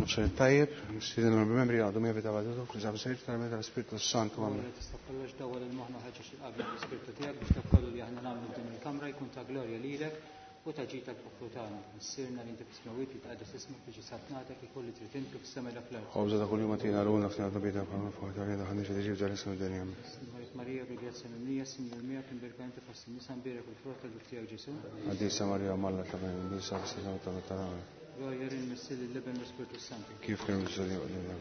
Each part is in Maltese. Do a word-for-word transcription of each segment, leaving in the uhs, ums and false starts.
Mozzjoni tajjeb, nistiden l-membri għadhom jevitaw għadu, krizab sejt tal-meta l-Spiritu Santu għamlu. Tistaqballox dawal il-moħna ħagġa xil-qabla l-Spiritu tijak biex taqballu li aħna namlu din il-kamra jkun ta' glorja lilek u ta' ġita l-poplu tagħna. Issirna li inti tismawit li tqaddis ismek biex jisabnatek ikolli trid intu fis-semela fl-ewwel. Ħobża ta' kull jum tina l-una f'tina dobita bħalma fuq tal-jeda ħanni xi tiġib ġar ismu d-dinjem. Marija Bigrazza Mimnija, Sinjur Mija, kien berkanta fost nisa mbirek u l-frott tal-Buttija Ġesu. Għaddisa Marija Malla ta' bejn nisa fis-sena ta' tarana. Għajer il-missil il-liben l-Spiritu Santu. Kif kien il-ġoddi għodina?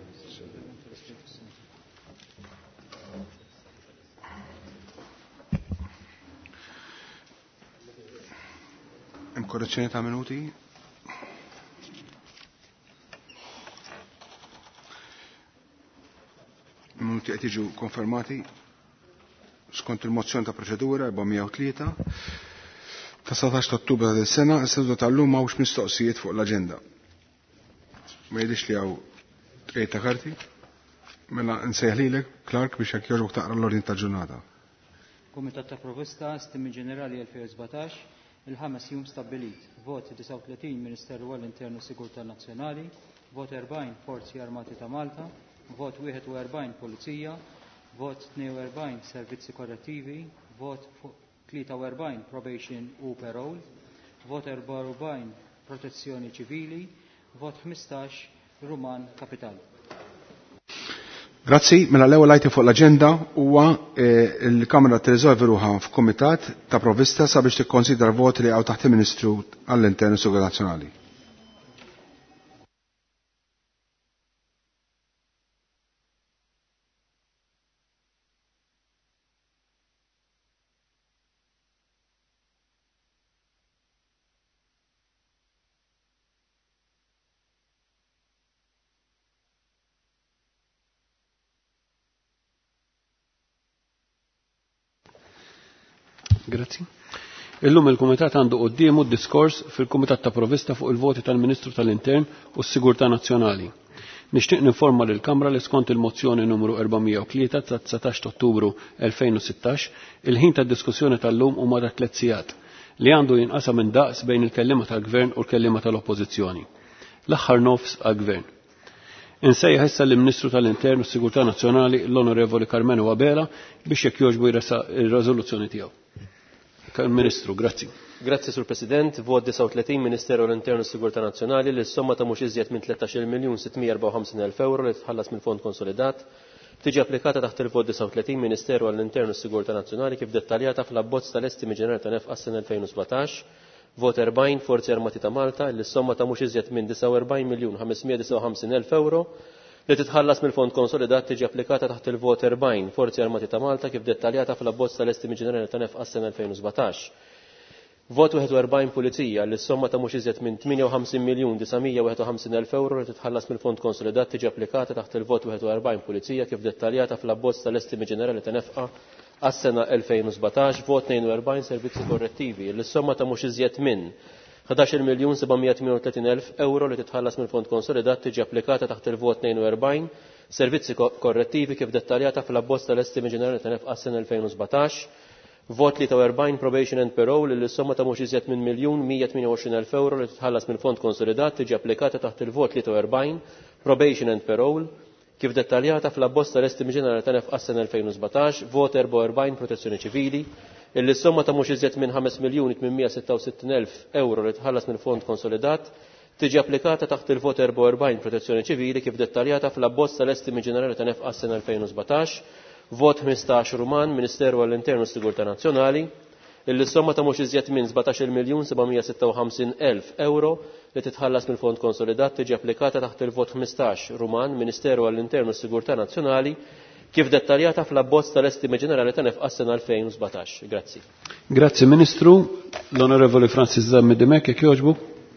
Hemm korrezzjoni ta' minuti? Minuti qed jiġu konfermati skont il-mozzjoni ta' proċedura erba' u tlieta ta' satax ta' Ottubru ta' dis-sena, is-seduta tal-lum m'hawnx mistoqsijiet fuq l-aġenda. Ma jidhirx li hawn tqejt ta' karti, mela nsejħlilek Clark biex jekk jogħġbok taqra l-ordni tal-ġurnata. Kumitat ta' Provvista, Stimi Ġenerali elfejn u sebgħtax, il-ħames jum stabbilit. Vot tisa' u tletin Ministeru għall-Internu Sigurtà Nazzjonali, vot erbgħin Forzi Armati ta' Malta, vot wieħed u erbgħin Pulizija, vot tnejn u erbgħin Servizzi Korrettivi, vot tlieta u erbgħin Probation u Parole, vot erba' u erbgħin Protezzjoni Ċivili, vot ħmistax Ruman Kapitali. Grazzi, mela l-ewwel item fuq l-aġenda huwa il-Kamra tirriżolvi ruħha f'Kumitat ta' Provvista sabiex tikkonsidra voti li għaw taħt il-Ministru għall-Internu Sigurtà Nazzjonali. Grazzi. Illum il-Kumitat għandu qudiemu d-diskors fil-Kumitat ta' Provvista fuq il-voti tal-Ministru tal-Intern u s-Sigurtà Nazzjonali. Nixtieq ninforma lill-Kamra li skont il-mozzjoni numru erba' u tlieta ta' tsatax ta' Ottubru elfejn u sittax, il-ħin tad-diskussjoni tal-lum huma ta' tliet sigħat li għandu jinqasam minn daqs bejn il-kellima tal-Gvern u l-kellima tal-Oppożizzjoni. L-aħħar nofs għall-Gvern. Insejjaħ issa l-Ministru tal-Intern u s-Sigurtà Nazzjonali l-Onorevoli Carmenu Abela biex jekk jogħġbu jressa ir-riżoluzzjoni tiegħu. Ministru, grazzi. Grazzi, Sur President. Vot tisa' u tletin Ministeru l-Internu Sigurtà Nazzjonali li s-somma ta' mhux iżjed minn tlettax-il miljun sittmija erba' u ħamsin elf euro li tħallas mill-Fond Konsolidat tiġi applikata taħt il-vot tisa' u tletin Ministeru għall-Internu Sigurtà Nazzjonali kif dettaljata fl-abbozz tal-estimi ġenerali ta' nefqa s-sena elfejn u sebgħtax. Vot erbgħin Forzi Armati ta' Malta li s-somma ta' mhux iżjed minn disa' u erbgħin miljun ħamesmija disa' u ħamsin elf euro li titħallas mill-Fond Konsolidat tiġi applikata taħt il-vot erbgħin Forzi Armati ta' Malta kif dettaljata fl-abbozz tal-estimi ġenerali ta' nefqa s-sena elfejn u sebgħtax. Vot wieħed u erbgħin Pulizija li s-somma ta' mhux iżjed minn tminja u ħamsin miljun disamija u wieħed u ħamsin elf euro li titħallas mill-Fond Konsolidat tiġi applikata taħt il-vot wieħed u erbgħin Pulizija kif dettaljata fl-abbozz tal-estimi ġenerali ta' nefqa għas-sena elfejn u sebgħtax. Vot tnejn u erbgħin Servizzi Korrettivi li s-somma ta' mhux iżjed minn ħadax-il miljun sebgħmija tmien u tletin elf euro li titħallas mill-Fond Konsolidat tiġi applikata taħt il-vot tnejn u erbgħin Servizzi Korrettivi kif dettaljata fl-abbozz tal-estimi ġenerali ta' nefqa għas-sena elfejn u sebgħtax. Vot tlieta u erbgħin Probation and Parole li s-somma ta' mhux iżjed minn miljun mija tmien u għoxrin elf euro li titħallas mill-Fond Konsolidat tiġi applikata taħt il-vot tlieta u erbgħin Probation and Parole kif dettaljata fl-abbozz tal-estimi ġenerali ta' nefqa s-sena elfejn u sebgħtax. Vot erba' u erbgħin Protezzjoni Ċivili illi s-somma ta' mhux iżjed minn ħames miljun tminmija sitta u sittin elf euro li tħallas mill-Fond Konsolidat tiġi applikata taħt il-vot erba' u erbgħin Protezzjoni Ċivili kif dettaljata fl-abbozz tal-estimi ġenerali ta' nefqa s-sena elfejn u sebgħtax. Vot ħmistax Ruman Ministeru għall-Internu Sigurtà Nazzjonali illi s-somma ta' mhux iżjed minn sebgħtax-il miljun sebgħmija sitta u ħamsin elf euro li titħallas mill-Fond Konsolidat tiġi applikata taħt il-vot ħmistax Ruman Ministeru għall-Internu Sigurtà Nazzjonali kif dettaljata fl-abbozz tal-estimi ġenerali ta' nefqa s-sena elfejn u sebgħtax. Grazzi. Grazzi Ministru. L-Onorevoli Francis Zammi Dimek, jekk jogħġbu.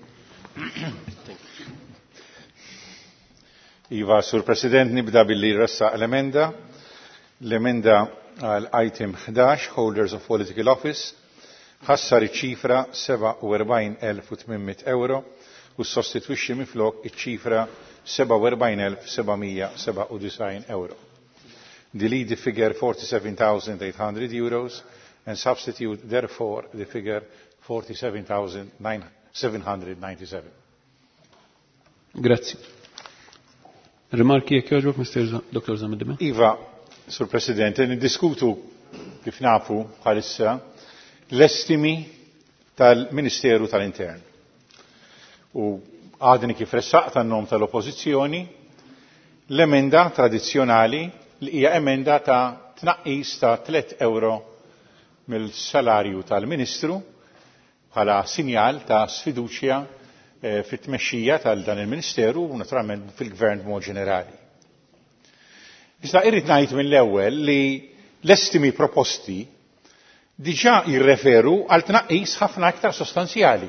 Iva, Sur President, nibda billi ressa l-emenda. L-emenda għal item ħdax, Holders of Political Office, ħassar iċ-ċifra seba' u erbgħin elf u tminmija euro u sostitwixxi minflok iċ-ċifra seba' u erbgħin elf sebgħmija seba' u tisgħin euro. Delete the figure forty-seven thousand eight hundred euros and substitute therefore the figure forty-seven thousand seven hundred ninety-seven. Grazie. Rimarki jekk jogħġbok, Mister Doktor Zamiddimen? Iva, Sur President, niddiskutu kif nafu bħalissa l-estimi tal-Ministeru tal-Intern. U għadni kif ressaqt għan-nom tal-Oppożizzjoni l-emenda tradizzjonali li hija emenda ta' tnaqqis ta' tliet euro mill-salarju tal-Ministru bħala sinjal ta' sfiduċja fit-tmexxija tal-dan il-Ministeru u naturalment fil-Gvern b'mod ġenerali. Issa irrid ngħid mill-ewwel li l-estimi proposti diġà jirreferu għal tnaqqis ħafna iktar sostanzjali.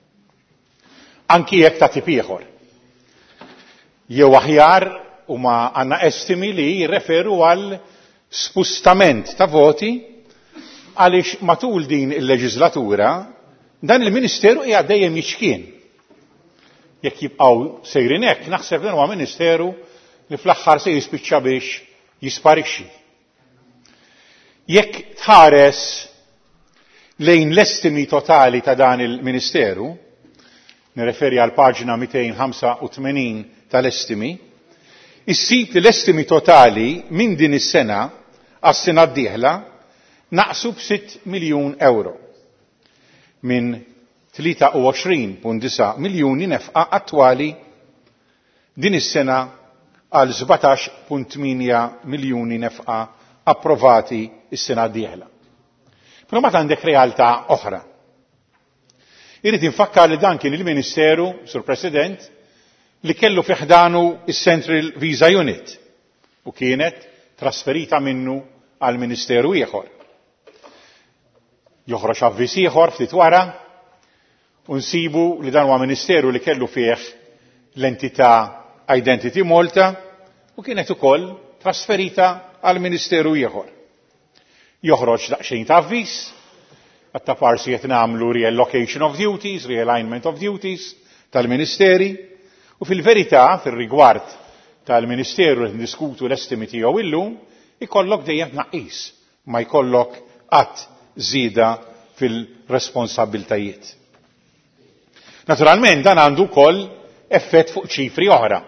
Anki jekk ta' tip ieħor. Jew aħjar huma għandna estimi li jirreferu għal spustament ta' voti għaliex matul din il-leġislatura dan il-Ministeru hija dejjem jiċkien. Jekk jibqgħu sejrin hekk, naħseb dan huwa Ministeru li fl-aħħar se jispiċċa biex jisparixxi. Jekk tħares lejn l-estimi totali ta' dan il-Ministeru, nirreferi għal paġna mئتين وخمسة وثمانين tal-estimi, issib li l-estimi totali minn din is-sena għas-sena d-dieħla naqsu b'sitt miljun euro minn tlieta u għoxrin punt disa' miljuni nefqa attwali din is-sena għal sbatax punt tminja miljuni nefqa approvati is-sena d-dieħla. Però ma għandek realtà oħra. Irid infakkar li dan kien il-Ministeru, Sur President, li kellu fiħdanu is-Central Visa Unit u kienet trasferita minnu għal Ministeru ieħor. Joħroġ avviż ieħor ftit wara u nsibu li dan huwa Ministeru li kellu fih l-entità Identity Malta u kienet ukoll trasferita għal Ministeru ieħor. Joħroġ daqsxejn ta' avviż, għatta parsi qed nagħmlu reallocation of duties, realignment of duties tal-Ministeri u fil-verità fir-rigward tal-Ministeru li ndiskutu l-estimi tiegħu illum ikollok dejjem tnaqqis, ma jkollok qatt żieda fil-responsabbiltajiet. Naturalment dan għandu wkoll effett fuq ċifri oħra.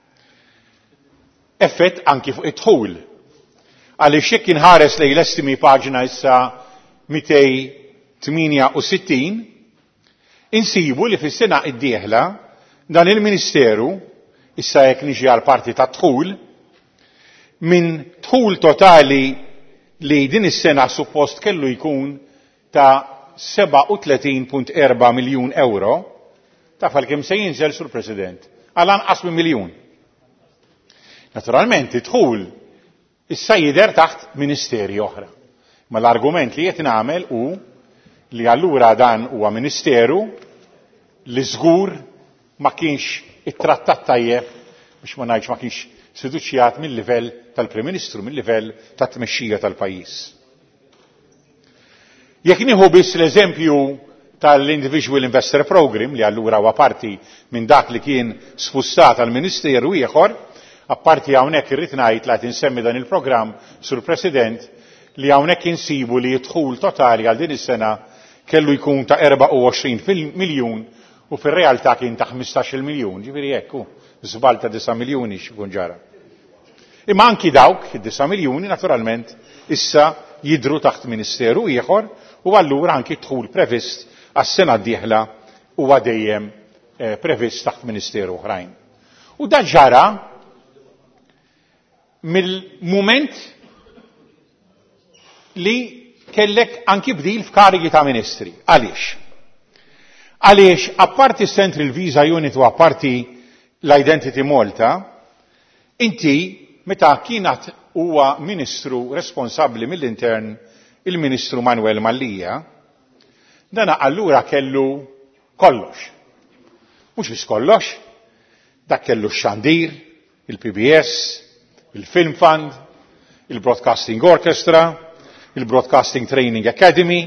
Effett anki fuq it-dħul. Għaliex jekk inħares lejn l-estimi paġna issa mئتين وثمانية وستين insibu li fis-sena d-dieħla dan il-Ministeru issa jekk niġi għal parti ta' dħul minn dħul totali li din is-sena suppost kellu jkun ta' سبعة وثلاثين فاصلة أربعة miljun euro taf għalkemm se jinżel Sur President għal anqas minn miljun. Naturalment idħul issa jidher taħt ministeri oħra. Ma l-argument li qed nagħmel hu li allura dan huwa Ministeru li żgur ma kienx ittrattat tajjeb biex ma ngħidx ma kienx siduċjat mill-livell tal-Prim Ministru, mill-livell tat-tmexxija tal-pajjiż. Jekk nieħu biss l-eżempju tal-Individual Investor Program li allura huwa parti minn dak li kien sfustat għall-Ministeru ieħor, apparti hawnhekk irrid ngħid li qed insemmi dan il-programm Sur President li hawnhekk insibu li dħul totali għal din is-sena kellu jkun ta' erba' u għoxrin miljun u fir-realtà kien ta' ħmistax-il miljun, ġifieri hekk hu żball ta' disa' miljuni x'ikun ġara. Imma anki dawk id-disa' miljuni naturalment issa jidhru taħt Ministeru ieħor u allura anki dħul previst għas-sena d-dieħla huwa dejjem previst taħt Ministeru oħrajn. U dan ġara mill-mument li kellek anki bdil f'karigi ta' ministri. Għaliex? Għaliex apparti Central Visa Unit u apparti l-Identity Malta, inti meta kienet huwa Ministru responsabbli mill-intern il-Ministru Manuel Mallija, dana allura kellu kollox. Mhux biss kollox, dak kellu x-xandir, il-P B S, il-Film Fund, il-Broadcasting Orchestra, il-Broadcasting Training Academy.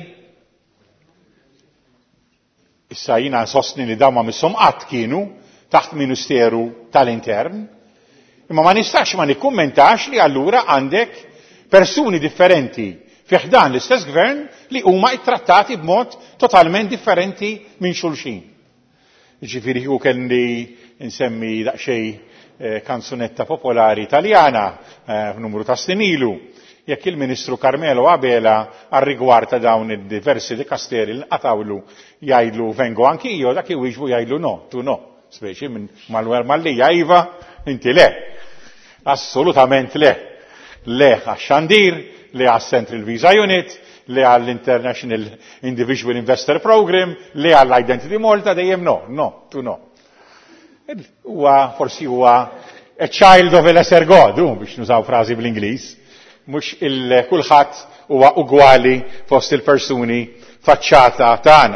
Issa jina sostni li damma missom qatt kienu taħt Ministeru tal-Intern, imma ma nistax ma nikkummentax li allura għandek persuni differenti fiħdan l-istess gvern li huma ittrattati b'mod totalment differenti minn xulxin. Ġifieri kieku kelli nsemmi daqsxejn kanzunetta popolari Italjana f'numru ta' snin ilu. Jekk il-Ministru Carmelo Abela għar-rigward ta' dawn id-diversi dikasteri li nqatawlu jgħidlu vengo anki io, dak iwieġbu jgħidlu no, tu no. Speċi minn mal-wer mal-lija iva, inti le. Assolutament le. Le għax-xandir, le għas-Central Visa Unit, le għall-International Individual Investor Program, le għall-Identity Malta, dejjem no, no, tu no. Huwa forsi huwa a child of a lesser god, biex nużaw frażi bl-Ingliż. Mux il-kulħadd huwa ugwali fost il-persuni faċċata tagħna.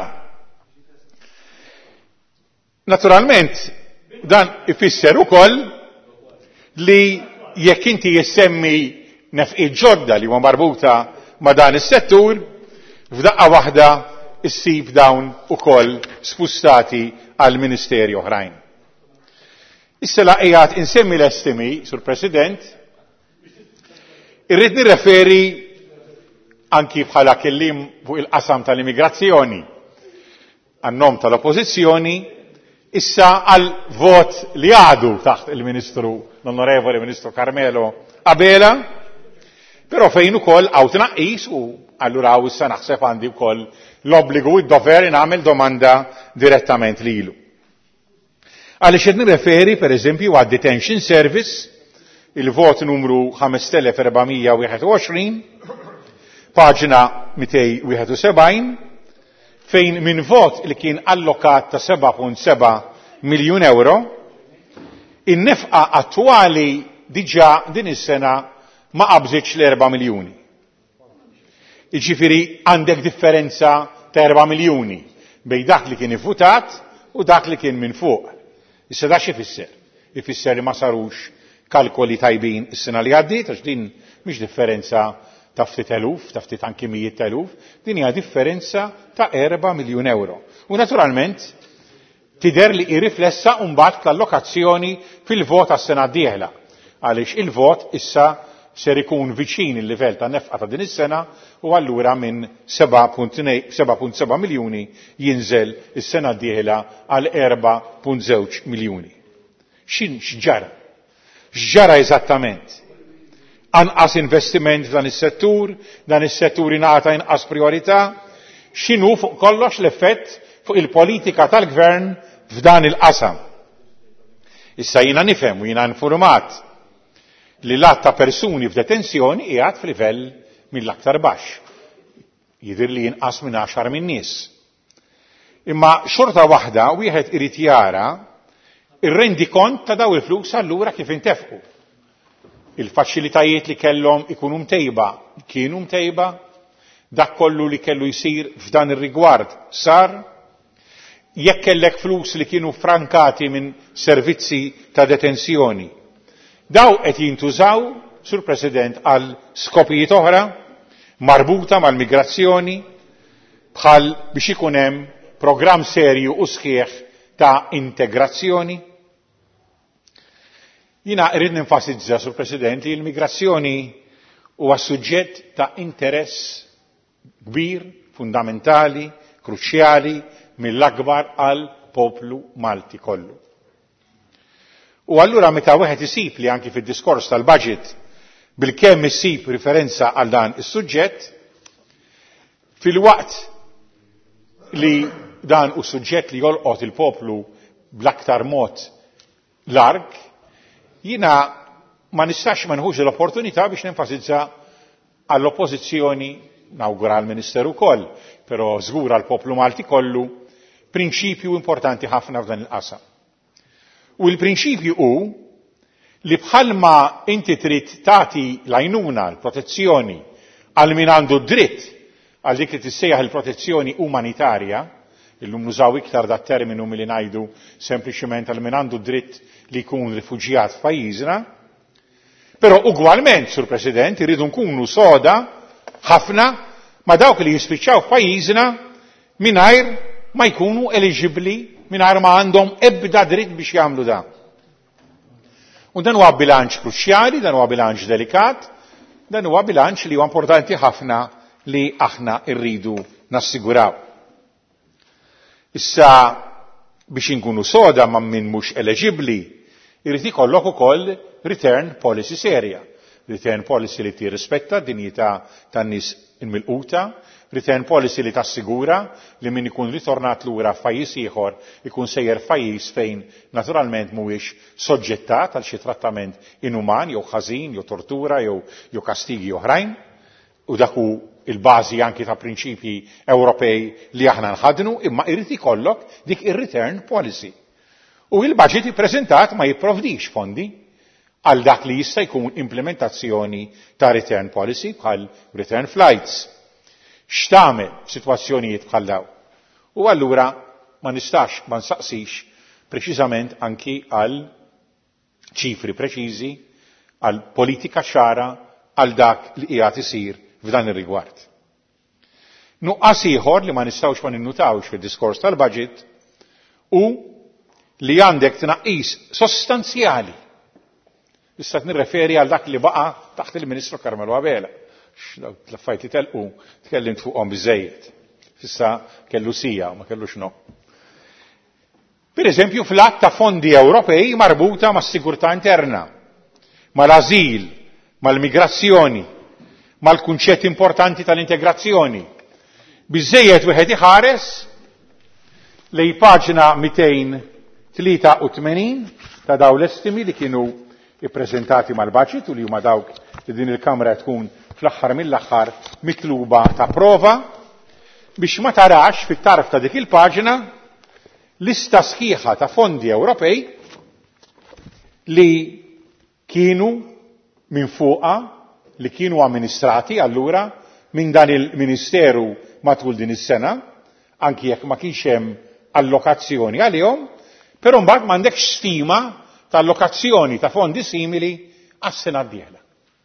Naturalment, dan ifisser ukoll li jekk inti jissemmi nefqiet ġodda li huwa marbuta ma' dan is-settur, f'daqqa waħda issib dawn ukoll spustati għal ministeri oħrajn. Issa laqijat insemmi l-estimi, Sur President, irrid nirreferi anki bħala kellim fuq il-qasam tal-immigrazzjoni għan-nom tal-oppożizzjoni issa għal vot li għadu taħt il-Ministru, l-Onorevoli Ministru Carmelo Abela, però fejn ukoll hawn tnaqqis u allura issa naħseb għandi wkoll l-obbligu u d-dover nagħmel domanda direttament lilu. Għaliex qed nirreferi pereżempju għad detention service, il-vot numru ħames elef erba'mija wieħed u għoxrin, paġna mitej wieħed u sebgħin, fejn minn vot li kien allokat ta' seba' punt seba' miljun euro, in-nefqa attwali diġà din is-sena ma qabżitx l-erba' miljuni. Jiġifieri għandek differenza ta' erba' miljuni bejn dak li kien ivvutat u dak li kien minn fuq. Issa da x'ifisser? Ifisser li ma sarux kalkoli tajbin is-sena li għaddiet, għax din mhix differenza ta' ftit eluf, ta' ftit anki mijiet eluf, din hija differenza ta' erba' miljun euro. U naturalment tidher li irriflessa mbagħad l-allokazzjoni fil-vot għas-sena d-dieħla, għaliex il-vot issa ser ikun viċin il-livell ta' nefqa ta' din is-sena u allura minn seba' punt seba' miljuni jinżel is-sena d-dieħla għal erba' punt żewġ miljuni. X'in x'ġara? X'ġara eżattament? Anqas investiment f'dan is-settur, dan is-settur ingħata inqas priorità, x'inhu fuq kollox l-effett fuq il-politika tal-Gvern f'dan il-qasam. Issa jiena nifhem u jiena infurmat li l-att ta' persuni f'detenzjoni qiegħed f'livell mill-aktar baxx. Jidher li jinqas minn għaxar min nies. Imma xorta waħda wieħed irid jara ir-rendikont ta' daw il-flus allura kif intefqu. Il-faċilitajiet li kellhom ikunu mtejba, kienu mtejba, dak kollu li kellu jsir f'dan ir-rigward sar, jekk kellek flus li kienu frankati minn servizzi ta' detenzjoni. Daw qed jintużaw, Sur President, għal skopijiet oħra marbuta mal-migrazzjoni bħal biex ikun hemm programm serju u sħiħ ta' integrazzjoni. Jina irrid nenfasizza, Sur President, li l-migrazzjoni huwa suġġett ta' interess kbir, fundamentali, kruċjali mill-akbar għal poplu Malti kollu. U allura meta wieħed isib li anki fid-diskors tal-budget bil-kemm isib riferenza għal dan is-suġġett, fil-waqt li dan u suġġett li jolqot il-poplu bl-aktar mod larg, jina ma nistax ma nħuġ l-opportunità biex nenfasizza għall-oppożizzjoni, nawgura għall-Ministeru koll, però żgur għall-poplu Malti kollu, prinċipju importanti ħafna f'dan il-qasam. U l-prinċipju hu li bħalma inti trid tagħti l-għajnuna l-protezzjoni għal min għandu dritt għal dik li tissejjaħ il-protezzjoni umanitarja, illum nużaw iktar dat terminu milli ngħidu sempliċement għal min għandu dritt li jkun rifuġjat f'pajjiżna, però ugwalment, Sur President, irridu nkunu soda ħafna ma dawk li jispiċċaw f'pajjiżna mingħajr ma jkunu eligibbli, mingħajr ma għandhom ebda dritt biex jagħmlu dan. U dan huwa bilanċ kruċjali, dan huwa bilanċ delikat, dan huwa bilanċ li huwa importanti ħafna li aħna rridu nassiguraw. Issa biex inkunu soda ma' min mhux eligibbli Irid ikollok ukoll return policy serja. Return policy li tirrispetta d-dinjità tan-nies imilquta, return policy li tassigura li min ikun ritornat lura f'pajjiż ieħor ikun sejjer f'pajjiż fejn naturalment mhuwiex soġġettat għal xi trattament inuman jew ħażin jew tortura jew jew kastigi oħrajn, u dak hu il-bażi anki ta' prinċipji Ewropej li aħna nħadnu, imma irid ikollok dik ir-return policy. U il-budget ippreżentat ma jipprovdix fondi għal dak li jista' jkun implementazzjoni ta' return policy bħal return flights. X'tagħmel f'sitwazzjonijiet bħal dawn? U allura ma nistax ma nsaqsix preċiżament anki għal ċifri preċiżi, għal politika ċara għal dak li qiegħed isir f'dan ir-rigward. Nuqqas ieħor li ma nistgħux ma ninnutawx fid-diskors tal-budget u li għandek tnaqqis sostanzjali. Issa nirreferi għal dak li baqa' taħt il-Ministru Carmelo Abela. L-affajt li telqu tkellimt fuqhom biżejjed. Issa kellu sija u ma kellux no. Pereżempju fl-att ta' fondi Ewropej marbuta mas-sigurtà interna, mal-ażil, mal-migrazzjoni, mal-kunċett importanti tal-integrazzjoni. Biżejjed wieħed iħares lej paġna mitejn tlieta u tmenin ta' daw l-estimi li kienu ippreżentati mal-budget u li huma dawk li din il-Kamra tkun fl-aħħar mill-aħħar mitluba ta' prova biex ma tarax fit-tarf ta' dik il-paġna lista sħiħa ta' fondi Ewropej li kienu minn fuqha li kienu amministrati allura minn dan il-Ministeru matul din is-sena, anki jekk ma kienx hemm allokazzjoni għalihom, però mbagħad m'għandekx stima ta' allokazzjoni ta' fondi simili għas-sena d-dieħla.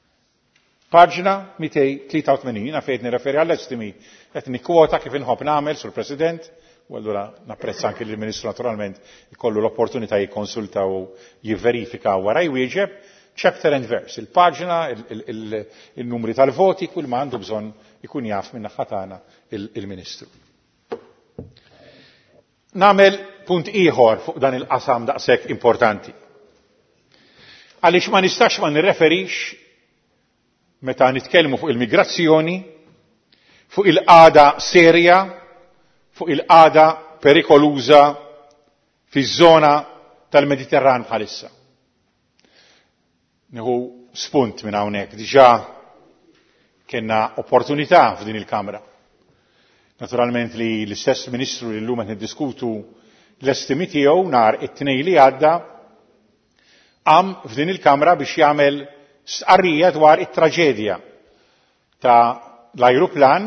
Paġna mitej tlieta u tmenin, jiena fejn nirreferi għall-estimi qed nikkwota kif inħobb nagħmel sur President, u allura napprezza anke li l-Ministru naturalment ikollu l-opportunità jikkonsulta u jivverifika wara jwieġeb, chapter and verse, il-paġna, il-numri tal-voti, kull ma għandu bżonn ikun jaf minn naħa tagħna il-Ministru. Nagħmel punt ieħor fuq dan il-qasam daqshekk importanti. Għaliex ma nistax ma nirreferix meta nitkellmu fuq il-migrazzjoni, fuq il-qagħda serja, fuq il-qagħda perikoluża fiż-żona tal-Mediterran bħalissa. Nieħu spunt minn hawnhekk, diġà kienna opportunità f'din il-Kamra. Naturalment li l-istess Ministru li llum qed niddiskutu l-estimi tiegħu nhar it-tnejn li għadda qam f'din il-Kamra biex jagħmel stqarrija dwar it-traġedja ta' l-ajruplan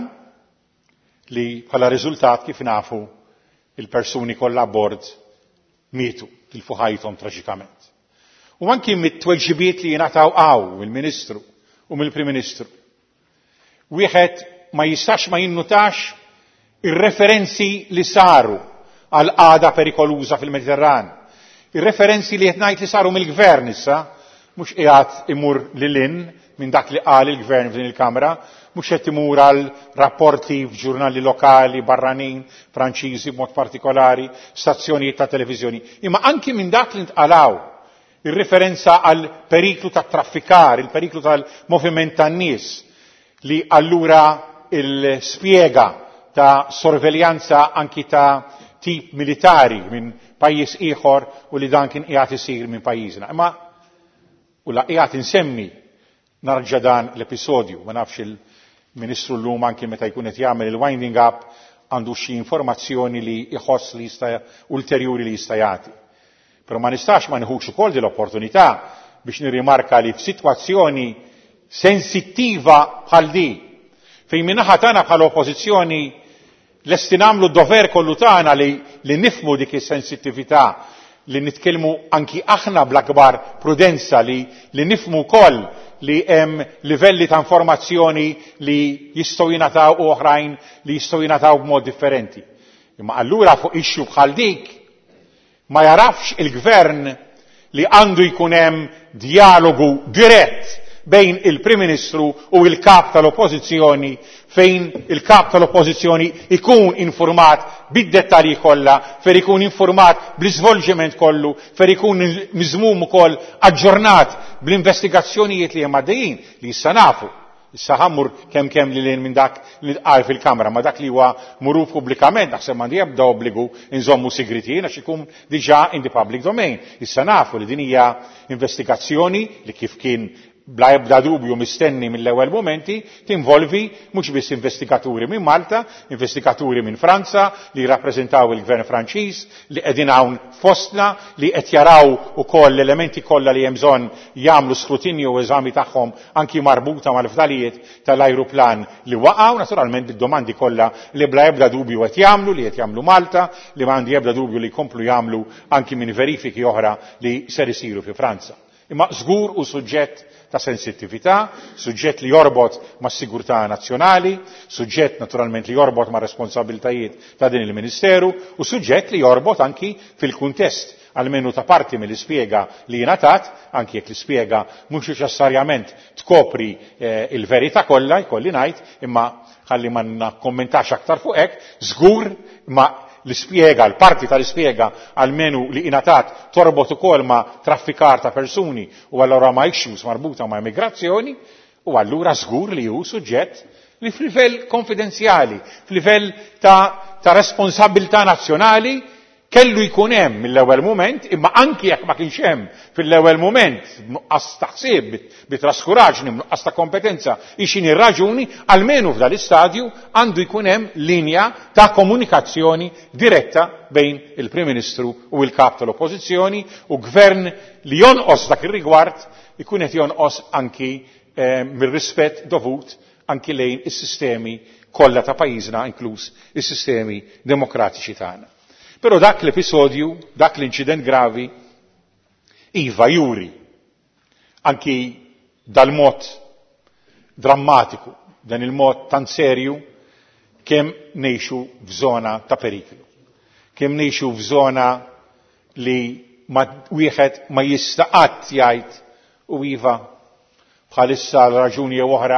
li bħala riżultat kif nafu il-persuni kollha abbord mietu, tilfu ħajthom traġikament. U anki mit-tweġibiet li jingħataw hawn mill-Ministru u mill-Prim Ministru. Wieħed ma jistax ma jinnutax ir-referenzi li saru għal qagħda perikoluża fil-Mediterran. Ir-referenzi li qed ngħid li saru mill-Gvern issa mhux qiegħed imur lilin minn dak li qal il-Gvern f'din il-Kamra, mhux qed imur għal rapporti f'ġurnali lokali, barranin, Franċiżi b'mod partikolari, stazzjonijiet ta' televiżjoni, imma anki minn dak li ntqalaw ir-referenza għal periklu tat traffikar, il-periklu tal-moviment tan-nies li allura il-spjega ta' sorveljanza anki ta' tip militari minn pajjiż ieħor u li dan kien qiegħed isir minn pajjiżna. Imma u la qiegħed insemmi narġa' dan l-episodju, ma nafx il-Ministru llum anki meta jkun qed jagħmel il-winding up għandu xi informazzjoni li jħoss li jista' ulterjuri li jista' jagħti. Però ma nistax ma nieħux ukoll din l-opportunità biex nirrimarka li f'sitwazzjoni sensittiva bħal di fejn min-naħa tagħna bħala oppożizzjoni lesti nagħmlu d-dover kollu tagħna li, li nifhmu dik is-sensittività li nitkellmu anki aħna bl-akbar prudenza li, li nifhmu wkoll li hemm livelli ta' informazzjoni li jistgħu jingħataw u oħrajn li jistgħu jingħataw b'mod differenti. Imma allura fuq issue bħal dik ma jarafx il-Gvern li għandu jkun hemm dialogu dirett bejn il-Prim Ministru u l-kap tal-Oppożizzjoni fejn il-kap tal-Oppożizzjoni ikun informat bid-dettalji kollha, fer ikun informat bl-iżvolġiment kollu, fer ikun miżmum ukoll aġġornat bl-investigazzjonijiet li hemm għaddejjin li issa nafu. Issa ħammur kemm kemm li lejn minn dak li tqal fil-Kamra, ma dak li huwa muruf pubblikament naħseb m'għandi ebda obbligu inżommu sigritin għax ikun diġà in the public domain. Issa nafu li din hija investigazzjoni li kif kien bla ebda dubju mistenni mill-ewwel momenti tinvolvi mhux biss investigaturi minn Malta, investigaturi minn Franza li jirrappreżentaw il-Gvern Franċiż li qegħdin hawn fostna li qed jaraw ukoll l-elementi kollha li hemm bżonn jagħmlu skrutinju u eżami tagħhom anki marbuta mal-fdalijiet tal-ajruplan li waqgħu naturalment bid-domandi kollha li bla ebda dubju qed jagħmlu li qed jagħmlu Malta li m'għandi ebda dubju li jkomplu jagħmlu anki minn verifiki oħra li ser isiru fi Franza. Imma żgur u suġġett ta' sensittività, suġġett li jorbot ma' sigurtà nazzjonali, suġġett naturalment li jorbot ma' responsabiltajiet ta' din il-Ministeru u suġġett li jorbot anki fil-kuntest almenu ta' parti mill-ispjega li jingħatat, anki jekk l-ispjega mhux neċessarjament tkopri eh, il-verità kollha jkolli ngħid, imma ħalli ma nakkommentax aktar fuq hekk, żgur ma' l-ispjega, l-parti tal-ispjega almenu li inatat torbot ukoll ma' traffikar ta' persuni u allura ma' issues marbuta ma' immigrazzjoni u allura żgur li hu suġġett li f'livell konfidenzjali, f'livell ta', ta responsabilità nazzjonali kellu jkun hemm mill-ewwel mument, imma anki jekk ma kienx hemm fil-ewwel mument nuqqas ta' ħsieb bit-traskuraġni, nuqqas ta' kompetenza ixin ir-raġuni, almenu f'dan l-istadju għandu jkun hemm linja ta' komunikazzjoni diretta bejn il-Prim Ministru u l-kap tal-Oppożizzjoni u gvern li jonqos dak ir-rigward ikun qed jonqos anki eh, mir-rispett dovut anki lejn is-sistemi kollha ta' pajjiżna inkluż is-sistemi demokratiċi tagħna. Però dak l-episodju, dak l-inċident gravi, iva juri, anki dal-mod drammatiku, dan il-mod tan serju, kemm ngħixu f'żona ta' periklu, kemm ngħixu f'żona li ma wieħed ma jista' qatt jgħid u iva bħalissa l-raġuni oħra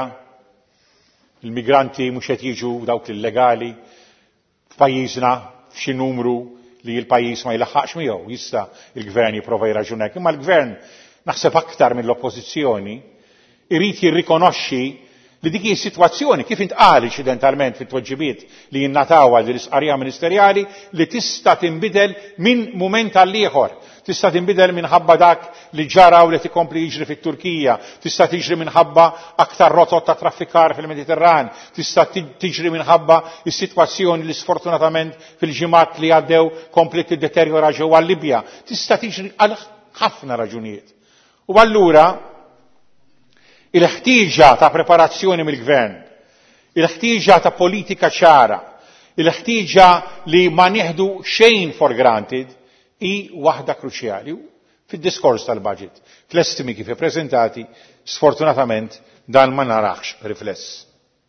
il-migranti mhux qed jiġu dawk illegali f'pajjiżna f'xi numru li l-pajjiż ma jilaħħaqx miegħu, jista' il-gvern jipprova jraġun hekk, imma l-gvern naħseb aktar mill-oppożizzjoni irid jirrikonoxxi li dik hi sitwazzjoni kif intqal inċidentalment fit-tweġibiet li jinnataw għal l-isqarrija ministerjali li tista' tinbidel minn mument għal ieħor. Tista' tinbidel minħabba dak li ġara u li tikompli jiġri fit-Turkija, tista' tiġri minħabba aktar rotot ta' traffikar fil-Mediterran, tista' tiġri minħabba is-sitwazzjoni li sfortunatament fil-ġimgħat li għaddew kompli tiddeterjora ġewwa Libja, tista' tiġri għal ħafna raġunijiet. U allura il-ħtieġa ta' preparazzjoni mill-gvern, il-ħtieġa ta' politika ċara, il-ħtieġa li ma nieħdu xejn for granted hi waħda kruċjali fid-diskors tal-budget. Fl-estimi kif ippreżentati, sfortunatament dan ma narax rifless.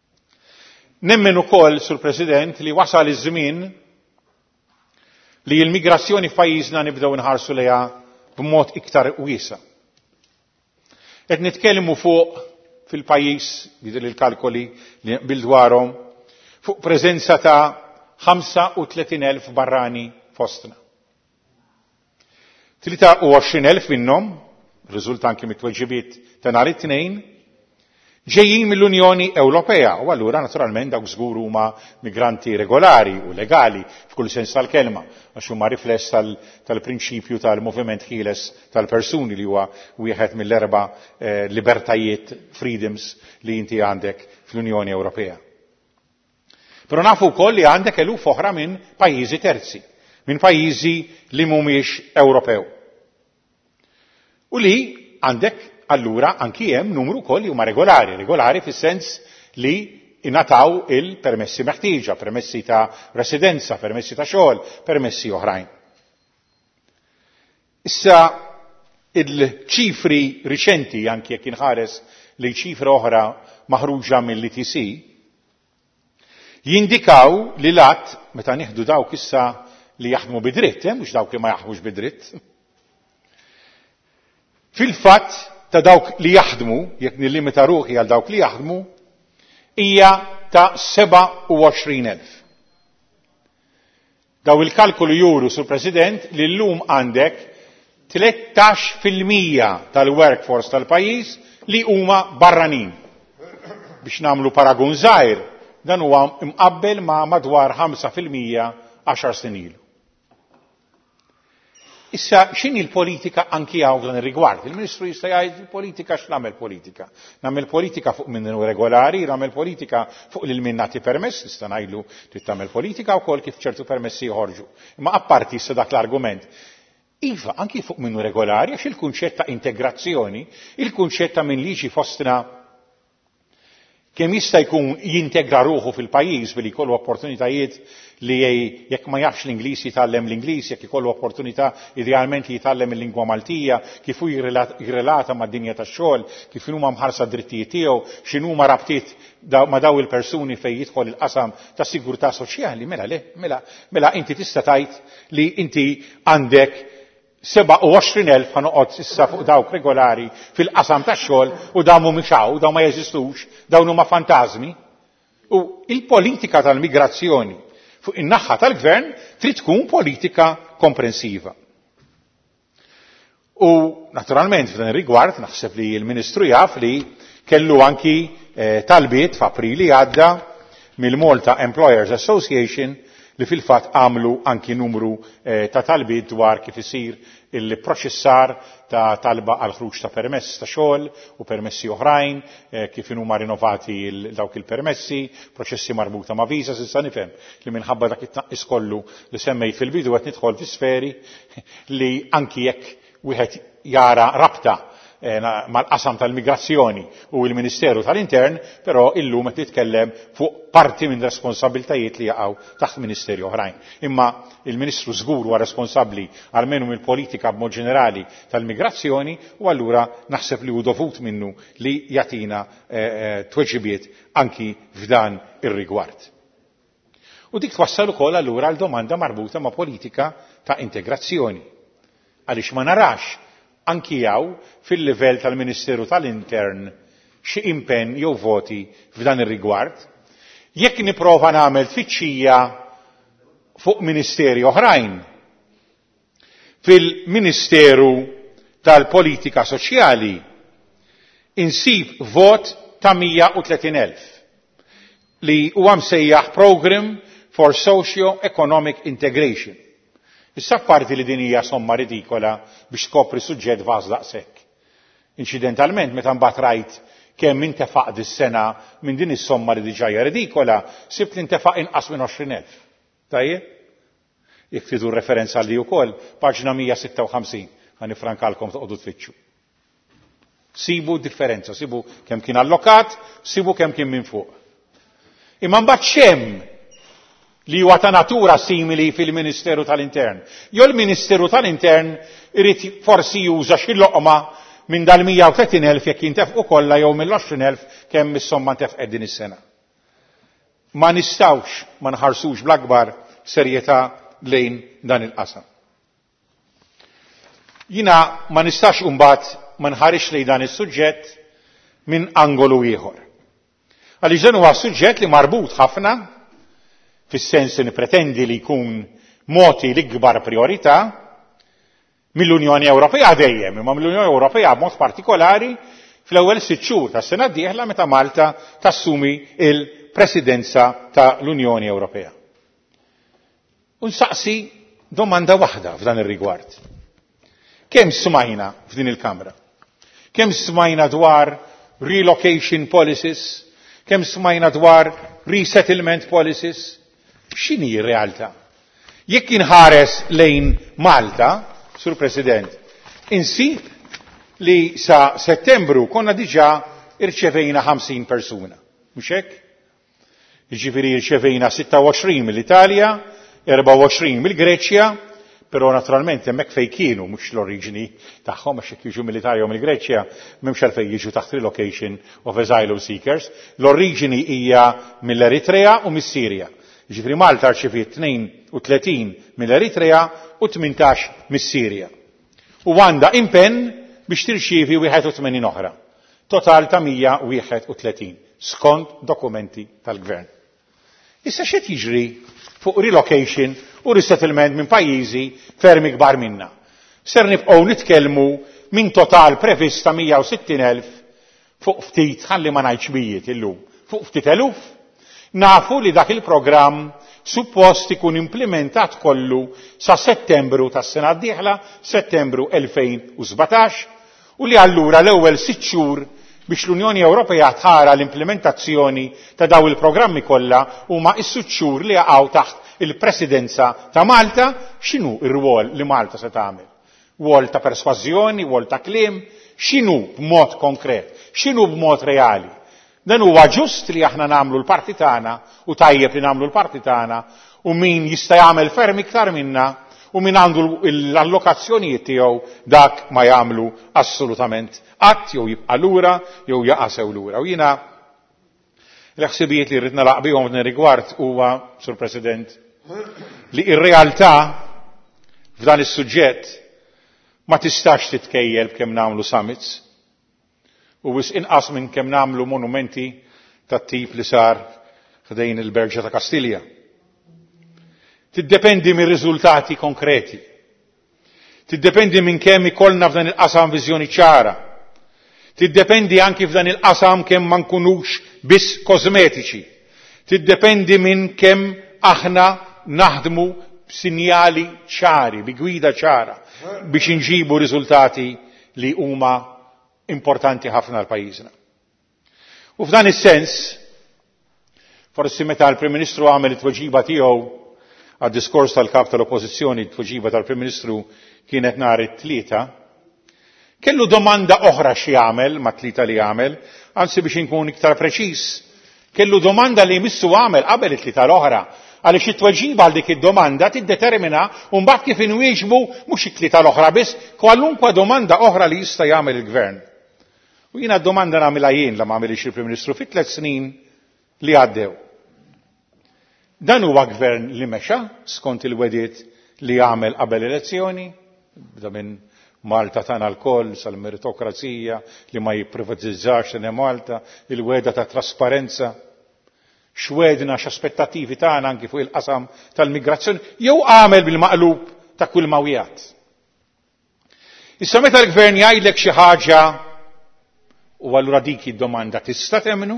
Nemmen ukoll, Sur President, li wasal iż-żmien li l-migrazzjoni f'pajjiżna nibdew inħarsu lejha b'mod iktar wiesa'. Qed nitkellmu fuq fil-pajjiż bidil il-kalkoli li nqbil dwarhom fuq preżenza ta' ħamsa u tletin elf barrani fostna. tlieta u għoxrin elf minnhom, riżulta anke mit-tweġibiet ta' nhar it-tnejn, ġejjin mill-Unjoni Ewropea u allura naturalment dawk żgur huma migranti regolari u legali f'kull sens tal-kelma għax huma rifless tal-prinċipju tal-moviment ħieles tal-persuni li huwa wieħed mill-erba' libertajiet freedoms li inti għandek fl-Unjoni Ewropea. Però nafu wkoll li għandek eluf oħra minn pajjiżi terzi, minn pajjiżi li mhumiex Ewropew. U li għandek allura anki hemm numru wkoll li huma regolari, regolari fis-sens li ingħataw il-permessi meħtieġa, permessi ta' residenza, permessi ta' xogħol, permessi oħrajn. Issa il-ċifri riċenti anki jekk inħares li ċifra oħra maħruġa mill-I T C jindikaw li lat meta nieħdu dawk issa li jaħdmu bidritt, mhux dawk li ma jaħdmux bidritt. Fil-fatt ta' dawk li jaħdmu, jekk nillimita ruħi għal dawk li jaħdmu, hija ta' seba' u għoxrin elf. Daw il-kalkulu juru, Sur President, li llum għandek tlettax fil-mija tal-workforce tal-pajjiż li huma barranin. Biex nagħmlu paragun żgħir, dan huwa imqabbel ma' madwar ħamsa fil-mija għaxar snin ilu. Issa, x'inhi l-politika anki hawn f'dan ir-rigward? Il-Ministru jista' jgħid il-politika x'nagħmel politika. Nagħmel politika fuq minnu regolari, nagħmel politika fuq lil min nagħti permess, nista' ngħidlu trid tagħmel politika wkoll kif ċertu permessi joħorġu. Imma apparti issa dak l-argument. Iva, anki fuq minnu regolari, għax il-kunċett ta' integrazzjoni, il-kunċett ta' min liġi fostna kemm jista' jkun jintegra ruħu fil-pajjiż billi jkollu opportunitajiet li jekk ma jafx l-Ingliż jitgħallem l-Ingliż, jekk ikollu opportunità idealment li jitgħallem il-lingwa Maltija, kif hu jirrelata mad-dinja tax-xogħol, kif huma mħarsa d-drittijiet tiegħu, x'inhuma rabtiet ma' daw il-persuni fejn jidħol il-qasam ta' sigurtà soċjali, mela le, mela, mela inti tista' tgħid li inti għandek seba' u għoxrin elf ħanoqgħod issa fuq dawk regolari fil-qasam tax-xogħol u dawn mhumiex hawn, dawn ma jeżistux, dawn huma fantażmi. U il-politika tal-migrazzjoni fuq in-naħa tal-gvern trid tkun politika komprensiva. U naturalment f'dan ir-rigward naħseb li l-Ministru jaf li kellu anki eh, talbiet f'April li għadda mill-Malta Employers Association li fil-fatt għamlu anki numru eh, ta' talbiet dwar kif isir il-proċessar ta' talba għal ħruġ ta' permess ta' xogħol u permessi oħrajn, eh, kif huma rinnovati dawk il-permessi, proċessi marbuta ma' viża, s'issa nifhem li minħabba dak it-tnaqqis kollu li semmejt fil-bidu qed nidħol fi sferi li anki jekk wieħed jara rabta mal-qasam tal-migrazzjoni u l-Ministeru tal-Intern, però illum qed nitkellem fuq parti minn responsabiltajiet li jaqgħu taħt ministeri oħrajn. Imma il-Ministru żgur huwa responsabbli għalmenu mill-politika b'mod ġenerali tal-migrazzjoni u allura naħseb li hu dovut minnu li jagħtina tweġibiet anki f'dan ir-rigward. U dik twassal ukoll allura għal domanda marbuta ma' politika ta' integrazzjoni. Għaliex ma narax anki jaw fil-livell tal-Ministeru tal-Intern xi impenn jew voti f'dan ir-rigward. Jekk nipprova nagħmel tfittxija fuq ministeri oħrajn, fil-Ministeru tal-Politika Soċjali insib vot ta' mija u tletin elf li huwa msejjaħ Program for Socio-Economic Integration. Issa parti li din hija somma ridikola biex tkopri suġġett vaż daqshekk. Inċidentalment meta mbagħad rajt kemm intefaq dis-sena minn din is-somma li diġà hija ridikola, sibt li intefaq inqas minn għoxrin elf. Tajjeb? Jekk tridu referenza li wkoll paġna mija sitta u ħamsin ħa nifrankalkom toqgħodu tfittxu. Sibu differenza, sibu kemm kien allokat, sibu kemm kien minn fuq. Imma mbagħad xemm li huwa ta' natura simili fil-Ministeru tal-Intern. Jo l-Ministeru tal-Intern irid forsi juża xi loqma minn dal-mija u tletin elf jekk jintefqu kollha jew mill-għoxrin elf kemm is-somma ntefqet din is-sena. Ma nistgħux ma nħarsux bl-akbar serjetà lejn dan il-qasam. Jiena ma nistax imbagħad ma nħarix lejn dan is-suġġett minn angolu ieħor. Għaliex dan huwa suġġett li marbut ħafna fis-sens li pretendi li jkun moti l-ikbar priorità mill-Unjoni Ewropea dejjem, imma mill-Unjoni Ewropea b'mod partikolari fl-ewwel sitt xhur tas-sena d-dieħla meta Malta tassumi il-Presidenza tal-Unjoni Ewropea. U nsaqsi domanda waħda f'dan ir-rigward. Kemm smajna f'din il-Kamra? Kemm smajna dwar relocation policies? Kemm smajna dwar resettlement policies? X'inhi r-realtà? Jekk inħares lejn Malta, Sur President, insib li sa Settembru konna diġà irċevejna ħamsin persuna. Mhux hekk? Jiġifieri irċevejna sitta u għoxrin mill-Italja, erba' u għoxrin mill-Greċja, però naturalment hemmhekk fejn kienu mhux l-oriġini tagħhom għax jekk jiġu mill-Italja u mill-Greċja m'hemmx għalfejn jiġu taħt relocation of asylum seekers. L-oriġini hija mill-Eritrea u mis-Sirja. Ġifri Malta rċeviet tnejn u tletin mill-Eritrea u tmintax mis-Sirja. U għandha impenn biex tirċievi wieħed u tmaniin oħra. Total ta' mija wieħed u tletin skont dokumenti tal-Gvern. Issa x'qed jiġri fuq relocation u resettlement minn pajjiżi fermi kbar minna. Ser nibqgħu nitkellmu minn total previst ta' mija u sittin elf fuq ftit ħalli ma ngħidx mijiet illum. Fuq ftit eluf. Nafu li dak il-programm suppost ikun implementat kollu sa' Settembru tas-sena d-dieħla, Settembru elfejn u sbatax, u li allura l-ewwel sitt xhur biex l-Unjoni Ewropea tħara l-implementazzjoni ta' daw il-programmi kollha huma s-sitt xhur li jaqgħu taħt il-Presidenza ta' Malta. X'inhu r-rwol li Malta se tagħmel? Wol ta' persważjoni, wol ta' kliem, x'inhu b'mod konkret, x'inhu b'mod reali. Dan huwa ġust li aħna nagħmlu l-parti tagħna u tajjeb li nagħmlu l-parti tagħna u min jista' jagħmel ferm iktar minna u min għandu l-allokazzjonijiet tiegħu dak ma jagħmlu assolutament qatt jew jibqa' lura jew jaqa' sew lura. U jiena l-ħsibijiet li rrid nagħlaq bihom f'dan rigward huwa, Sur President, li r-realtà f'dan is-suġġett ma tistax titkejjel kemm nagħmlu summits u wis inqas minn kemm nagħmlu monumenti tat-tip li sar ħdejn il-Berġa ta' Kastilja. Tiddependi minn riżultati konkreti. Tiddependi minn kemm ikollna f'dan il-qasam viżjoni ċara. Tiddependi anki f'dan il-qasam kemm ma nkunux biss kosmetiċi. Tiddependi minn kemm aħna naħdmu b'sinjali ċari, bi gwida ċara biex inġibu riżultati li huma importanti ħafna għal pajjiżna. U f'dan is-sens, forsi meta l-Prim Ministru għamel it-tweġiba tiegħu għad-diskors tal-kap tal-Oppożizzjoni, it-tweġiba tal-Prim Ministru kienet nhar it-tlieta, kellu domanda oħra xi jagħmel ma' tlieta li jagħmel, anzi biex inkun iktar preċiż, kellu domanda li jmissu għamel qabel it-tlieta l-oħra, għaliex it-tweġiba għal dik id-domanda tiddetermina u mbagħad kif inwieġbu mhux it-tlieta l-oħra biss, kwalunkwa domanda oħra li jista' jagħmel il-Gvern. U jiena d-domanda nagħmilha jien la m'għamilix il-Prim Ministru fit tliet snin li għaddew. Dan huwa Gvern li mexa skont il-wediet li jagħmel qabel elezzjoni, bda minn Malta tagħna l-koll sal-meritokrazija li ma jipprivatizzax se Malta, il-weda ta' trasparenza, x'wedna x'aspettattivi tagħna anki fuq il-qasam tal-migrazzjoni, jew għamel bil-maqlub ta' kull mawjat. Issa meta l-Gvern jgħidlek xi ħaġa u allura dik id-domanda tista' temnu?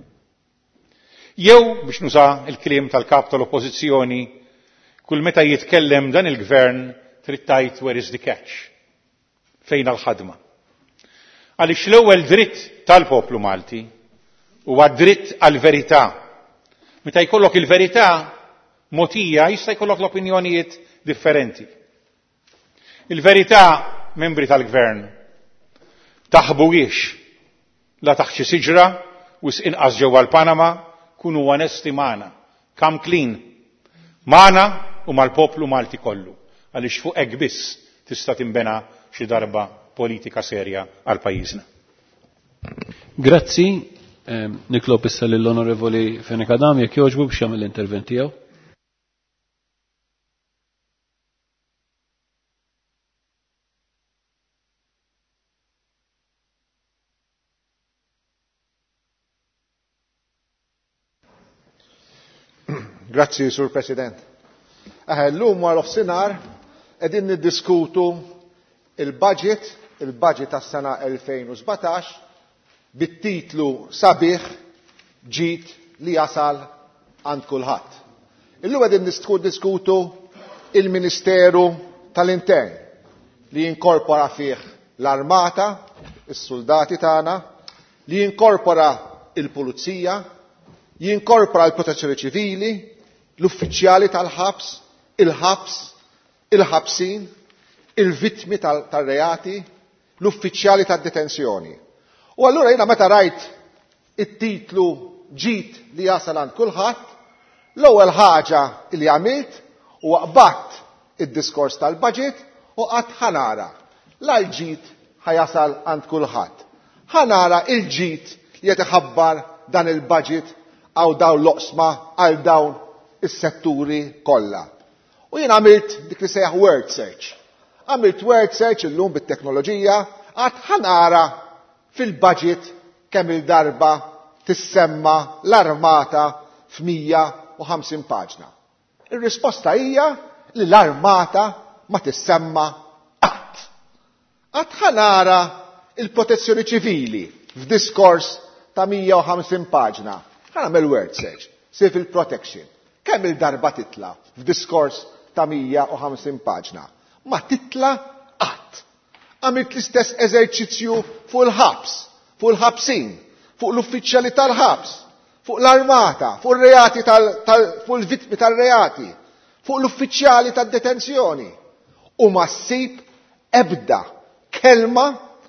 Jew biex nuża l-kliem tal-kap tal-Oppożizzjoni, kull meta jitkellem dan il-Gvern trid tgħid where is the catch? Fejn għall-ħadma? Għaliex l-ewwel dritt tal-poplu Malti huwa dritt għall-verità. Meta jkollok il-verità mogħtija jista' jkollok l-opinjonijiet differenti. Il-verità, membri tal-Gvern, taħbuwiex la taħt xi siġra u inqas ġewwa l-Panama, kunu onesti magħna, come clean, magħna u mal-poplu Malti kollu, għaliex fuq hekk biss tista' tinbena xi darba politika serja għal pajjiżna. Grazzi. Niklob issa lill-Onorevoli Fenek Adam jekk jogħġbu biex jagħmel l-intervent tiegħu. Grazzi, Sur President. Llum wara nofsinhar qegħdin niddiskutu il-budget, il-budget tas-sena elfejn u sbatax bit-titlu sabiħ ġid li jasal għand kulħadd. Illum qegħdin diskutu il-Ministeru tal-Intern li jinkorpora fih l-Armata, is-soldati tagħna, li jinkorpora il-Pulizija, jinkorpora l-Protezzjoni Ċivili, l-uffiċjali tal-ħabs, il-ħabs, il-ħabsin, il-vittmi tal-reati, l-uffiċjali tad-detenzjoni. U allura jiena meta rajt it-titlu ġid li jasal għand kulħadd, l-ewwel ħaġa li għamilt huwa qbatt id-diskors tal-budget u qatt ħanara l-ġid ħajasal għand kulħadd. Ħanara il-ġid li qed iħabbar dan il-budget għaw dawn l-oqsma għal dawn is-setturi kollha. U jien għamilt dik li sejħ word search. Għamilt word search illum bit-teknoloġija, għad ħanara fil-budget kemm il-darba tissemma l-armata f'mija u ħamsin paġna. Ir-risposta hija li l-armata ma tissemma qatt. Għad ħanara il-protezzjoni ċivili f'diskors ta' mija u ħamsin paġna. Ħanamel word search, civil protection. Kemm il-darba titla f'diskors ta' mija u ħamsin paġna? Ma titla qatt. Għamilt l-istess eżerċizzju fuq il-ħabs, fuq il-ħabsin, fuq l-uffiċjali tal-ħabs, fuq l-armata, fuq il-reati fuq il-vittmi tal-reati, fuq l-uffiċjali tad-detenzjoni. U ma ssib ebda kelma,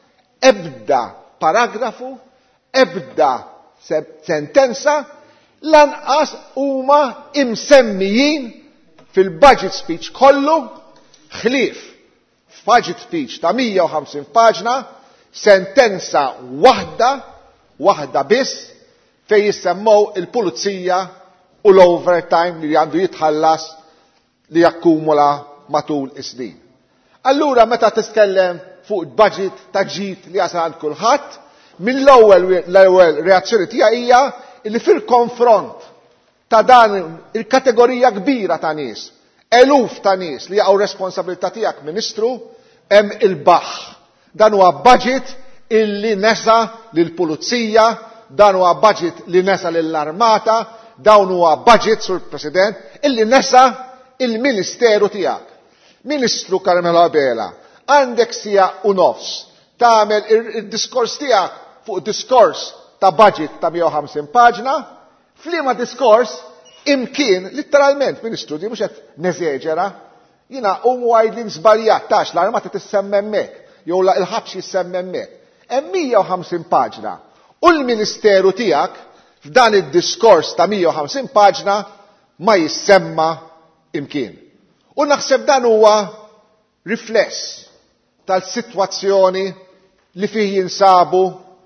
ebda paragrafu, ebda sentenza lanqas huma imsemmijin fil-budget speech kollu ħlief f'budget speech ta' mija u ħamsin paġna sentenza waħda, waħda biss fejn jissemmow il-pulizija u l-overtime li għandu jitħallas li jakkumula matul is-snin. Allura meta titkellem fuq il-budget ta' ġid li jasal għand kulħadd, mill-ewwel l-ewwel reazzjoni tiegħi hija li fil-konfront ta' dan il-kategorija kbira ta' nies, eluf ta' nies li jaqgħu responsabilità tiegħek Ministru, hemm il-baħħ. Dan huwa budget illi nesa lill-Pulizija, dan huwa budget li nesa lill-Armata, dawn huwa budget, Sur President, illi nesa il-Ministeru tiegħek. Ministru Carmelo Abela, għandek sija u nofs tagħmel il-diskors tiegħek fuq diskors ta' budget ta' mija u ħamsin paġna, f'liema diskors imkien, literalment, Ministru, di mhux qed neżeġera, jiena hum għajdlin żbaljat tax l-armata tissemma hemmhekk, jew il-ħabs jissemma hemmhekk. Hemm mija u ħamsin paġna. U l-Ministeru tiegħek f'dan id-diskors ta' mija u ħamsin paġna ma jissemma imkien. U naħseb dan huwa rifless tal-sitwazzjoni li fih jinsabu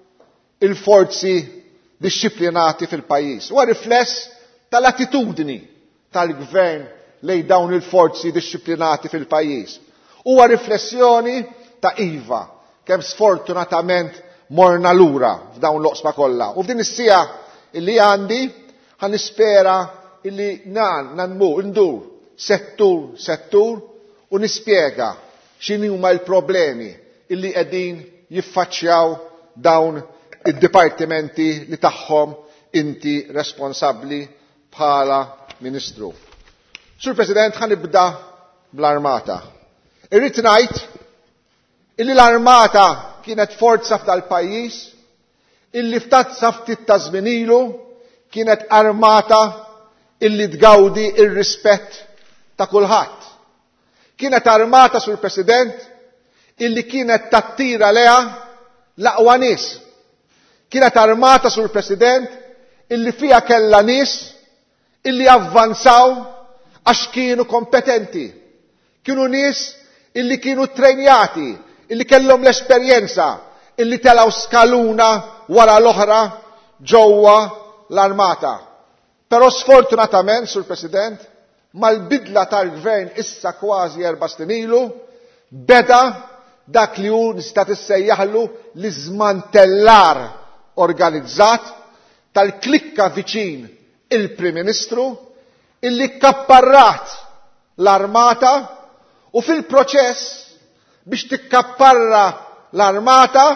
il-forzi disciplinati fil-pajjiż. Huwa rifless tal-attitudni tal-gvern lejn dawn il-forzi disciplinati fil-pajjiż. Huwa riflessjoni ta' iva kemm sfortunatament morna lura f'dawn l-oqsma kollha. U f'din is-sija illi għandi ħan nispera illi nan nanmu ndur settur settur u nispjega x'inhi huma l-problemi illi qegħdin jiffaċċjaw dawn id-dipartimenti li tagħhom inti responsabbli bħala Ministru. Sur President, ħan nibda bl-Armata. Irrid ngħid illi l-Armata kienet forza f'dal pajjiż, illi ftazza ftit ta' żmien ilu kienet armata illi tgawdi ir-rispett ta' kulħadd. Kienet armata, Sur President, illi kienet tattira leha l-aqwa nies. Kienet armata, Sur President, illi fija kellha nies illi avvanzaw għax kienu kompetenti. Kienu nies illi kienu trejnjati, illi kellhom l-esperjenza, illi telaw skaluna wara l-oħra ġewwa l-armata. Però sfortunatament, Sur President, mal-bidla tal-gvern issa kważi erba' snin ilu, beda dak li hu nista' tissejjaħlu l-iżmantellar organizzat tal-klikka viċin il-Prim Ministru illi kapparrat l-armata u fil-proċess biex tikkapparra l-armata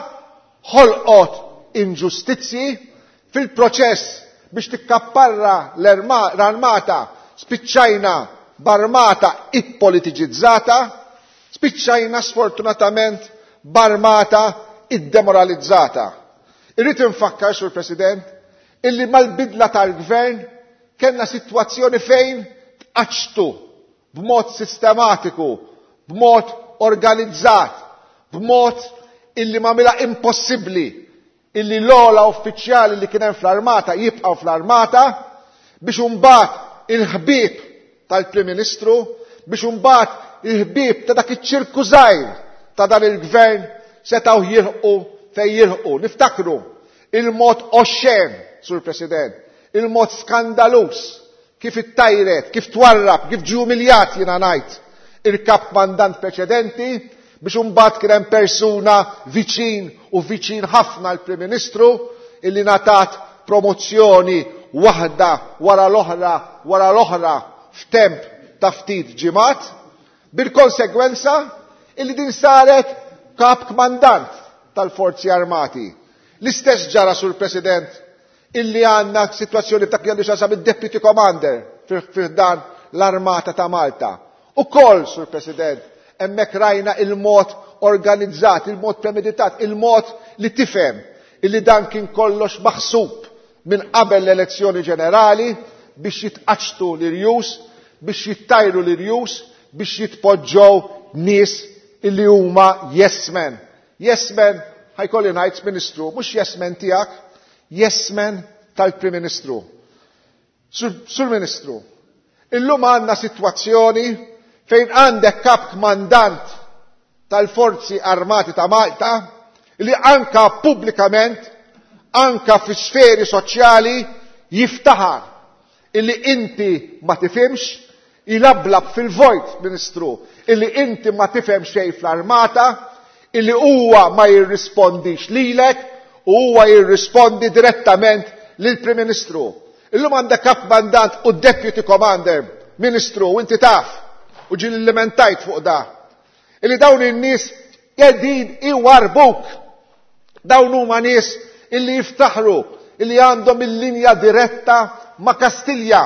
ħolqot inġustizzji, fil-proċess biex tikkapparra l-armata spiċċajna b'armata ippolitiġizzata, spiċċajna sfortunatament b'armata iddemoralizzata. Irrid infakkar, Sur President, illi mal-bidla tal-gvern kellna sitwazzjoni fejn tqaċtu b'mod sistematiku, b'mod organizzat, b'mod illi mamila impossibbli illi l-ola uffiċjali li kien hemm fl-armata jibqgħu fl-armata biex imbagħad il-ħbieb tal-Prim Ministru, biex imbagħad il-ħbieb ta' dak iċ-ċirku żgħir ta' dan il-gvern setgħu jilħqu fejn jilħqu. Niftakru il-mod oxxen, Sur President, il-mod skandalus kif ittajret, kif twarrab, kif ġu umiljat jiena ngħid il-kap mandant preċedenti biex imbagħad kien hemm persuna viċin u viċin ħafna l-Prim Ministru illi ngħatat promozzjoni waħda wara l-oħra wara l-oħra f'temp ta' ftit ġimgħat, bil-konsegwenza illi din saret kap kmandant tal-Forzi Armati. L-istess ġara sur President illi għandna sitwazzjoni ta' kien xasab id-Deputy Commander fih dan l-Armata ta' Malta. Ukoll sur President hemmhekk rajna il-mod organizzat, il-mod premeditat, il-mod li tifhem illi dan kien kollox maħsub minn qabel l-elezzjoni ġenerali biex jitqaċtu l-irjus, biex jittajru l-irjus, biex jitpoġġow nies illi huma yes men. Yes men, ħajkolli ngħid Ministru, mhux yes men tiegħek, yes men tal-Prim Ministru. Sur, sur Ministru, illum għandna sitwazzjoni fejn għandek kap kmandant tal-Forzi Armati ta' Malta li anka pubblikament, anka fi sferi soċjali jiftaħar illi inti ma tifhimx, jilablab fil-vojt, Ministru, illi inti ma tifhem xejn fl-armata, illi huwa ma jirrispondix lilek u huwa jirrispondi direttament lill-Prim Ministru. Illum għandek kap mandant u Deputy Commander, Ministru, u inti taf, u ġil elementajt fuq da. Illi dawn in-nies qegħdin iwarbuk. Dawn huma nies illi jiftaħru, illi għandhom il-linja diretta ma' Kastilja.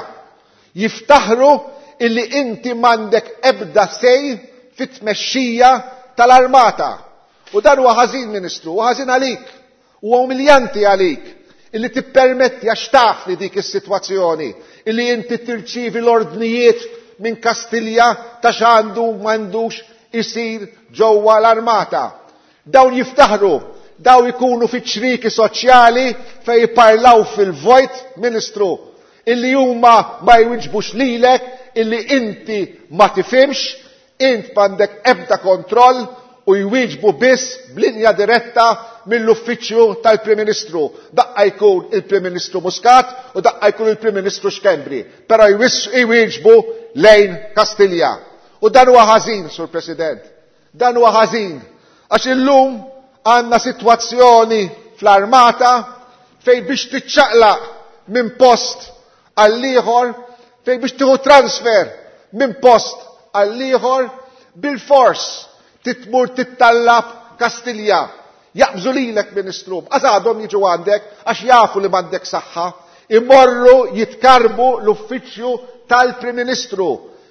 Jiftaħru illi inti m'għandek ebda sej fit-tmexxija tal-armata. U dan huwa ħażin, Ministru, u ħażin għalik, huwa umiljanti għalik, illi tippermetti għax taf li dik is-sitwazzjoni, illi inti tirċivi l-ordnijiet minn Kastilja ta' x'għandu m'għandux isir ġewwa l-armata. Dawn jiftaħru, daw ikunu fiċ-ċriki soċjali fejn jipparlaw fil-vojt, Ministru, illi huma ma jwiġbux lilek, illi inti ma tifhimx, int m'għandek ebda kontroll u jwieġbu biss b'linja diretta mill-uffiċċju tal-Prim Ministru. Daqqa jkun il-Prim Ministru Muscat u daqqa jkun il-Prim Ministru Xkembri, però jwieġbu lejn Kastilja. U dan huwa ħażin, Sur President. Dan huwa ħażin għax illum għandna sitwazzjoni fl-armata fejn biex tiċċaqlaq minn post għal ieħor, fejn biex tieħu transfer minn post għal ieħor bil-fors titmur tittallab Kastilja. Jaqbżu lilek, Ministru, għazadhom jiġu għandek għax jafu li m'għandek saħħa, imorru jitkarbu l-uffiċċju tal-Prim Ministru,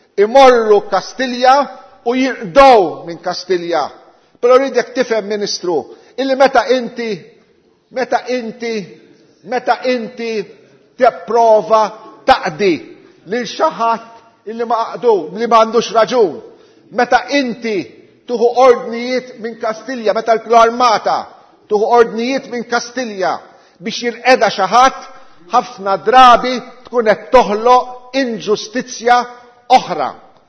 imorru Kastilja u jirqdow minn Kastilja. Però ridek tifhem, Ministru, illi meta inti meta inti meta inti tipprova taqdi lil xi ħadd illi ma qaqdu, li m'għandux raġun, meta inti tuħu ordnijiet minn Kastilja, meta l-armata tuħu ordnijiet minn Kastilja biex jirqeda xi ħadd, ħafna drabi tkun qed toħloq inġustizzja oħra.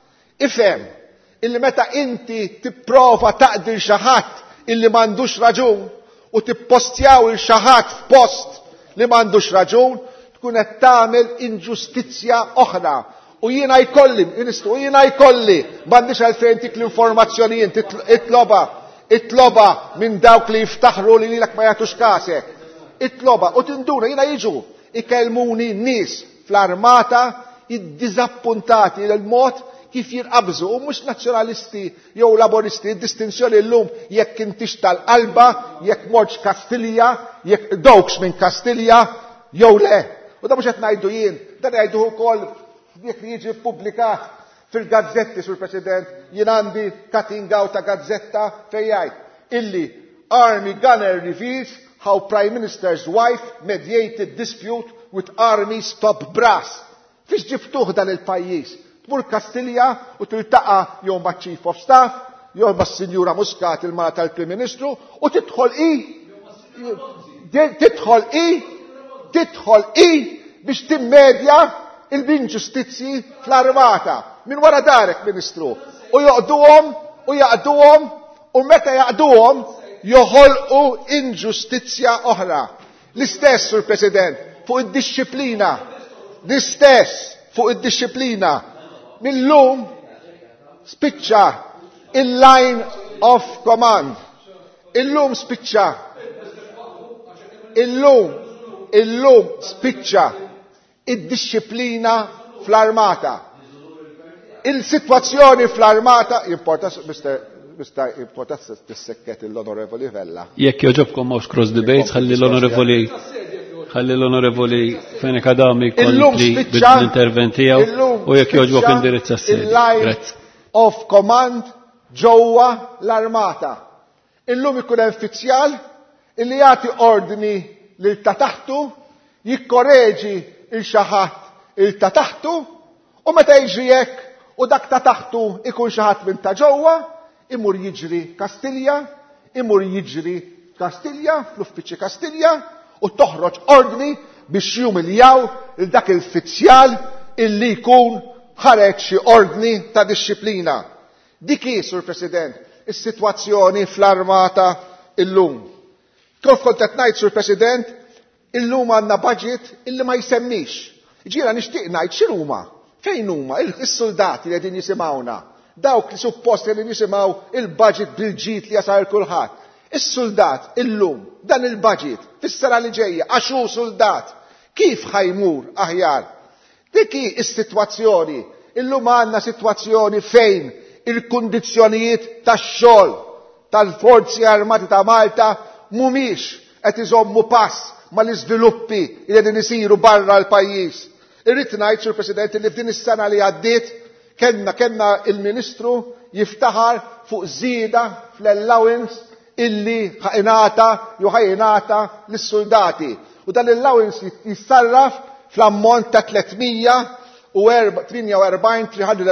Ifhem illi meta inti tipprova taqdir xi ħadd illi m'għandux raġun u tippostjaw il xi ħadd f'post li m'għandux raġun, tkun qed tagħmel inġustizzja oħra. U jiena jkolli, Ministru, jiena jkolli, m'għandix għalfejn tik l-informazzjonijiet itloba, itloba minn dawk li jiftaħru li lilek ma jagħtux kasek. Itloba, u tinduna jiena jiġu ikellmuni nies fl-armata iddiżappuntati l-mod kif jirqabżu, u mhux nazzjonalisti jew laboristi, id-distinzjoni llum jekk intix tal-qalba, jekk morġ Kastilja, jekk dawks minn Kastilja, jew le. U da mhux qed ngħidu jien, dan jgħidu wkoll jekk li jiġi ppubblikat fil-gazzetti, Sur President, jien għandi cutting out ta' gazzetta fejn jgħid illi Army gunner reveals how Prime Minister's wife mediated dispute with Army's top brass. Fiex ġibtuh dan il-pajjiż? Tmur Kastilja u tiltaqa' jew ma' Chief of Staff, jew ma' Sinjura Muscat il-mara tal-Prim Ministru u tidħol i tidħol i tidħol i biex timmedja il-inġustizzi fl-armata minn wara darek, Ministru. U joqduhom u jaqduhom u meta jaqduhom joħolqu inġustizzja oħra. L-istess, Sur President, fuq id-disciplina. L-istess fuq id-disciplina. Millum spiċċa il-line of command. Illum spiċċa. Illum, illum spiċċa id-disciplina fl-armata. Il-sitwazzjoni fl-armata, importa, mister importa t-sekket l-onorevoli Vella. Jekk joġobkom mawx cross debates, ħalli l-onorevoli ħalli l-onorevoli Fenek Adami kompli bil-intervent tiegħu u jekk joġbok indirizza s-sedi. Of command ġewwa l-armata. Illum ikun hemm uffiċjal illi jagħti ordni lil ta' taħtu, jikkoreġi il-xi ħadd il ta' taħtu u meta jiġri hekk u dak ta' taħtu ikun xi ħadd minn ta' ġewwa, imur jiġri Kastilja, imur jiġri Kastilja fl-uffiċċju Kastilja u toħroġ ordni biex jumiljaw il dak il-uffiċjal illi jkun ħareġ xi ordni ta' disċiplina. Dik hi, Sur President, is-sitwazzjoni fl-armata illum. Kif kont qed ngħid, Sur President, illum għandna budget illi ma jsemmix. Ġiera nixtieq ngħid x'inhuma, fejn huma is-soldati li qegħdin jisimgħuna, dawk li suppost qegħdin jisimgħu il-budget bil-ġid li jasal kulħadd. Is-soldat illum dan il-budget fis-sena li ġejja għaxu soldat kif ħajmur aħjar. Dik hi s-sitwazzjoni. Illum għandna sitwazzjoni fejn il-kundizzjonijiet tax-xogħol tal-Forzi Armati ta' Malta mhumiex qed iżommu pass mal-iżviluppi li qegħdin isiru barra l-pajjiż. Irrid ngħid, Sur President, li f'din is-sena li għaddiet kellna kellna il-Ministru jiftaħar fuq żieda fl-allowance illi ħajnata jew ħajnata lis-soldati. U dan l-allowance jissarraf fl-ammont ta' tlietmija tminja u erbgħin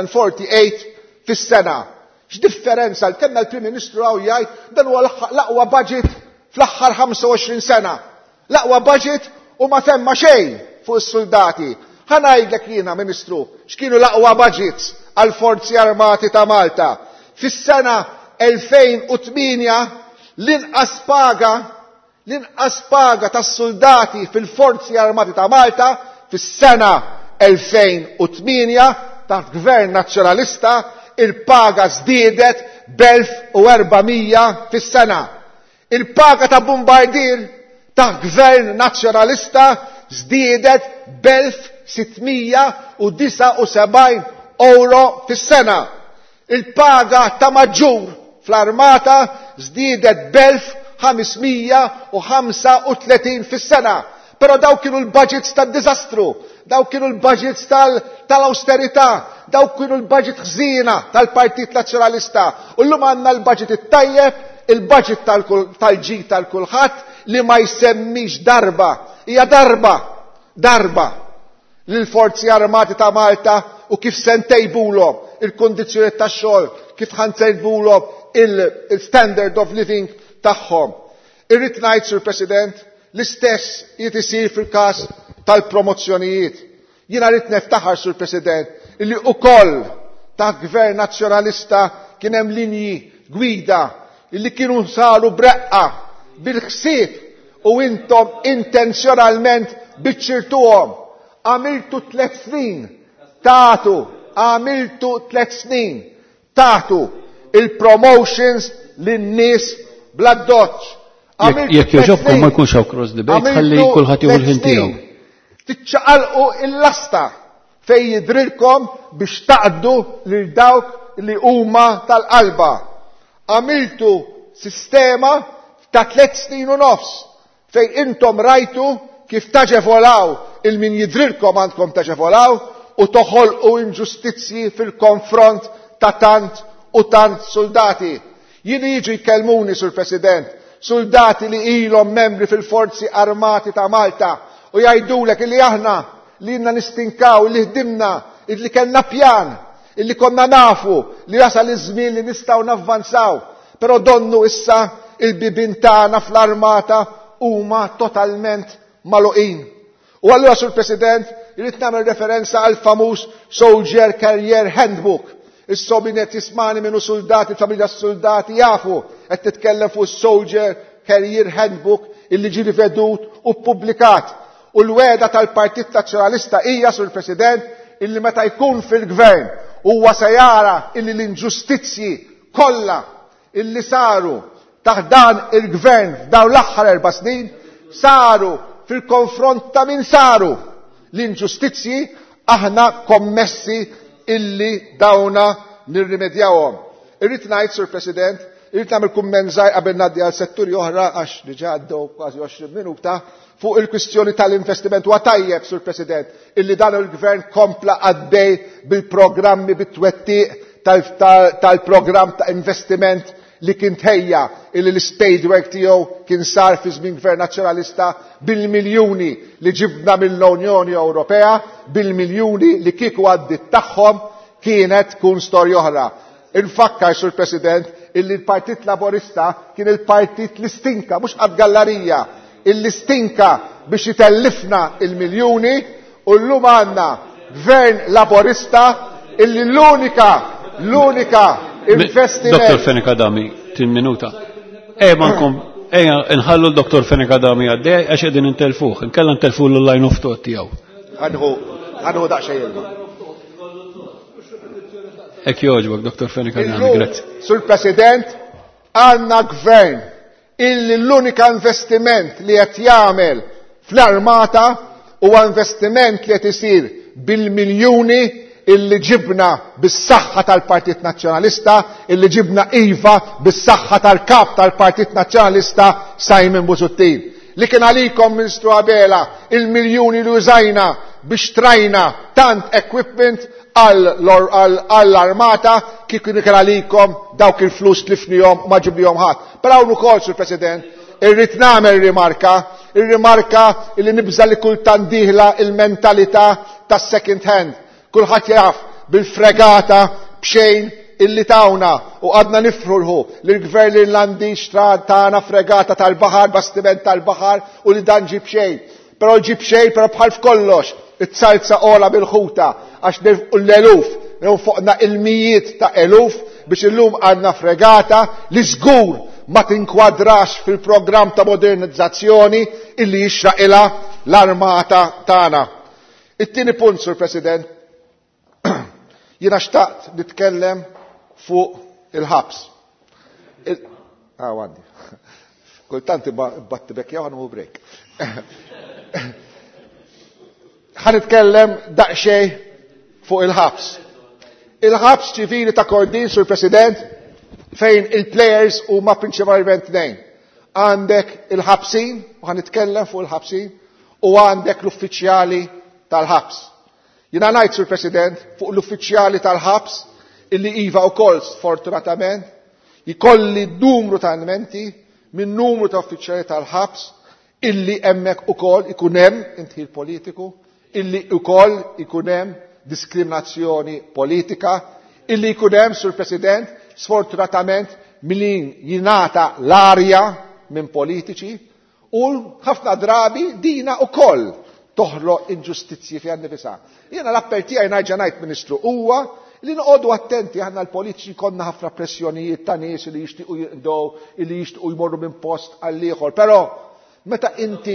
three fis-sena. X'differenza l kellna l-Prim Ministru għaw jgħid dan huwa l-aqwa budget fl-aħħar ħamsa u għoxrin sena. L-aqwa budget u ma temma xejn fuq is-soldati. Ħanajdlek jiena, Ministru, x'kienu l-aqwa budgets għall-Forzi Armati ta' Malta. Fis-sena elfejn u tminja l-inqas paga l-inqas paga tas-soldati fil-Forzi Armati ta' Malta fis-sena elfejn u tminja taħt Gvern Nazzjonalista il-paga żdiedet b'elf u erba'mija fis-sena. Il-paga ta' bombardier taħt Gvern Nazzjonalista żdiedet b'elf sittmija u disa' u sebgħin euro fis-sena. Il-paga ta' maġġur fl-armata żdiedet b'elf ħamsmija u ħamsa u tletin fis-sena. Però daw kienu l-budgets tad-diżastru, daw kienu l-budgets tal-austerità, daw kienu l-budget ħżiena tal-Partit Nazzjonalista. U llum għandna l-budget it-tajjeb, il-budget tal-ġid tal-kulħadd li ma jsemmix darba, hija darba, darba lill-Forzi Armati ta' Malta u kif se ntejbulhom il-kondizzjonijiet tax-xogħol, kif ħansejbulhom il-standard of living tagħhom. Irrid ngħid, Sur President, l-istess jiet isir fil-każ tal-promozzjonijiet. Jiena rrid niftaħar, Sur President, illi wkoll ta' Gvern Nazzjonalista kien hemm linji gwida illi kienu saru breqqa bil-ħsieb u intom intenzjonalment biċċirtuhom. Għamiltu tliet snin tagħtu, għamiltu tliet snin tagħtu il-promotions lin-nies bla-doċċ. Jekk joġobkom ma jkunx hawn cross debate, ħalli kulħadd jieħu l-ħin tiegħu. Tiċċaqalqu il-lasta fejn jidrilkom biex taqdu lil dawk li huma tal-qalba. Għamiltu sistema ta' tliet snin u nofs fejn intom rajtu kif taġevolaw il-min jidrilkom għandkom taġevolaw u toħolqu inġustizzji fil-konfront ta' tant u tant soldati. Jien jiġu jkellmuni, Sur President, soldati li ilhom membri fil-Forzi Armati ta' Malta u jgħidulek li aħna li inna nistinkaw, li ħdimna, li kellna pjan, li konna nafu li jasal iż-żmien li nistgħu navvanzaw, però donnu issa il-bibin tagħna fl-armata huma totalment magħluqin. U allura, Sur President, irid nagħmel referenza għal famuż Soldier Career Handbook. Is-sobinet jismani minnu soldati, familja soldati jafu qed titkellem fuq Soldier Career Handbook illi ġi rivedut u ppubblikat. U l-weda tal-Partit Nazzjonalista hija, Sur President, illi meta jkun fil-gvern huwa se jara illi l-inġustizzji kollha illi saru taħt dan il-gvern f'dawn l-aħħar erba' snin saru fil-konfront ta' min saru l-inġustizzji aħna kommessi illi dawna nirrimedjawhom. Irrid ngħid, Sur President, irrid nagħmel kumment żgħir qabel ngħaddi għal setturi oħra għax diġà għaddew kważi għoxrin minuta fuq il-kwistjoni tal-investiment. Huwa tajjeb, Sur President, illi dan il-Gvern kompla għaddej bil-programmi bit-twettiq tal-programm ta' investiment li kien tħejja illi l-spade work tiegħu kien sar fi żmien Gvern Nazzjonalista bil-miljuni li ġibna mill-Unjoni Ewropea, bil-miljuni li kieku għaddit tagħhom kienet tkun storja oħra. Infakkar, Sur President, illi l-Partit Laborista kien il-partit li stinka, mhux għad-gallerija, illi stinka biex jitellifna il-miljuni u llum għandna Gvern Laborista illi l-unika, l-unika investiment. Doktor Fenikadami, tin minuta. Ejja mankom, ejja nħallu l-Doktor Fenikadami għaddej għax qegħdin intelfuh, inkella ntelfu l-line of thought tiegħu. Għanħu, għanħu daqsxejn ilma. Ek joġbok, Doktor Fenikadami, grazzi. Sur President, għandna gvern illi l-unika investiment li qed jagħmel fl-armata huwa investiment li qed isir bil-miljuni illi ġibna bis-saħħa tal-Partit Nazzjonalista, illi ġibna iva bis-saħħa tal-kap tal-Partit Nazzjonalista Simon Busuttin. Li kien għalikom, Ministru Abela, il-miljuni li użajna biex trajna tant equipment għall-armata kif kien għalikom dawk il-flus tlifnihom u ma ġibnihom ħadd. Però hawn ukoll, Sur President, irrid nagħmel rimarka, ir-rimarka illi nibża li kultant dieħla il-mentalità tas-second hand. Kulħadd jaf bil-fregata bxejn illi tawna u għadna nifrħu li l-Gvern Irlandiż tagħna fregata tal-baħar, bastiment tal-baħar u li dan ġib xejn. Però ġib xejn però bħal f'kollox it-salza ola bil-ħuta għax l-eluf, fuqna il-mijiet ta' eluf biex illum għandna fregata li żgur ma tinkwadrax fil-programm ta' modernizzazzjoni illi jixraqilha l-armata tagħna. It-tieni punt, Sur President, jiena xtaqt nitkellem fuq il-ħabs. Ah, għandi. Kultant battibek jaw għanu break. Ħan nitkellem daqxej fuq il-ħabs. Il-ħabs ċivili ta' Kordin, Sur President, fejn il-players huma prinċipalment tnejn. Għandek il-ħabsin, u ħan nitkellem fuq il-ħabsin, u għandek l-uffiċjali tal-ħabs. Jina ngħid, Sur President, fuq l-uffiċjali tal-ħabs illi iva wkoll sfortunatament jkolli numru ta' elementi minn numru ta' uffiċjali tal-ħabs illi hemmhekk ukoll ikun hemm intħil politiku, illi ukoll ikun hemm diskriminazzjoni politika, illi jkun hemm, Sur President, sfortunatament min jingħata l-arja minn politiċi u ħafna drabi dina ukoll toħloq inġustizzji fi għannifisa. Jena l-appell tiegħi ngħid ngħid, Ministru, huwa li noqogħdu attenti aħna l-politiċi konna ħafna pressjonijiet ta' nies li jixtiequ jinqdew, li jixtiequ jmorru minn post għal ieħor. Però meta inti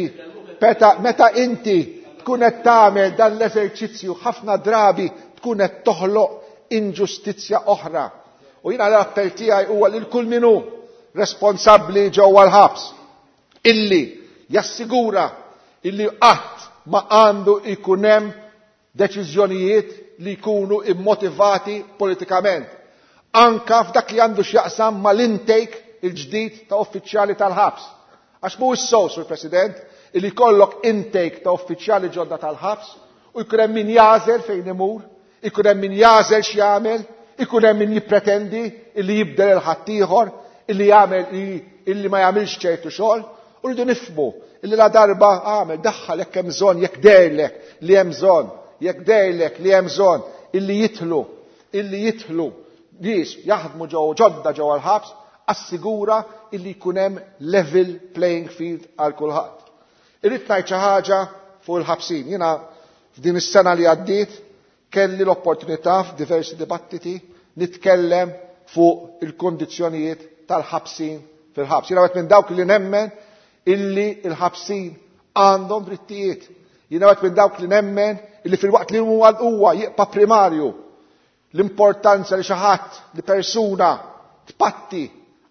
meta inti tkun qed tagħmel dan l-eżerċizzju ħafna drabi tkun qed toħloq inġustizzja oħra. U jiena l-appell tiegħi huwa lil kull min hu responsabbli ġewwa l-ħabs illi jassigura illi qatt ma għandu ikun hemm deċiżjonijiet li jkunu immotivati politikament. Anka f'dak li għandu x'jaqsam mal-intake il-ġdid ta' uffiċjali tal-ħabs. Għax mhuwiex sew, Sur President, illi jkollok intake ta' uffiċjali ġodda tal-ħabs u jkun hemm min jażel fejn imur, ikun hemm min jażel x'jagħmel, ikun hemm min jippretendi illi jibdel il-ħaddieħor, illi jagħmel illi ma jagħmilx ċertu xogħol, u rridu nifhmu illi la darba għamel daħħal jekk hemm bżonn, jekk dejlek li hemm bżonn, jekk dejlek li hemm bżonn illi jitlu, illi jitlu nies jaħdmu ġew ġodda ġewwa l-ħabs, assigura illi jkun hemm level playing field għal kulħadd. Irrid ngħid xi ħaġa fuq il-ħabsin. Jiena f'din is-sena li għaddiet kelli l-opportunità f'diversi dibattiti nitkellem fuq il-kondizzjonijiet tal-ħabsin fil-ħabs. Jiena qed minn dawk li nemmen illi il-ħabsin għandhom drittijiet. Jiena qed minn dawk li nemmen illi fil-waqt li huwa huwa jibqa' primarju l-importanza li xi ħadd li persuna tpatti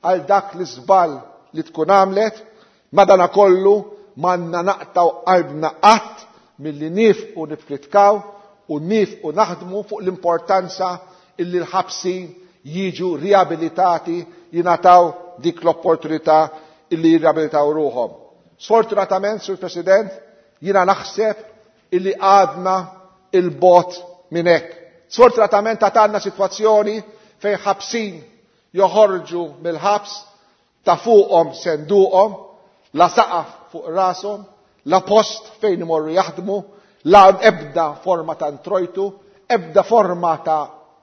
għal dak l-iżball li tkun għamlet, madanakollu m'għandna naqtaw qalbna qatt milli nifqu nipplitkaw u nifqu naħdmu fuq l-importanza illi l-ħabsin jiġu riabilitati, jingħataw dik l-opportunità illi jirriabilitaw ruhom. Sfortunatament, Sur President, jiena naħseb illi għadna il-bot minn hekk. Sfortunatament għatanna sitwazzjoni fejn ħabsin joħorġu mill-ħabs ta' fuqhom senduqhom, la saqaf fuq rashom, la post fejn imorru jaħdmu, la ebda forma ta' introjtu, ebda forma ta'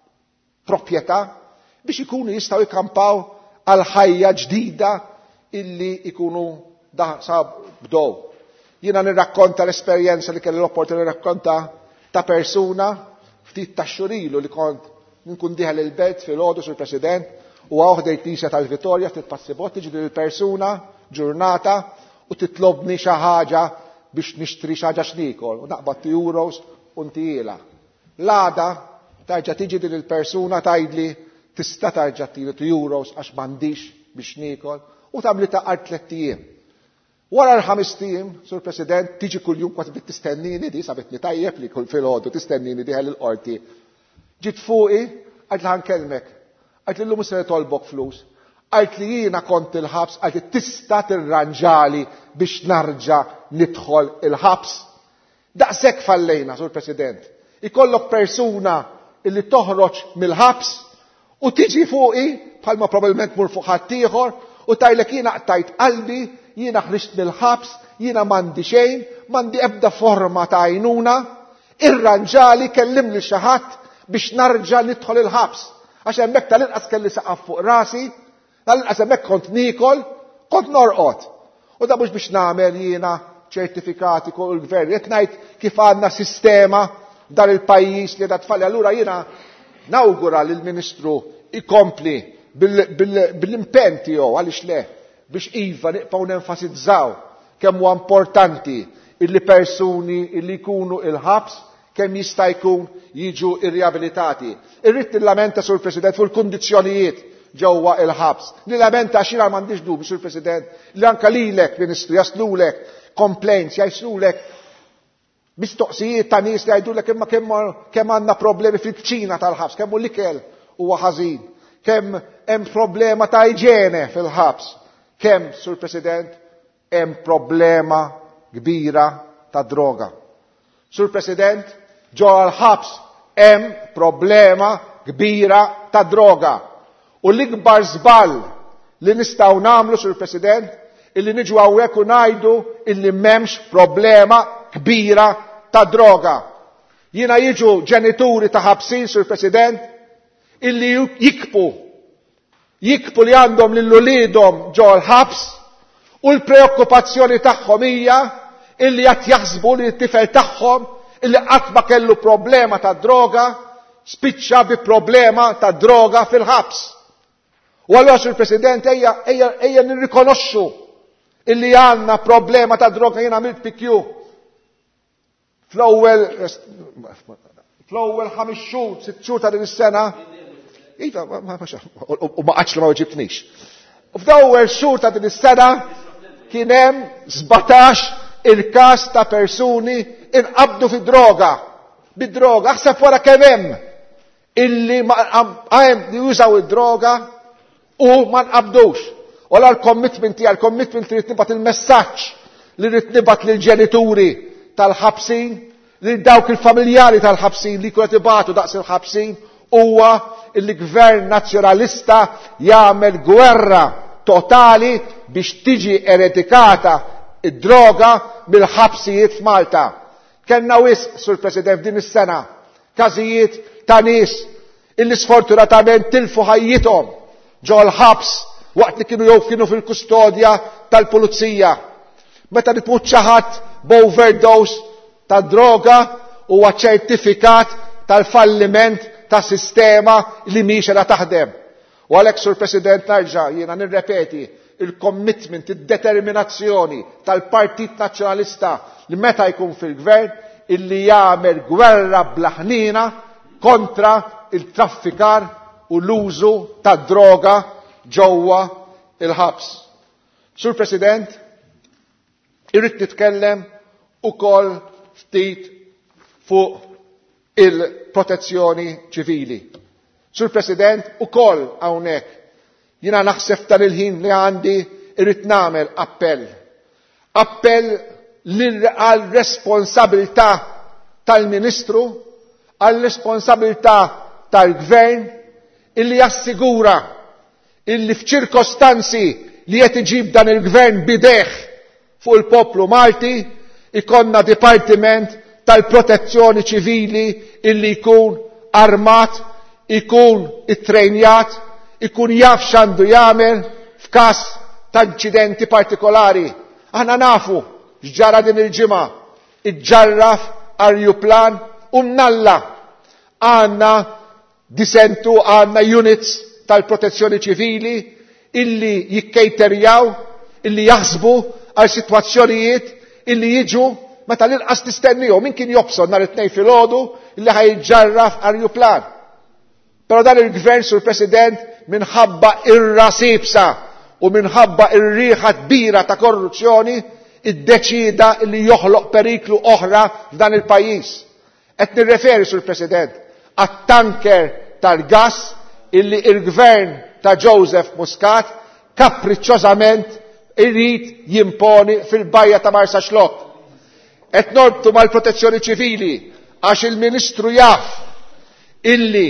proprjetà biex ikunu jistgħu jkampaw għal ħajja ġdida illi ikunu da sab bdow. Jiena nirrakkonta l-esperjenza li kelli l-opportunità nirrakkonta ta' persuna ftit ta' xurilu li kont nkun diħel il-belt fil-ħodu Sur President u għawħdej knisja tal-Vittorja ftit passibot tiġi l-persuna ġurnata u titlobni xi ħaġa biex nixtri xi ħaġa x'nikol u naqbad two euros u ntiela. L-għada tarġa' tiġi din il-persuna tgħidli tista' tarġa' tili two euros għax m'għandix biex nikol u tagħmli taqgħar tliet ijiem. Wara l-ħames ijiem, Sur President, tiġi kuljum kont bit tistennini di sabitni tajjeb li kull fil-ħodu tistennini diħel il-qorti. Ġiet fuqi, għalt li ħankellmek, għalt li l-lum se tolbok flus, għalt li jiena kont il-ħabs, għalt li tista' tirranġali biex narġa' nidħol il-ħabs. Daqshekk fallejna, Sur President. Ikollok persuna illi toħroġ mill-ħabs u tiġi fuqi bħalma probabbilment mur fuq ħadd ieħor u tajlek jiena qtajt qalbi, jiena ħriġt mill-ħabs, jiena m'għandi xejn, m'għandi ebda forma ta' għajnuna, irranġali kellimni xi ħadd biex narġa' nidħol il-ħabs. Għax hemmhekk tal-inqas kelli saqaf fuq rasi, tal-inqas hemmhekk kont nikol, kont norqod. U da mhux biex nagħmel jiena ċertifikati kull il-gvern, qed ngħid kif għandna sistema dar il-pajjiż li qiegħda tfalli. Allura jiena nawgura lill-Ministru ikompli bil-impenn tiegħu għaliex le biex iva niqpaw nenfasizzaw kemm huwa importanti illi persuni illi jkunu il-ħabs kemm jista' jkun jiġu irriabilitati. Irrid tillamenta Sur President fuq il-kundizzjonijiet ġewwa il-ħabs. Nillamenta għax jiena m'għandix dubju Sur President li anke lilek Ministru jaslulek complaints, jaslulek mistoqsijiet ta' nies li jgħidulek imma kemm għandna problemi fil-kċina tal-ħabs, kemm hu l-ikel huwa ħażin, kemm hemm problema ta' iġiene fil-ħabs. Kemm, Sur President, hemm problema kbira ta' droga. Sur President, ġewwa l-ħabs hemm problema kbira ta' droga. U l-ikbar żball li nistgħu nagħmlu, Sur President, illi niġu hawnhekk u ngħidu illi m'hemmx problema kbira ta' droga. Jiena jiġu ġenituri ta' ħabsin, Sur President, illi jikbu jikbu li għandhom lil uliedhom ġewwa l-ħabs u l-preokkupazzjoni tagħhom hija illi qed jaħsbu li t-tifel tagħhom illi qatt ma kellu problema ta' droga spiċċa bi problema ta' droga fil-ħabs. U allura Sur President ejja ejja ejja nirrikonoxxu illi għandna problema ta' droga. Jiena għamilt P Q fl-ewwel fl-ewwel ħames xhur, sitt xhur ta' din is-sena. Iva, ma u ma qatx li ma ġibtnix. U f'dawwer xhur ta' din is-sena kien hemm sbatax il-każ ta' persuni inqabdu fi droga, bid-droga, aħseb wara kemm hemm illi hemm li jużaw id-droga u ma nqabdux. Wara l-commitment tiegħi, l-commitment li rid nibgħat il-messaġġ li rid nibgħat lill-ġenituri tal-ħabsin, li dawk il-familjari tal-ħabsin li jkunu qed ibatu daqs il-ħabsin huwa il-gvern nazzjonalista jagħmel gwerra totali biex tiġi eredikata id-droga mill-ħabsijiet f'Malta. Kenna wisq, Sur President, din is-sena każijiet ta' nies illi sfortunatament tilfu ħajjithom ġol ħabs waqt li kienu jew kienu fil-kustodja tal-pulizija. Meta nitmut xi ħadd b'overdose ta' droga huwa ċertifikat tal-falliment ta' sistema li mhix qiegħda taħdem. U għalhekk, Sur President, narġa' jiena nirrepeti il-commitment, id-determinazzjoni tal-Partit Nazzjonalista li meta jkun fil-gvern illi jagħmel gwerra blaħnina kontra il-traffikar u l-użu ta' droga ġewwa il-ħabs. Sur President, irrid nitkellem ukoll ftit fuq il-protezzjoni ċivili. Sur President, ukoll hawnhekk jiena naħseb dan il-ħin li għandi irrid nagħmel appell. Appell għal responsabilità tal-Ministru, għal responsabilità tal-Gvern illi jassigura illi f'ċirkostanzi li qed iġib dan il-Gvern bideħ fuq il-poplu Malti ikonna dipartiment tal-protezzjoni ċivili illi jkun armat, ikun ittrenjat, ikun jaf x'għandu jagħmel f'każ ta' inċidenti partikolari. Aħna nafu x'ġara din il-ġimgħa, iġġarraf arjuplan u mnalla għandna disentu għandna units tal-protezzjoni ċivili illi jikkejterjaw, illi jaħsbu għal sitwazzjonijiet illi jiġu meta l-inqas tistenniju min kien jobson nhar it-tnejn filgħodu illi ħajġġarraf arjuplan. Però dan il-Gvern, Sur President, minħabba ir-rasibsa u minħabba ir-riħa kbira ta' korruzzjoni iddeċida illi joħloq periklu oħra f'dan il-pajjiż. Qed nirreferi, Sur President, għat-tanker tal-gass illi il-Gvern ta' Joseph Muscat kapriċċjożament irid jimponi fil-bajja ta' Marsa Xlokk. Qed norbtu mal-protezzjoni ċivili għax il-Ministru jaf illi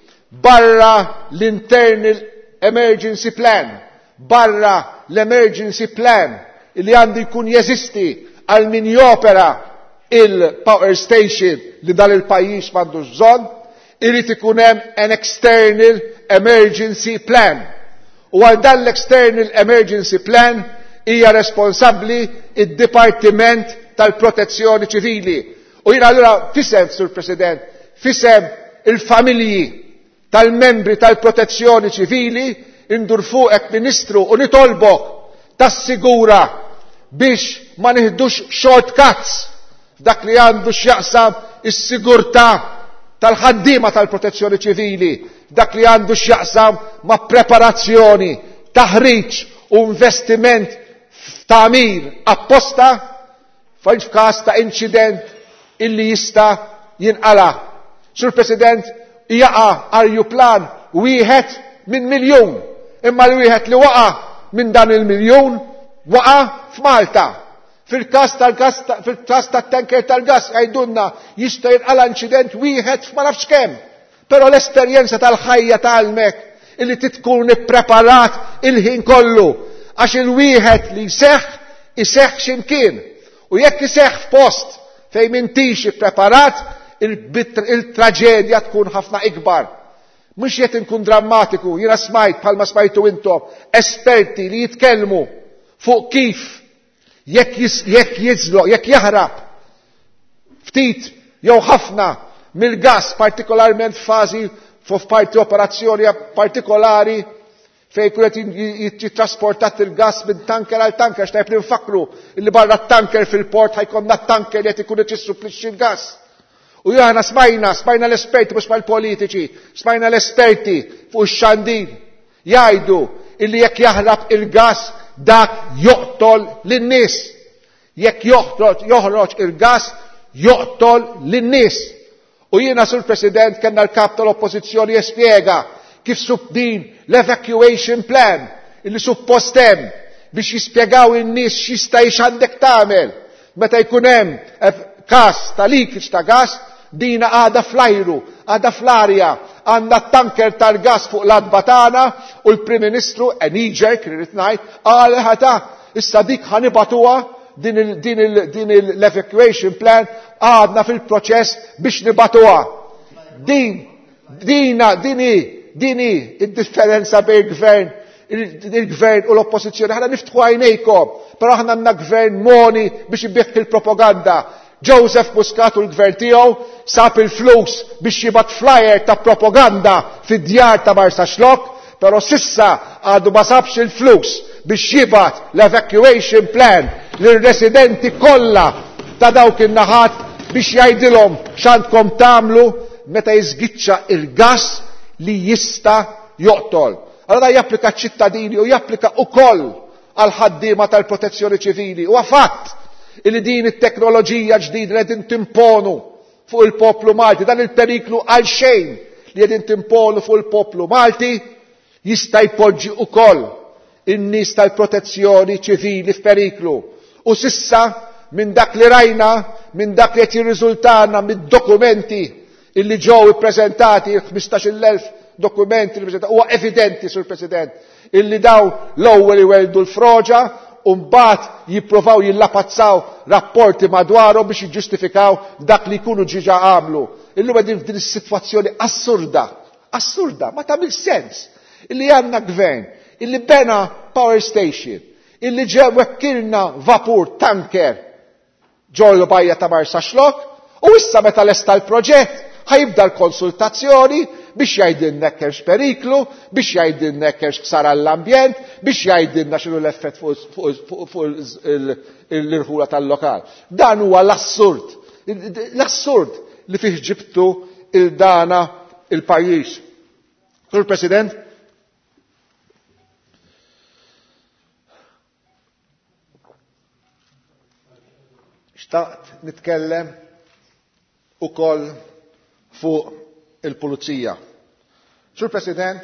barra l-Internal Emergency Plan, barra l-Emergency Plan illi għandu jkun jeżisti għal min jopera il-power station li dan il-pajjiż m'għandux bżonn, irid ikun hemm an External Emergency Plan. U għal dan l-External Emergency Plan hija responsabbli id-Dipartiment tal-Protezzjoni Ċivili. U jiena allura fisem, Sur President, fisem il-familji tal-membri tal-Protezzjoni Ċivili indur fuqek Ministru u nitolbok tassigura biex ma nieħdux shortcuts f'dak li għandu x'jaqsam is-sigurtà tal-ħaddiema tal-Protezzjoni Ċivili, dak li għandu x'jaqsam ma' preparazzjoni, taħriġ u investiment f'tagħmir apposta f'każ ta' inċident illi jista' jinqala. Sur President, jaqa' arjuplan wieħed minn miljun, imma l-wieħed li waqa' minn dan il-miljun waqa' f'Malta. Fil-każ tal-gas, fil-każ tat-tanker tal-gas għajdunna jista' jinqala inċident wieħed f'ma nafx kemm. Però l-esperjenza tal-ħajja tgħalmek illi titkun ippreparat il-ħin kollu għax il-wieħed li jseħħ iseħħ x'imkien. U jekk iseħħ f'post fejn m'intix ippreparat, il-traġedja tkun ħafna ikbar. Mhux qed inkun drammatiku, jiena smajt bħalma smajtu intom esperti li jitkellmu fuq kif jekk jiżlo, jekk jaħrab ftit jew ħafna mill-gass, partikolarment f'fażi f'parti operazzjoni partikolari fejn kunet jittrasportat il-gass minn tanker għal tanker, xtajb li nfakru illi barra t-tanker fil-port ħajkonna t-tanker li qed ikun qed jissupplixxi l-gass. U jahna smajna, smajna l-esperti mhux mal-politiċi, smajna l-esperti fuq ix-xandir jgħidu illi jekk jaħrab il-gass dak joqtol lin-nies. Jekk joħroġ il-gass joqtol lin-nies. U jiena, Sur President, kellna l-kap tal-Oppożizzjoni jispjega kif sub din l-evacuation plan illi suppost hemm biex jispjegaw in-nies x'jista' għandek tagħmel meta jkun hemm każ ta' leakage ta' gas, dina għada fl-ajru, għada fl-arja, għandha tanker tal-gas fuq l-adba tagħna u l-Prim Ministru Eniger kien ngħid qal ħata issa dik ħanibatuha din l-evacuation plan għadna fil-proċess biex nibatuha. Din dina dini dini id-differenza bejn il-gvern il-gvern u l-oppożizzjoni. Ħana niftħu għajnejkom, però aħna għandna gvern moni biex jibbiħ il-propaganda. Joseph Muscat u l-gvern tiegħu sab il-flus biex jibat flyer ta' propaganda fid-djar ta' Marsa Xlokk, però sissa għadu ma sabx il-flus biex jibat l-evacuation plan lir-residenti kollha ta' dawk in-naħat biex jgħidilhom x'għandkom tagħmlu meta jiżgiċċa il-gass li jista' joqtol. Allora japplika ċ-ċittadini u japplika ukoll għal ħaddiema tal-protezzjoni ċivili. U għafatt li din it-teknoloġija ġdida li qegħdin timponu fuq il-poplu Malti, dan il-periklu għal xejn li qegħdin timponu fuq il-poplu Malti jista' jpoġġi ukoll in-nies tal-protezzjoni ċivili f'periklu. U sissa minn dak li rajna, minn dak li qed jirriżultana mid-dokumenti illi ġew ippreżentati ħmistax-il elf dokumenti li preżentati huwa evidenti sur President illi daw l-ewwel iweldu l-froġa u mbagħad jippruvaw jillapazzaw rapporti madwarhom biex jiġġustifikaw dak li jkunu ġiġa għamlu. Illum qegħdin f'din is-sitwazzjoni assurda, assurda, ma tagħmel sens illi għandna gvern illi bena power station, illi ġew wekkilna vapur tanker ġollu bajja ta' Marsa Xlok u issa meta lesta l-proġett ħajibda l-konsultazzjoni biex jgħidilna hekk periklu, biex jgħidilna hekk ksara l-ambjent, biex jgħidilna x'inhu l-effett fuq l-irħula tal-lokal. Dan huwa l-assurd, l-assurd li fih ġibtu il-dana il-pajjiż. Sur President, xtaqt nitkellem ukoll fuq il-pulizija. Sur President,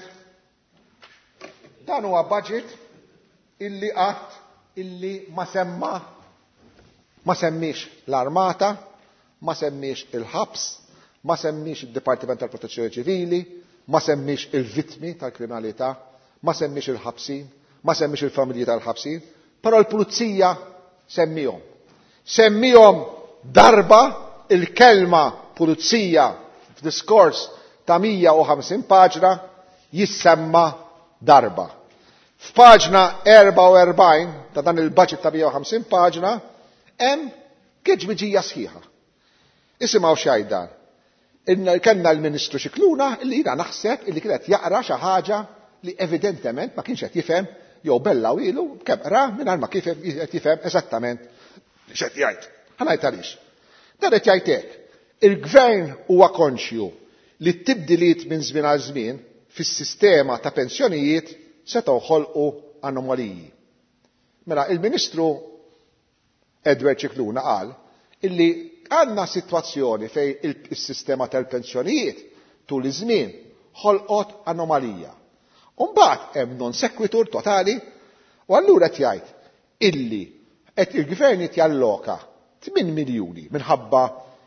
dan huwa budget illi qatt illi ma semma ma semmix l-armata, ma semmix il-ħabs, ma semmix il-Dipartiment tal-Protezzjoni Ċivili, ma semmix il-vittmi tal-kriminalità, ma semmix il-ħabsin, ma semmix il-familji tal-ħabsin, però l-pulizija semmihom. Semmihom darba il-kelma pulizija f'diskors ta' mija u ħamsin paġna jissemma darba. F'paġna erba' u erbgħin ta' dan il-budget ta' mija u ħamsin paġna hemm keġbiġija sħiħa. Isimgħu x'għajdan. Kellna l-Ministru Xikluna illi jiena naħseb illi kienet jaqra xi ħaġa li evidentement ma kienx qed jifhem jew bella u ilu kemm qra mingħajr ma kif qed jifhem eżattament x'qed jgħid. Ħanajt għaliex. Dan qed jgħid hekk. Il-gvern huwa konxju li t-tibdiliet minn żmien għal żmien fis-sistema ta' pensjonijiet setgħu ħolqu anomaliji. Mela il-Ministru Edward Xikluna qal illi għandna sitwazzjoni fejn is-sistema tal-pensjonijiet tul iż-żmien ħolqot anomalija. U mbagħad hemm non sequitur totali u allura qed jgħid illi qed il-gvern jitjalloka tmien miljuni minħabba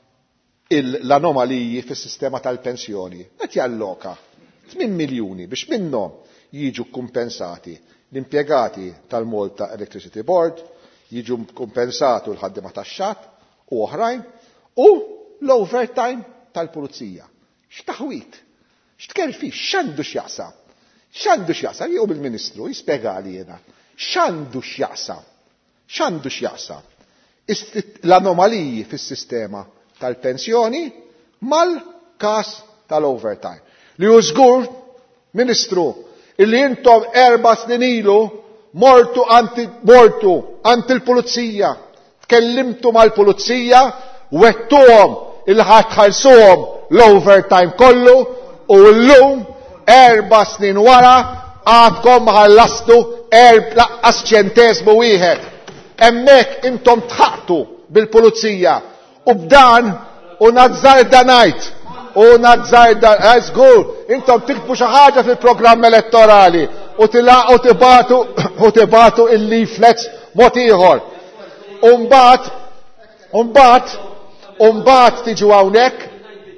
l-anomaliji fis-sistema tal-pensjoni. Qed jalloka tmien miljuni biex minnhom jiġu kumpensati l-impjegati tal-Malta Electricity Board, jiġu kumpensatu l-ħaddiema tax-xatt u oħrajn u l-overtime tal-pulizija. X'taħwit? X'tkerfi? X'għandu x'jaqsam? X'għandu x'jaqsam? Jew bil-Ministru jispjegali jiena. X'għandu x'jaqsam? X'għandu x'jaqsam? L-anomaliji fis-sistema tal-pensjoni mal-każ tal-overtime. Li hu żgur, Ministru, illi intom erba' snin ilu mortu anti mortu anti l-pulizija, tkellimtu mal-pulizija, wettuhom il-ħatħalsuhom l-overtime kollu u llum erba' snin wara għadkom ħallastu erb laqqas ċentesmu wieħed. Hemmhekk intom tħaqtu bil-pulizija u b'dan u nazzarda ngħid u nazzarda żgur intom tiktbu xi ħaġa fil-programm elettorali u tilaqgħu tibatu u tibatu il-leaflets mod ieħor. U mbagħad u mbagħad u mbagħad tiġu hawnhekk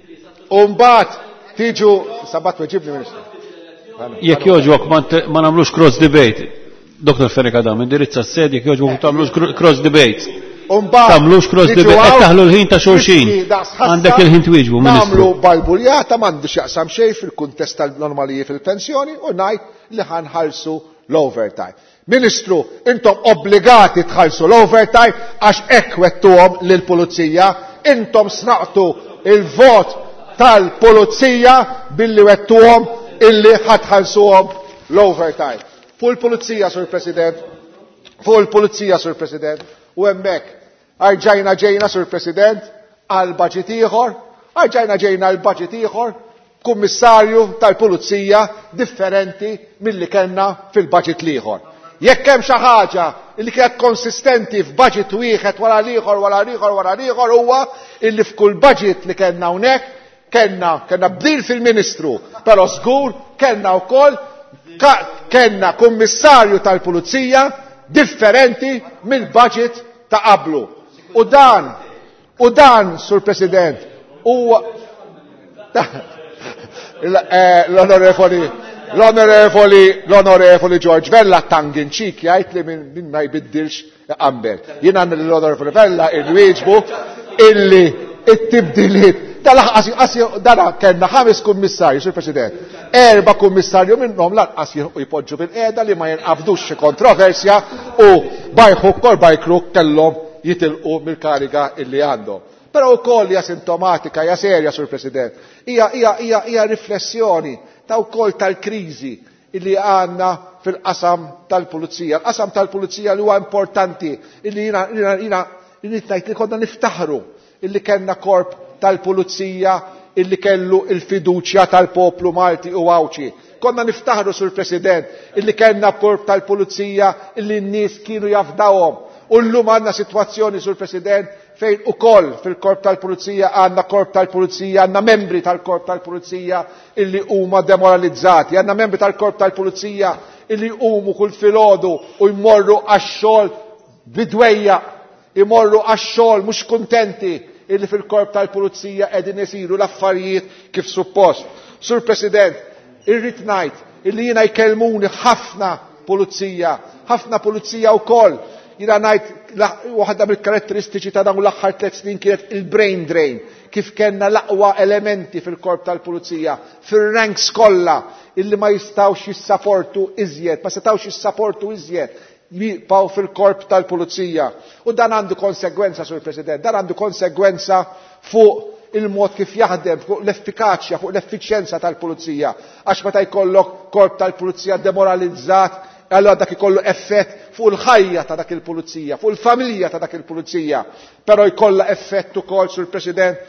u mbagħad tiġu sabat weġibni Ministru. Jekk jogħġbok ma nagħmlux cross debate. Doktor Ferik Adam, indirizza s-sedi jekk jogħġbok tagħmlux cross debate. Tagħmlux cross debate qed taħlu l-ħin ta' xulxin. Għandek il-ħin twieġbu, Ministru. Nagħmlu balbuljata m'għandux jaqsam xejn fil-kuntest tal-anomaliji fil-pensjoni u ngħid li ħanħallsu l-overtime. Ministru, intom obbligati tħallsu l-overtime għax hekk wettuhom lill-pulizija, intom sraqtu il-vot tal-pulizija billi wettuhom illi ħatħallsuhom l-overtime. Fuq il-pulizija, Sur President, fuq il-pulizija, Sur President, u hemmhekk arġajna ġejna, Sur President, għal budget ieħor, arġajna ġejna għal budget ieħor kummissarju tal-pulizija differenti milli kellna fil-budget liħor. Jekk hemm xi ħaġa li kienet konsistenti f'budget wieħed wara liħor wara liħor wara liħor huwa illi f'kull budget li kellna hawnhekk kellna kellna bdil fil-Ministru, però żgur kellna wkoll kellna kummissarju tal-pulizija differenti mill-budget ta' qablu. U dan, u dan, Sur President, huwa l-onorevoli l-onorevoli l-onorevoli George Vella tangin ċik jgħid li minn ma jbiddilx qambel. Jien għandna l-onorevoli Vella il-wieġbu illi it-tibdiliet dana kellna ħames kummissarji, Sur President. Erba kummissarju minnhom lanqas jipoġġu bil-qiegħda li ma jinqabdux xi kontroversja u bajħu kol bajkru kellhom jitilqu mill-kariga illi għandhom. Però wkoll hija sintomatika, hija serja, Sur President. Hija hija hija hija riflessjoni ta' wkoll tal-kriżi illi għandna fil-qasam tal-pulizija. Il-qasam tal-pulizija li huwa importanti illi jiena jiena irid ngħid li konna niftaħru illi kellna korp tal-pulizija illi kellu il-fiduċja tal-poplu Malti u Awċi. Konna niftaħru, Sur President, illi kellna korp tal-pulizija illi n-nies kienu jafdawhom. U llum għandna sitwazzjoni, Sur President, fejn ukoll fil-korp tal-pulizija għandna korp tal-pulizija, għandna membri tal-korp tal-pulizija illi huma demoralizzati, għandna membri tal-korp tal-pulizija illi humu kull filgħodu u jmorru għax-xogħol bidwejja, jmorru għax-xogħol mhux kuntenti illi fil-korp tal-pulizija qegħdin isiru l-affarijiet kif suppost. Sur President, irrid ngħid illi jiena jkellmuni ħafna pulizija, ħafna pulizija wkoll. Jiena ngħid waħda mill-karatteristiċi ta' dawn l-aħħar tliet snin kienet il-brain drain, kif kellna l-aqwa elementi fil-korp tal-pulizija, fir-ranks kollha illi ma jistgħux jissapportu iżjed, ma setgħux jissapportu iżjed jibqgħu fil-korp tal-pulizija. U dan għandu konsegwenza, Sur President, dan għandu konsegwenza fuq il-mod kif jaħdem, fuq l-effikaċja, fuq l-effiċjenza tal-pulizija. Għax meta jkollok korp tal-pulizija demoralizzat, allora dak ikollu effett fuq il-ħajja ta' dak il-pulizija, fuq il-familja ta' dak il-pulizija, però jkollha effett ukoll, Sur President,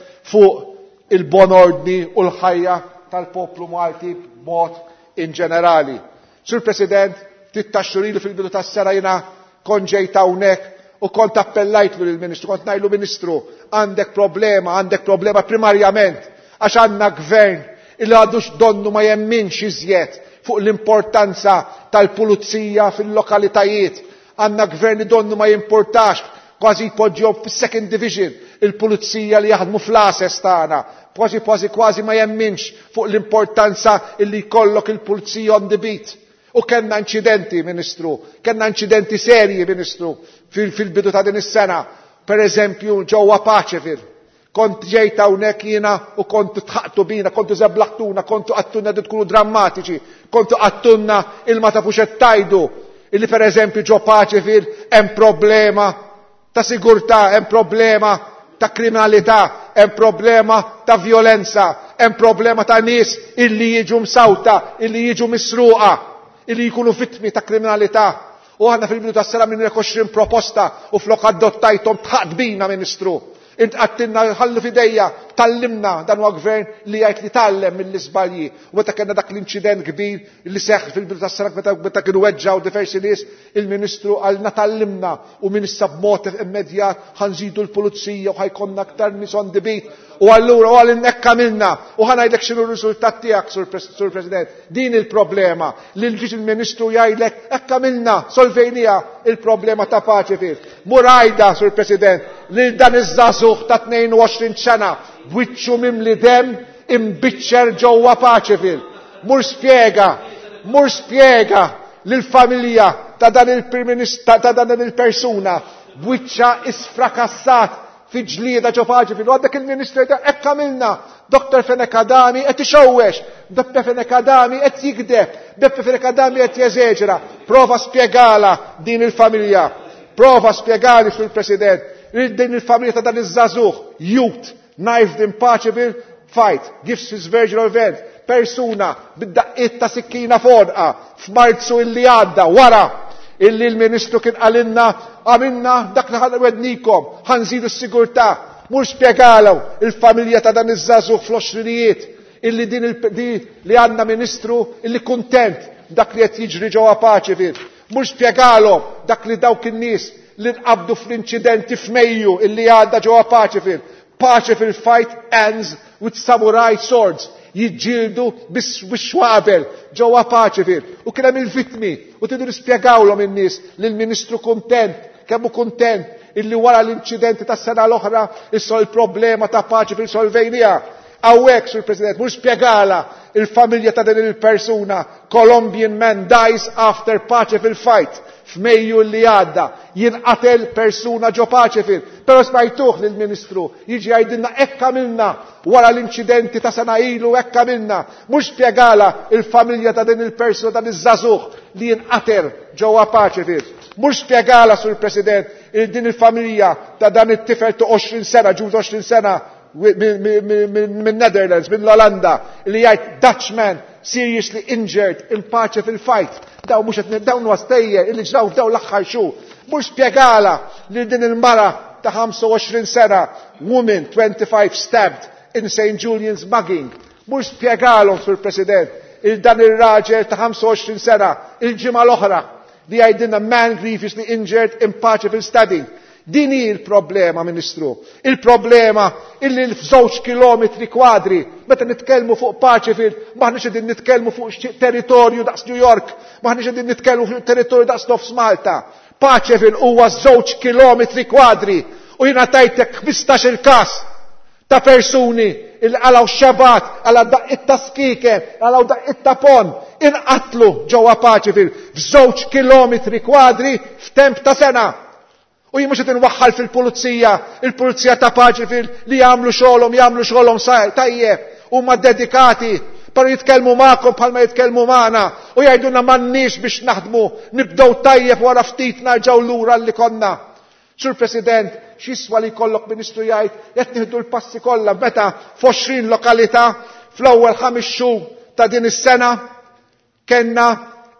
fuq il-bon ordni u l-ħajja tal-poplu Malti b'mod in ġenerali. Sur President, tittaxxurilu fil-bidu tas-sena jiena konġejt hawnhekk u kont appellajtlu lill-Ministru, kont ngħidlu Ministru, għandek problema, għandek problema primarjament għax għandna gvern illi għadux donnu ma jemminx iżjed fuq l-importanza tal-pulizija fil-lokalitajiet. Għandna gvern li donnu ma jimportax, kważi jpoġġihom fis-second division il-pulizija li jaħdmu fl-ases tagħna. Kważi kważi kważi ma jemminx fuq l-importanza illi jkollok il-pulizija on the beat. U kellna inċidenti, Ministru, kellna inċidenti serji, Ministru, fil-bidu ta' din is-sena. Per eżempju, ġewwa Paċevir. Kont ġejt hawnhekk jiena u kontu tħaqtu bina, kontu żeblaħtuna, kontu għattunna di tkunu drammatiċi, kontu għattunna il-ma tafux qed tajdu. Illi per eżempju ġo Paċevir hemm problema ta' sigurtà, hemm problema ta' kriminalità, hemm problema ta' violenza, hemm problema ta' nies illi jiġu msawta, illi jiġu misruqa, illi jkunu vittmi ta' kriminalità. U għandna fil-bidu tas-sena minn għoxrin proposta u flok adottajthom tħaqt bina, Ministru. Int għattinna ħallu fidejja, tallimna dan huwa gvern li jgħid li tallem mill-isbalji. U meta kellna dak l-inċident kbir li seħħ fil-bidu tas-sena meta meta kienu weġġaw diversi nies, il-Ministru għalna tallimna u min issa b'mod immedjat ħanżidu l-pulizija u ħajkonna aktar nies on the beat. U allura u għal hekk għamilna u ħanajdlek x'inhu r-riżultat tiegħek, Sur President. Din il-problema li l-ġiġ il-Ministru jgħidlek hekk għamilna, solvejnija il-problema ta' Paċevir. Murajda, Sur President, li dan iż-żagħżugħ ta' tnejn u għoxrin sena b'wiċċu mimli dem imbiċċer ġewwa Paċevir. Mur spjega, mur spjega lill-familja ta' dan il-Prim Ministru ta' dan il-persuna b'wiċċa isfrakassat fi ġlieda ġo Paċevir. U għandek il-Ministru hekk għamilna. Doktor Fenekadami qed ixowwex, Doktor Fenekadami qed jikdeb, Doktor Fenekadami qed jeżeġera. Prova spjegala din il-familja. Prova spjegali Sur President. Din il-familja ta' dan iż-żagħżugħ, youth, knifed in Paċevir, fight, gives his virginal event. Persuna bid-daqqiet ta' sikkina fodqa f'Marzu illi għadda wara illi l-Ministru kien għalinna għamilna dak li ħanżidu s-sigurtà. Mhux spjegalaw il-familja ta' dan iż-żagħżugħ fl-oxrinijiet illi din li għandna Ministru illi kuntent dak li qed jiġri ġewwa Paċeville. Mhux spjegalhom dak li dawk in-nies li nqabdu fl-inċidenti f'Mejju illi għadda ġewwa Paċeville. Paċeville fight ends with samurai swords. Jiġġieldu bix-xwabel ġewwa Paċeville. U kien hemm il-vittmi u tridu nispjegawlhom in-nies li l-Ministru kuntent, kemm hu kuntent illi wara l-inċidenti tas-sena l-oħra issa l-problema ta' Paċeville solvejniha. Hawnhekk, Sur President, mhux spjegala il-familja ta' din il-persuna. Colombian man dies after Paċeville fight. F'Mejju li għadda jinqatel persuna ġo Paċeville. Però smajtuh lill-Ministru jiġi jgħidilna hekk għamilna wara l-inċidenti ta' sena ilu hekk għamilna. Mhux spjegala il-familja ta' din il-persuna ta' iż-żagħżugħ li jinqatel ġewwa Paċeville. Mhux spjegala, Sur President, il din il-familja ta' dan it-tifel ta' għoxrin sena, ġuż għoxrin sena minn Netherlands, minn l-Olanda, li jgħid Dutchman seriously injured in Paċeville fight. Daw mhux qed dawn huwa stejjer illi ġraw f'daw l-aħħar xhur. Mhux spjegala li din il-mara ta' ħamsa u għoxrin sena, woman twenty-five stabbed in Saint Julian's mugging. Mhux spjegalhom, Sur President, il dan ir-raġel ta' ħamsa u għoxrin sena il-ġimgħa l-oħra li jgħidilna man grievously injured in Paċeville stabbing. Din hi l-problema, Ministru. Il-problema illi f'żewġ kilometri kwadri, meta nitkellmu fuq Paċeville, maħniex qegħdin nitkellmu fuq territorju daqs New York, maħniex qegħdin nitkellmu fuq territorju daqs nofs Malta. Paċeville huwa żewġ kilometri kwadri u jiena tajtek ħmistax-il każ ta' persuni il għalaw xabat, għalaw daqqit ta' skiker, għalaw daqqit ta' pon, inqatlu ġewwa Paċeville f'żewġ kilometri kwadri f'temp ta' sena. U jien mhux qed inwaħħal fil-pulizija, il-pulizija ta' Paċeville li jagħmlu xogħolhom, jagħmlu xogħolhom tajjeb, huma dedikati, però jitkellmu magħkom bħalma jitkellmu magħna u jgħidulna m'għandniex biex naħdmu, nibdew tajjeb wara ftit narġgħu lura li konna. Sur President, x'iswa li jkollok Ministru jgħid qed nieħdu l-passi kollha meta f'għoxrin lokalità fl-ewwel ħames xhur ta' din is-sena kellna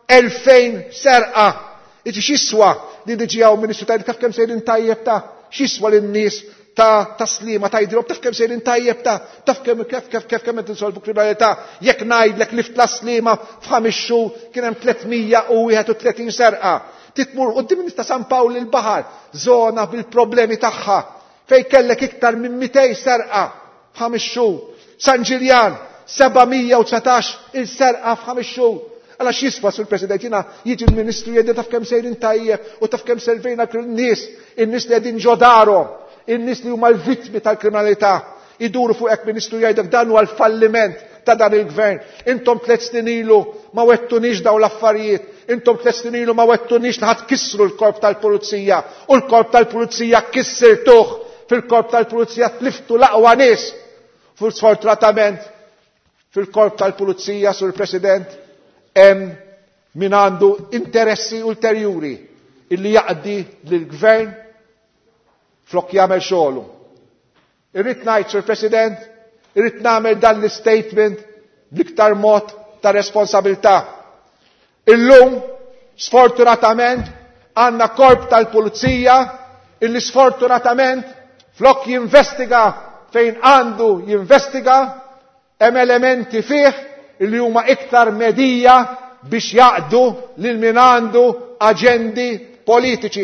elfejn serqa. Iġi x'iswa li diġi għaw Ministru tajdi taf kemm sejrin tajjeb ta' x'iswa lin-nies ta' taslima tajdilhom taf kemm sejrin tajjeb ta' taf kemm kif kif kif kemm qed insolvu kriminalità jekk ngħidlek li f'taslima f'ħames xhur kien hemm tlietmija u wieħed u tletin serqa. Titmur quddiem nista' San Pawl il-baħar, żona bil-problemi tagħha fejn kellek iktar minn mitej serqa f'ħames xhur. San Ġiljan sebamija u tsatax il-serqa f'ħames xhur. Għala x'jisfa, Sur President, jiena jiġi l-Ministru jgħidli taf kemm sejrin tajjeb u taf kemm selvejna n-nies, in-nies li qegħdin ġodarhom, in-nies li huma l-vittmi tal-kriminalità. Iduru fuq hekk Ministru jgħidlek dan huwa l-falliment ta' dan il-Gvern. Intom tliet snin ilu ma wettunix dawn l-affarijiet. Intom tliet snin ilu ma wettunix li ħadd kissru l-korp tal-Pulizija u l-korp tal-Pulizija kissirtuh fil-korp tal-Pulizija tliftu l-aqwa nies. Sfortunatament fil-korp tal-Pulizija, Sur President, hemm min għandu interessi ulterjuri illi jaqdi lill-Gvern flok jagħmel xogħlu. Irrid ngħid, Sur President, irrid nagħmel dan l-statement bl-iktar mod ta' responsabilità. Illum, sfortunatament, għandna korp tal-Pulizija illi sfortunatament flok jinvestiga fejn għandu jinvestiga hemm elementi fih illi huma iktar medija biex jaqdu lil min għandu aġendi politiċi.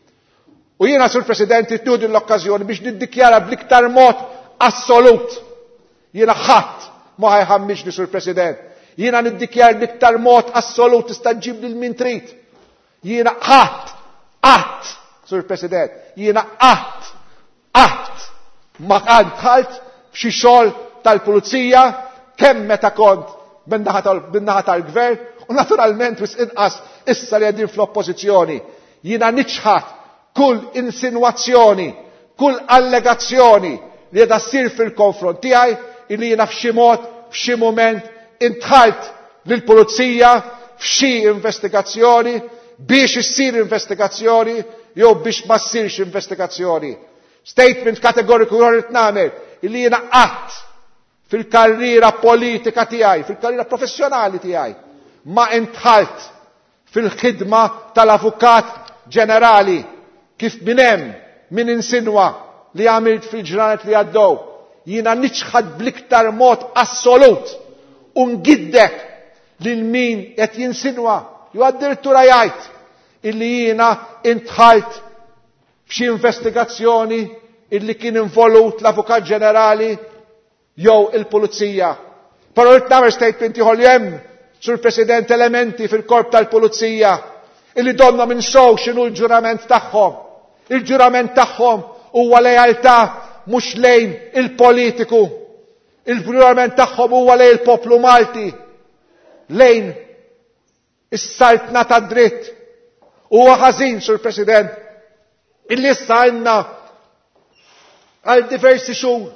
U jiena, Sur President, ittudi l-okkażjoni biex niddikjara bl-iktar mod assolut. Jiena ħadd ma ħajħammixni, Sur President. Jiena niddikjar bl-iktar mod assolut tista' ġib lil min trid. Jiena ħadd, qatt, Sur President, jiena qatt, qatt ma dħalt f'xi xogħol tal-Pulizija kemm meta kont bin-naħa tal-Gvern u naturalment wis inqas issa li qegħdin fl-oppożizzjoni. Jiena niċħat kull insinwazzjoni, kull allegazzjoni li qiegħda ssir fil-konfront tiegħi illi jiena f'xi mod, f'xi mument intħalt lill-Pulizija f'xi investigazzjoni biex issir investigazzjoni jew biex ma ssirx investigazzjoni. Statement kategoriku rrid nagħmel illi jiena qatt fil-karriera politika tiegħi, fil-karriera professjonali tiegħi, ma intħalt fil-ħidma tal-Avukat Ġenerali kif min hemm min insinwa li għamilt fil-ġranet li għaddew. jiena niċħad bliktar mod assolut u ngiddek lil min qed jinsinwa jew addirittura jgħid illi jiena intħalt f'xi investigazzjoni illi kien involut l-Avukat Ġenerali jew il-Pulizija. Però rrid nagħmel statement ieħor li hemm, Sur President, elementi fil-korp tal-Pulizija illi donna minn sow x'inhu l-ġurament tagħhom. Il-ġurament tagħhom huwa lejaltà mhux lejn il-politiku. Il-ġurament tagħhom huwa lejn il-poplu Malti, lejn is-saltna tad-dritt. Huwa ħażin, Sur President, illi issa għandna għal diversi xhur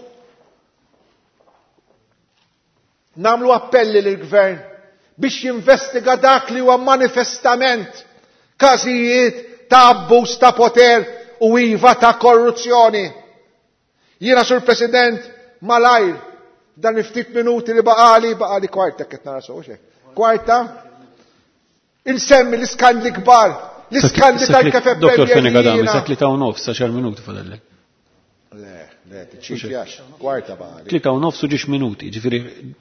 nagħmlu appelli lill-Gvern biex jinvestiga dak li huwa manifestament każijiet ta' abbuż ta' poter u iva ta' korruzzjoni. Jiena, Sur President, malajr dan il-ftit minuti li baqali, baqali kwarta qed nara sew xejn. Kwarta insemmi l-iskandli kbar, l-iskandli tal-Caffè Premier. Doktor Fenegadami, sa tlita u nofs sa xar minuti fadallek. Le, le, tiċċifjax, kwarta baqali. Tlita u nofs u ġiex minuti, ġifieri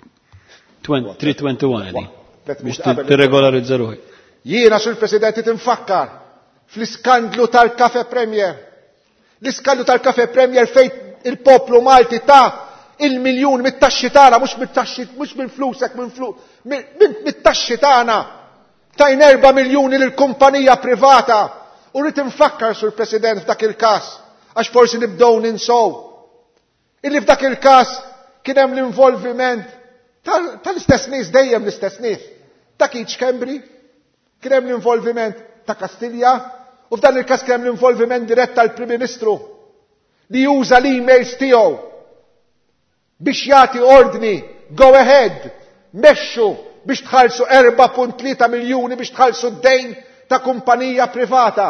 three twenty-one għedi. Biex tirregolarizza ruħi. Jiena, Sur President, tinfakkar fl-iskandlu tal-Caffè Premier. L-iskandlu tal-Caffè Premier fejn il-poplu Malti ta' il-miljun mit-taxxi tagħna, mhux mit-taxxi, mhux mill-flusek, mit-taxxi tagħna. Tajn erba' miljuni lill-kumpanija privata. U rrid infakkar, Sur President, f'dak il-każ, għax forsi nibdew ninsow. Illi f'dak il-każ kien hemm l-involviment tal-istess nies, dejjem l-istess nies. Ta' Keith Schembri, kien hemm l-involviment ta' Kastilja, u f'dan il-każ kien hemm l-involviment dirett tal-Prim Ministru li juża l-emails tiegħu biex jagħti ordni, go ahead, mexxu biex tħallsu erba' punt tlieta miljuni biex tħallsu d-dejn ta' kumpanija privata.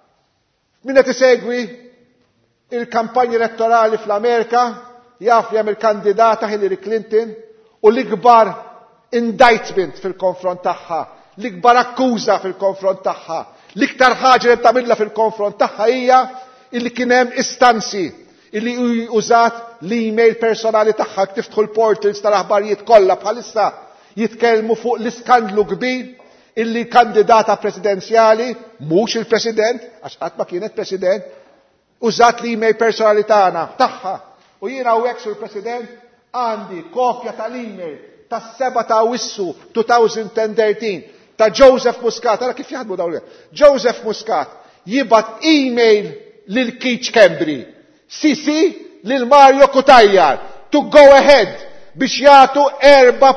Min qed isegwi il-kampanji elettorali fl-Amerika jaf li hemm il-kandidata Hillary Clinton u l-ikbar indictment fil-konfront tagħha, l-ikbar akkuża fil-konfront tagħha, l-iktar ħaġa li tagħmilha fil-konfront tagħha hija illi kien hemm istanzi illi użat l-email personali tagħha tiftħu l-portals tal-aħbarijiet kollha bħalissa jitkellmu fuq l-iskandlu kbir illi kandidata presidenzjali, mhux il-President, għax qatt ma kienet President, użat l-email personali tagħna tagħha. U jiena hawnhekk, Sur President, għandi kopja tal-email tas-seba' ta' Awwissu twenty thirteen ta' Joseph Muscat. Ara kif jaħdmu dawn Joseph Muscat jibgħat email lil Keith Schembri, sisi lil Mario Kutajjar to go ahead biex jagħtu erba'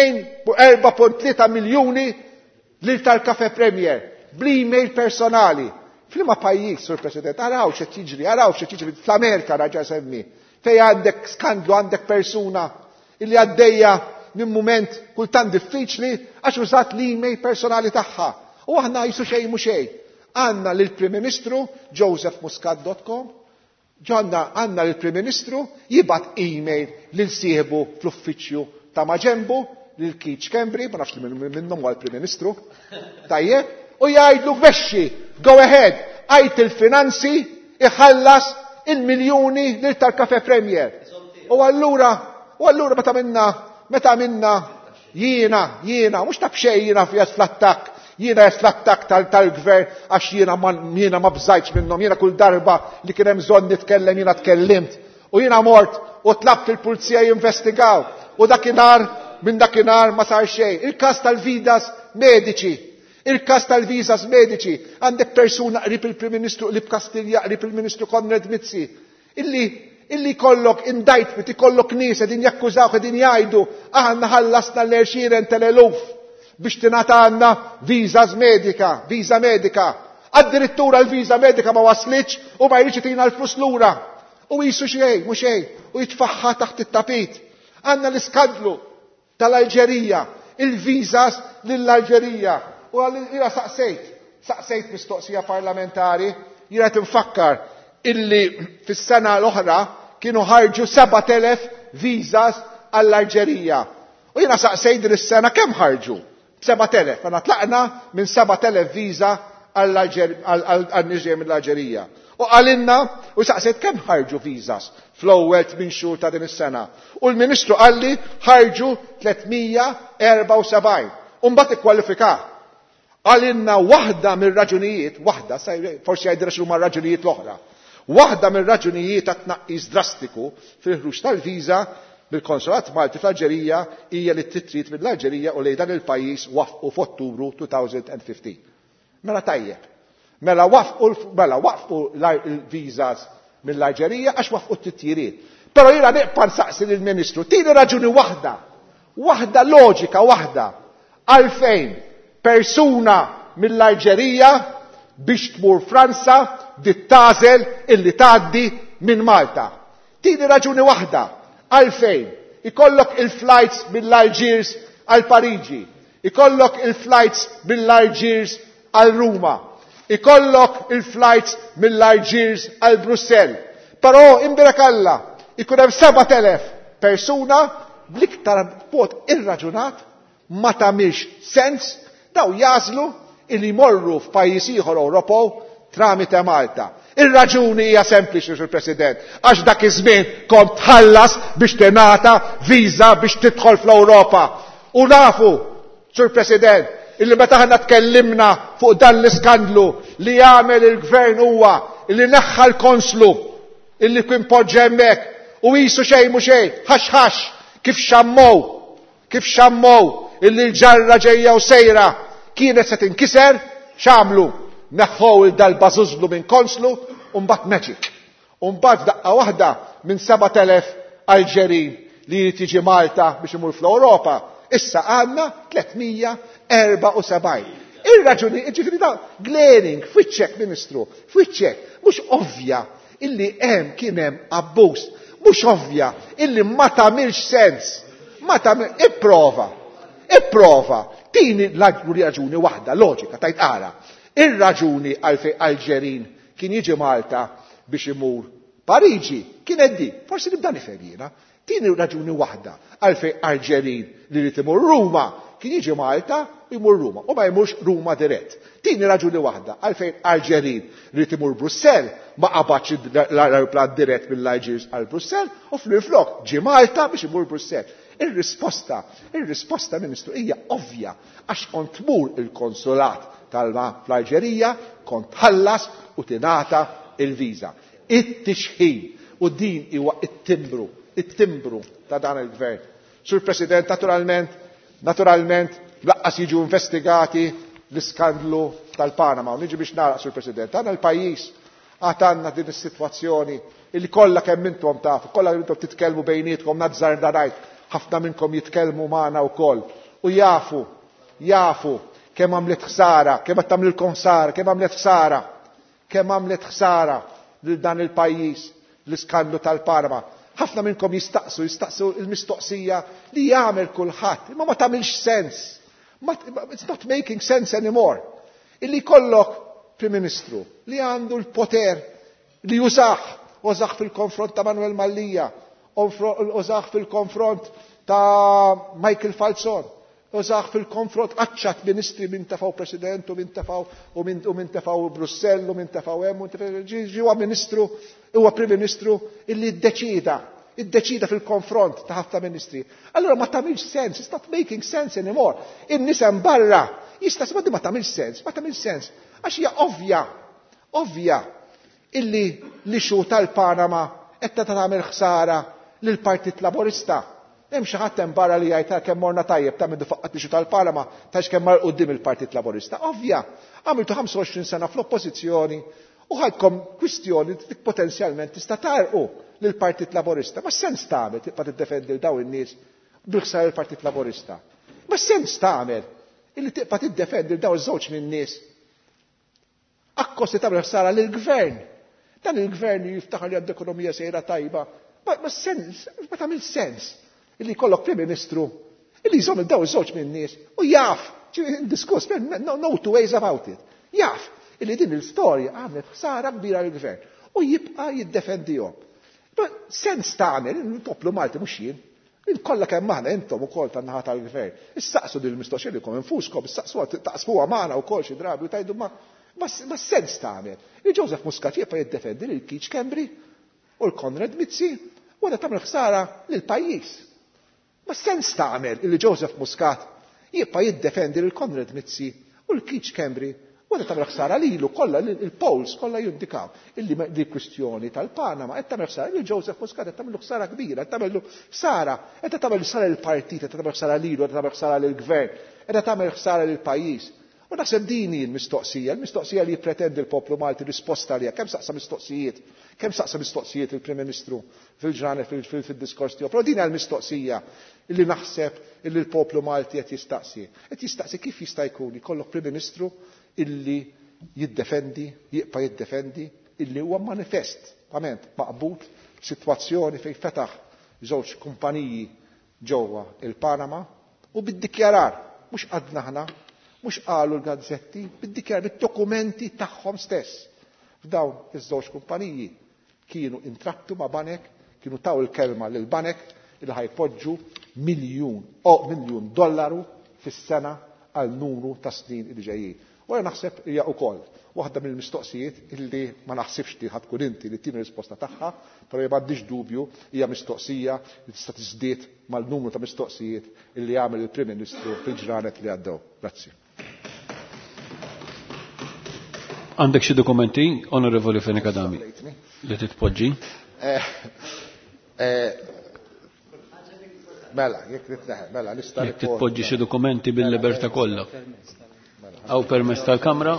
punt tlieta miljuni lil tal-Caffè Premier bl-email personali. F'liema pajjiż, Sur President, araw x'qed jiġri, araw x'qed jiġri fl-Amerika raġa' semmi. Fej għandek skandlu, għandek persuna illi għaddejja minn mument kultant diffiċli għax użat l-email personali tagħha. U aħna jisu xejn mhu xejn. Għandna lill-Prim Ministru joseph muscat dot com, ġonna għandna lill-Prim Ministru jibgħat email lil sieħbu fl-uffiċċju ta' Maġembu, lil Keith Schembri, ma nafx li minnhom huwa l-Prim Ministru. Tajjeb, u jgħidlu mexxi, go ahead, għajt il-finanzi iħallas il-miljuni lil tal-Caffè Premier. U allura, u allura meta minna, meta minna jiena, jiena, mhux ta' bxej jiena fjas fl-attakk, jiena jas fl-attakk tal-gvern għax jiena ma jiena ma bżajtx minnhom, jiena kull darba li kien hemm bżonn nitkellem jiena tkellimt. U jiena mort u tlabt il-pulizija jinvestigaw. U dakinhar minn dakinhar ma sar xejn. Il-każ tal-vidas mediċi. Il-każ tal-viżas mediċi, għandek persuna qrib il-Prim Ministru qrib Kastilja, qrib il-Ministru Konrad Mizzi, illi illi kollok indictment, ikollok nies qegħdin jakkużaw, qegħdin jgħidu aħna ħallasna l-għerxieren tal-eluf biex tingħata għandna viżas medika, viża medika. Addirittura l-viża medika ma waslitx u ma jridx tina l-flus lura. U jisu xejn, mhux xejn, u jitfaħħa taħt it-tapit. Għandna l-iskandlu tal-Alġerija, il-viżas lill-Alġerija. U għallira saqsejt, saqsejt mistoqsija parlamentari, jira tinfakkar illi fis-sena l-oħra kienu ħarġu seba' telef viżas għall-Alġerija. U jina saqsejt din is-sena kemm ħarġu? seba' telef. Għana tlaqna minn seba' telef viża għall-Niġer mill-Alġerija. U għalinna u saqset kemm ħarġu visas fl-ewwel tmien xhur ta' din is-sena. U l-Ministru qalli ħarġu tlietmija erba' u sebgħin. U mbagħad ikkwalifika. Għalinna waħda mir-raġunijiet, waħda, forsi jgħidilha x'huma r-raġunijiet l-oħra. Waħda mir-raġunijiet ta' tnaqqis drastiku fil-ħruġ tal-viża bil-Konsulat Malti fl-Alġerija hija li t-titrit mill-Alġerija u lejn dan il-pajjiż wafqu f'Ottubru twenty fifteen. Mela tajjeb. Mela wafqu mela waqfu l-viżas mill-Alġerija għax wafqu t-titjiriet. Però jiena neqpa' nsaqsi lill-Ministru, tieni raġuni waħda, waħda loġika waħda, għalfejn persuna mill-Alġerija biex tmur Franza dittażel illi tgħaddi minn Malta. Tieni raġuni waħda, għalfejn ikollok il-flights mill-Alġiers għal Pariġi, ikollok il-flights mill-Alġiers għal Ruma, ikollok il-flights mill-Alġiers għal Brussell. Però imbirakallah ikun hemm seba' telef persuna bl-iktar mod irraġunat ma tagħmilx sens daw jażlu illi jmorru f'pajjiż ieħor Ewropew tramite Malta. Ir-raġuni hija sempliċi, Sur President, għax dak iż-żmien kont tħallas biex tingħata viża biex tidħol fl-Ewropa. U nafu, Sur President, illi meta ħana tkellimna fuq dan l-iskandlu li jagħmel il-gvern huwa illi neħħa l-konslu illi kien poġġa hemmhekk u qisu xejn mhu xejn, ħax ħax kif xammow, kif xammow illi l-ġarra ġejja u sejra kienet se tinkiser, x'għamlu? Neħħow il-dal-bażużlu minn konslu u mbagħad magic. U mbagħad daqqa waħda minn seba' telef Alġerin li jrid jiġi Malta biex imur fl-Ewropa, issa għandna tlietmija erba' u sebgħin. Ir-raġuni, ġifieri da glaring, fwiċċek Ministru, fwiċċek, mhux ovvja illi hemm kien hemm abbuż, mhux ovvja illi ma tagħmilx sens. Ma tagħmel ipprova, ipprova, tieni raġuni waħda loġika tajt ara. Ir-raġuni għalfejn Alġerin kien jiġi Malta biex imur Pariġi kienet di, forsi nibda nifhem jiena. Tieni raġuni waħda għalfejn Alġerin li rid imur Ruma kien jiġi Malta u jmur Ruma u ma jmurx Ruma dirett. Tieni raġuni waħda għalfejn Alġerin li rid imur Brussell ma qabadx l-ajruplan dirett mill-Alġiers għal Brussell u fl-inflok ġi Malta biex imur Brussell. Ir-risposta, ir-risposta Ministru hija ovvja għax kont tmur il-konsulat tal-ma fl-Alġerija kont ħallas u tingħata il-viża. It-tixħim u din huwa it-timbru, it-timbru ta' dan il-gvern. Sur President, naturalment, naturalment, laqqas jiġu investigati l-iskandlu tal-Panama. U niġi biex naraq, Sur President, għandna l-pajjiż għatanna din is-sitwazzjoni illi kollha kemm intom tafu, kollha intom titkellmu bejnietkom nazzar darajt, ħafna minnkom jitkellmu magħna wkoll u jafu, jafu kemm għamlet ħsara, kemm qed tagħmlilkom ħsara, kemm għamlet ħsara, kemm għamlet ħsara lil dan il-pajjiż l-iskandlu tal-Panama. Ħafna minnkom jistaqsu, jistaqsu il-mistoqsija li jagħmel kulħadd, imma ma tagħmilx sens. It's not making sense anymore. Illi kollok Prim Ministru li għandu l-poter li jużaħ, użaħ fil-konfront ta' Manuel Mallija, użaħ fil-konfront ta' Michael Falzon, użaħ fil-konfront qaċċat ministri minn tafaw President u minn tafaw u minn tafaw Brussell u minn tafaw hemm ġiwa Ministru, huwa Prim Ministru illi ddeċida, iddeċida fil-konfront ta' ħafna ministri. Allora ma tagħmilx sens, it's not making sense anymore. In-nies hemm barra jista' ma ma tagħmilx sens, ma tagħmilx sens. Għax hija ovvja, ovvja illi l-ixu tal-Panama qed tagħmel ħsara lill-Partit Laburista. Hemm xi ħadd hemm barra li jgħid kemm morna tajjeb ta' minn faqqat l-ixu tal-Panama tax kemm mar quddiem il-Partit Laburista. Ovvja, għamiltu ħamsa u għoxrin sena fl-oppożizzjoni u ħadkom kwistjoni li potenzjalment tista' tarqu lill-Partit Laburista. Ma sens tagħmel tibqa' tiddefendi dawn in-nies bil-ħsara il-Partit Laburista. Ma sens tagħmel illi tibqa' tiddefendi dawn iż-żewġ min-nies akkosti tagħmel ħsara lill-gvern. Dan il-gvern jiftaħar li għandu ekonomija sejra tajba. Ma sens, ma tagħmel sens illi jkollok Prim Ministru illi jżomm dawn iż-żewġ min-nies u jaf, diskuss, no, no two ways about it. Jaf illi din il-storja għamlet ħsara kbira lill-gvern u jibqa' jiddefendihom. Ma sens tagħmel il-poplu Malti mhux jien. Kollha kemm aħna intom ukoll tan-naħa tal-gvern. Issaqsu din il-mistoqsija li kom infuskom, issaqsuha taqsfuha magħna wkoll xi drabi u tgħidu ma Ma sens tagħmel. Il-Joseph Muscat jibqa' jiddefendi lil Keith Kembri u l-Konrad Mizzi u għadha tagħmel ħsara lill-pajjiż. Ma sens tagħmel il Joseph Muscat jibqa' jiddefendi lil Konrad Mizzi u l-Keith Kembri u għadha tagħmel ħsara lilu kollha il-polls kollha jindikaw illi li kwistjoni tal-Panama qed tagħmel ħsara lil Joseph Muscat qed tagħmel ħsara kbira, qed tagħmel ħsara, qed tagħmel ħsara lill-partit, qed tagħmel ħsara lilu, qed tagħmel ħsara lill-gvern, qed tagħmel ħsara lill-pajjiż. U naħseb din hi l-mistoqsija, l-mistoqsija li jippretendi l-poplu Malti risposta għaliha. Kemm saqsa mistoqsijiet, kemm saqsa mistoqsijiet il-Prim Ministru fil-ġranet fil-diskors tiegħu. Però din hija l-mistoqsija illi naħseb illi l-poplu Malti qed jistaqsi. Qed jistaqsi kif jista' jkun ikollok Prim Ministru illi jiddefendi, jibqa' jiddefendi, illi huwa manifest, verament maqbud f'sitwazzjoni fejn fetaħ żewġ kumpaniji ġewwa il-Panama u bid-dikjarar mhux qadna aħna mhux qalu l-gazzetti bid-dikjar bid-dokumenti tagħhom stess. F'dawn iż-żewġ kumpaniji kienu intrattu ma' banek, kienu taw il-kelma lil banek li ħajpoġġu miljun o miljun dollaru fis-sena għal numru ta' snin li ġejjin. U għana naħseb hija wkoll waħda mill-mistoqsijiet illi ma naħsibx li ħadkun inti li tieni risposta tagħha, però ma għandix dubju hija mistoqsija li tista' tiżdied mal-numru ta' mistoqsijiet illi jagħmel il-Prim Ministru fil-ġranet li għaddew. Grazzi. Għandek xi dokumenti, Onorevoli Fenikadami, li titpoġġi? Mela, jekk nitneħ, mela, nista' jekk titpoġġi xi dokumenti bil-libertà kollha. Aw permess tal-Kamra?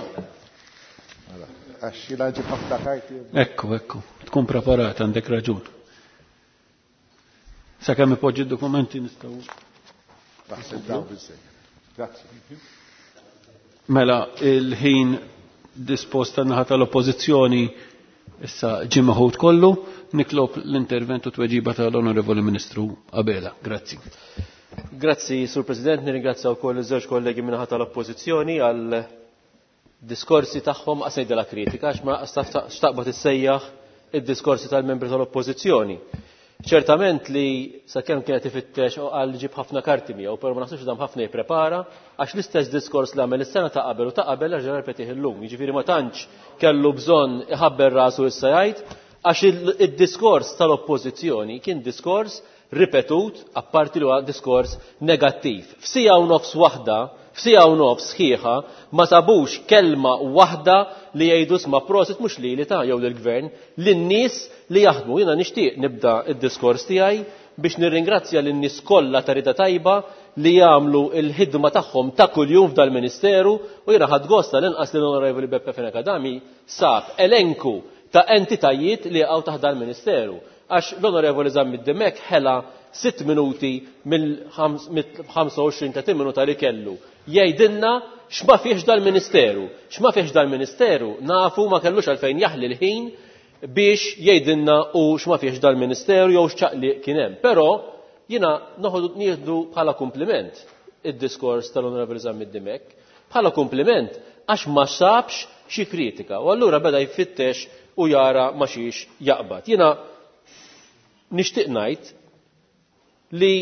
Għax jina ġib ħafna karti. Ekku, ekku, tkun preparat, għandek raġun. Sakemm ipoġġi d-dokumenti nistgħu. Grazzi. Mela, il-ħin disposta naħa tal-Oppożizzjoni issa ġie maħud kollu, niklob l-interventu tweġiba tal-Onorevoli Ministru Abela. Grazzi. Grazzi, Sur President, nirringrazzja wkoll iż-żewġ kollegi min-naħa tal-Oppożizzjoni għal diskorsi tagħhom qasejda la kritika għax ma xtaqbad issejjaħ id-diskorsi tal-membri tal-Oppożizzjoni. Ċertament li sakemm kienet ifittex qal ġib ħafna karti miegħu, però ma naħsibx dam ħafna jipprepara għax l-istess diskors li għamel is-sena ta' qabel u ta' qabel ġa repetih illum. Jiġifieri ma tantx kellu bżonn iħabber rasu issa jgħid għax id-diskors tal-Oppożizzjoni kien diskors ripetut apparti li huwa diskors negattiv. F'sija u nofs waħda, f'sija u nofs sħiħa ma sabux kelma waħda li jgħidu sma prosit mhux li li ta' jew lill-Gvern lin-nies li jaħdmu. Jiena nixtieq nibda d-diskors tiegħi biex nirringrazzja lin-nies kollha ta' rida tajba li jagħmlu l-ħidma tagħhom ta' kuljum f'dal-Ministeru u jiena ħadd gosta l-inqas li l-Onorevoli Beppe Fenikadami sab elenku ta' entitajiet li jaqgħu taħt dal-Ministeru. Għax l-Onorevoli Zammi Demek ħela sitt minuti mill-ħamsa u għoxrin ta' minuta li kellu jgħidilna x'ma fiex dal-Ministeru. X'ma fiex dal-Ministeru nafu ma kellux għalfejn jaħli l-ħin biex jgħidilna u x'ma fiex dal-Ministeru jew x'ċaqli kien hemm. Però jiena noħodu nieħdu bħala kumpliment id-diskors tal-Onorevoli Zammi Demek bħala kumpliment għax ma sabx xi kritika. U allura beda jfittex u jara ma xiex jaqbad. Jiena nixtieq ngħid li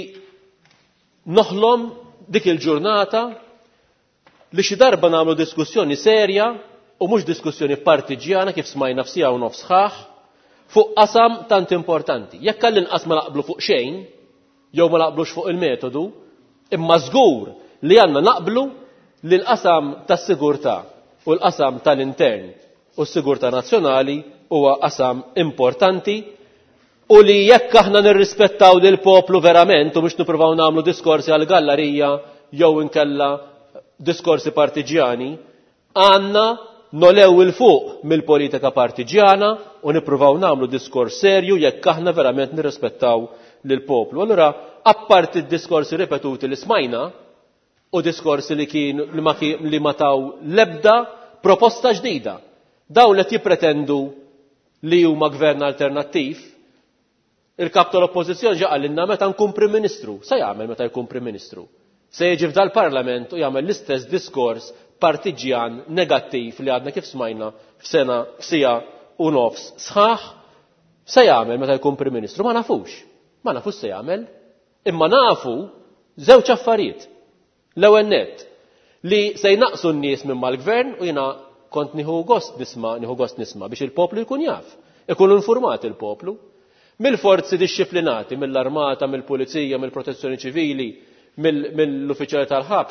noħlom dik il-ġurnata li xi darba nagħmlu diskussjoni serja u mhux diskussjoni partiġjana kif smajna f'sija u nofs sħaħ fuq qasam tant importanti. Jekk għall-inqas ma naqblu fuq xejn jew ma naqblux fuq il-metodu, imma żgur li għandna naqblu li l-qasam tas-sigurtà u l-qasam tal-intern u s-sigurtà nazzjonali huwa qasam importanti u li jekk aħna nirrispettaw lil poplu verament u mhux nippruvaw nagħmlu diskorsi għal gallerija jew inkella diskorsi partiġjani, għandna nolew il fuq mill-politika partiġjana u nippruvaw nagħmlu diskors serju jekk aħna verament nirrispettaw lil poplu. Allura apparti d-diskorsi ripetuti li smajna u diskorsi li kien li ma taw l-ebda proposta ġdida. Dawn li jippretendu li huma gvern alternattiv, il-kap tal-Oppożizzjoni ġa qalilna meta nkun Prim Ministru. Se jagħmel meta jkun Prim Ministru? Se jiġi f'dal-Parlament u jagħmel l-istess diskors partiġjan negattiv li għadna kif smajna f'sena f'sija u nofs sħaħ? Se jagħmel meta jkun Prim Ministru? Ma nafux. Ma nafux se jagħmel. Imma nafu żewġ affarijiet. L-ewwel nett li se jnaqsu n-nies minn mal-gvern u jiena kont nieħu gost nisma' nieħu gost nisma' biex il-poplu jkun jaf, ikun informat il-poplu mill-forzi dixxiplinati, mill-armata, mill-pulizija, mill-protezzjoni ċivili, mill-uffiċjali tal-ħabs,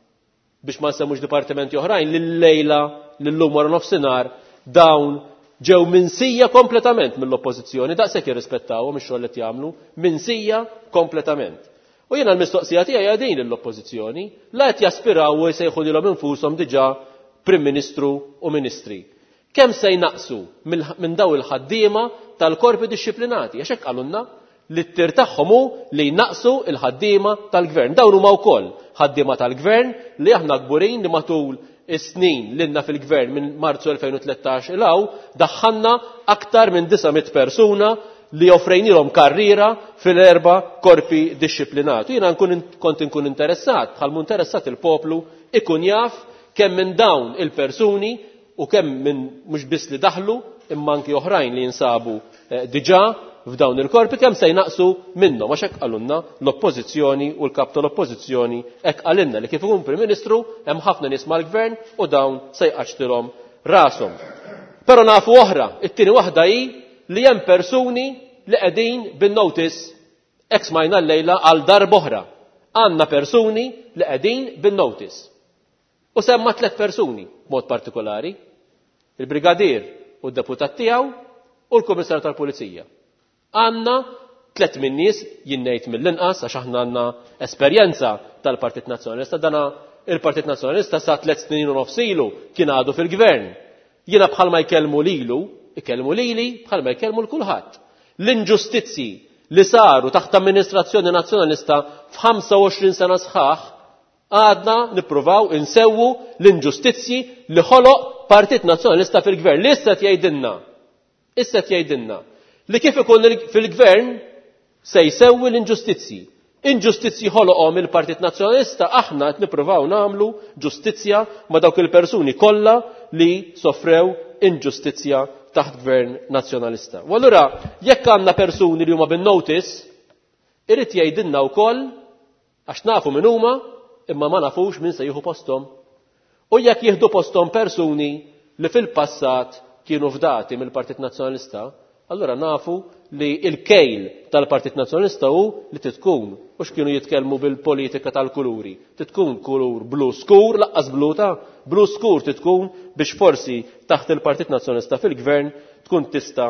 biex ma nsemmux dipartimenti oħrajn lill-lejla lill-lum wara nofsinhar dawn ġew minsija kompletament mill-oppożizzjoni, daqshekk jirrispettawhom ix-xogħol qed jagħmlu, minsija kompletament. U jiena l-mistoqsija tiegħi hija din lill-oppożizzjoni, la qed jaspiraw u jsejħu lilhom infushom diġà Prim Ministru u Ministri. Kemm se jnaqsu minn daw il-ħaddiema tal-korpi dixxiplinati, għax hekk qalulna li t-tir tagħhom hu li jnaqsu il-ħaddiema tal-gvern. Dawn huma wkoll ħaddiema tal-gvern li aħna kburin li matul is-snin li lna fil-gvern minn Marzu elfejn u tlettax il-għaw daħħalna aktar minn disa'miet persuna li offrejnilhom karriera fil-erba' korpi dixxiplinati. Jiena kont inkun interessat, bħalmu interessat il-poplu ikun jaf kemm minn dawn il-persuni u kemm minn mhux biss li daħlu imma anki oħrajn li jinsabu diġà f'dawn il-korpi kemm se jnaqsu minnhom għax hekk qalulna l-oppożizzjoni u l-kap tal-oppożizzjoni hekk qalilna li kif ikun Prim Ministru hemm ħafna nies mal-gvern u dawn se jqaċtilhom rashom. Però nafu oħra, it-tieni waħda hi li hemm persuni li qegħdin bin-notice hekk smajna llejla għal darba oħra. Għandna persuni li qegħdin bin-notice. U semma tliet persuni b'mod partikolari, il-brigadier u d-deputat tiegħu u l-Kummissarju tal-Pulizija. Għandna tliet min nies jinnejt mill-inqas għax aħna għandna esperjenza tal-Partit Nazzjonalista, dana il-Partit Nazzjonalista sa tliet snin u nofs ilu kien għadu fil-gvern. Jiena bħalma jkellmu lilu, ikellmu lili bħalma jkellmu l-kulħadd. L-inġustizzi li saru taħt amministrazzjoni nazzjonalista f'ħamsa u għoxrin sena sħaħ għadna nippruvaw insewwu l-inġustizzji li ħoloq Partit Nazzjonalista fil-gvern. Li issa jgħidilna, issa jgħidilna li kif ikun fil-gvern se jsewwi l-inġustizzji. Inġustizzji ħoloqhom il-Partit Nazzjonalista aħna qed nippruvaw nagħmlu ġustizzja ma' dawk il-persuni kollha li sofrew inġustizzja taħt gvern nazzjonalista. U allura jekk għandna persuni li huma bin-notice, irid jgħidilna wkoll għax nafu min huma imma ma nafux min se jieħu posthom. U jekk jieħdu posthom persuni li fil-passat kienu fdati mill-Partit Nazzjonalista, allura nafu li il-kejl tal-Partit Nazzjonalista hu li titkun mhux kienu jitkellmu bil-politika tal-kuluri. Titkun kulur blu skur, laqqas blu ta' blu skur titkun biex forsi taħt il-Partit Nazzjonalista fil-gvern tkun tista'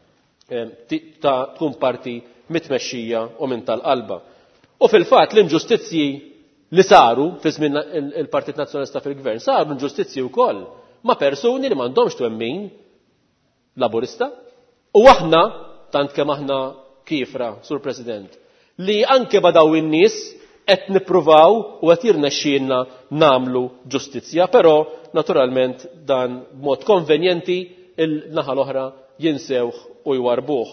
ta' tkun parti mitmexxija u minn tal-qalba. U fil-fatt l-inġustizzji li saru fi żmien il-Partit Nazzjonalista fil-gvern saru inġustizzji wkoll ma' persuni li m'għandhomx twemmin laburista. U aħna, tant kemm aħna kifra, Sur President, li anke badaw in-nies qed nippruvaw u qed jirnexxielna nagħmlu ġustizzja, però naturalment dan b'mod konvenjenti il-naħa l-oħra jinsewh u jwarbuh.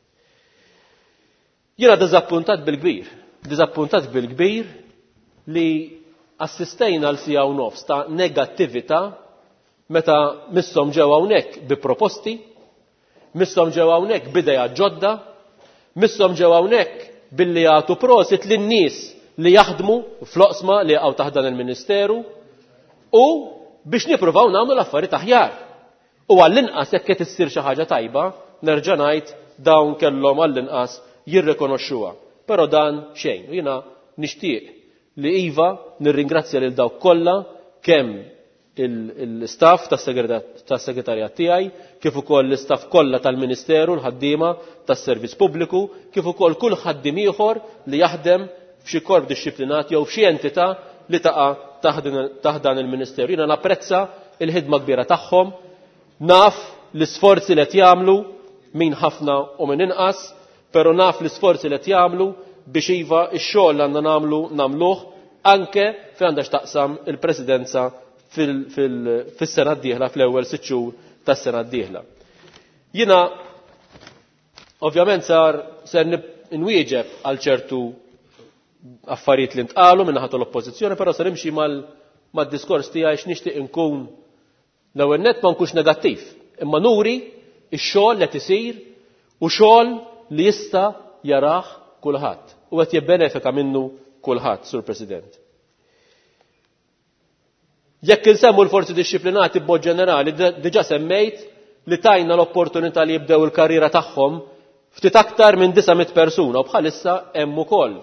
Jiena diżappuntat bil-kbir, diżappuntat bil-kbir li assistejna l sija u nofs ta' negattività meta misshom ġew hawnhekk bi proposti, misshom ġew hawnhekk b'idea ġodda, misshom ġew hawnhekk billi jagħtu prosit lin-nies li jaħdmu fl-oqsma li jaqgħu taħt dan il-Ministeru u biex nippruvaw nagħmlu l-affarijiet aħjar. U għall-inqas jekk qed issir xi ħaġa tajba, nerġa' ngħid dawn kellhom għall-inqas jirrikonoxxuha. Però dan xejn. Jiena nixtieq li iva nirringrazzja lil dawk kollha kemm il-staff tas-segretarjat tiegħi, kif ukoll l-istaff kollha tal-Ministeru, l-ħaddiema tas-servizz pubbliku, kif ukoll kull ħaddiem ieħor li jaħdem f'xi korp dixxiplinat jew f'xi entità li taqa' taħt dan il-Ministeru. Jiena napprezza il-ħidma kbira tagħhom, naf l-isforzi li qed jagħmlu min ħafna u min inqas, però naf l-isforzi li qed jagħmlu biex iva x-xogħol li għandna nagħmlu nagħmluh anke fejn għandha x'taqsam il-Presidenza fis-sena d-dieħla fl-ewwel sitt xhur tas-sena d-dieħla. Jiena ovvjament sar ser nwieġeb għal ċertu affarijiet li ntqalu minn naħa tal-Oppożizzjoni, però ser imxi mad-diskors tiegħi x'nixtieq inkun l-ewwel nett ma nkunx negattiv, imma nuri x-xogħol li qed isir u xogħol li jista' jarah kulħadd u qed jibbenefika minnu kulħadd, Sur President. Jekk insemmu l-forzi dixxiplinati b'mod ġenerali, diġà semmejt li tajna l-opportunità li jibdew il-karriera tagħhom ftit aktar minn disa' mit persuna u bħalissa hemm ukoll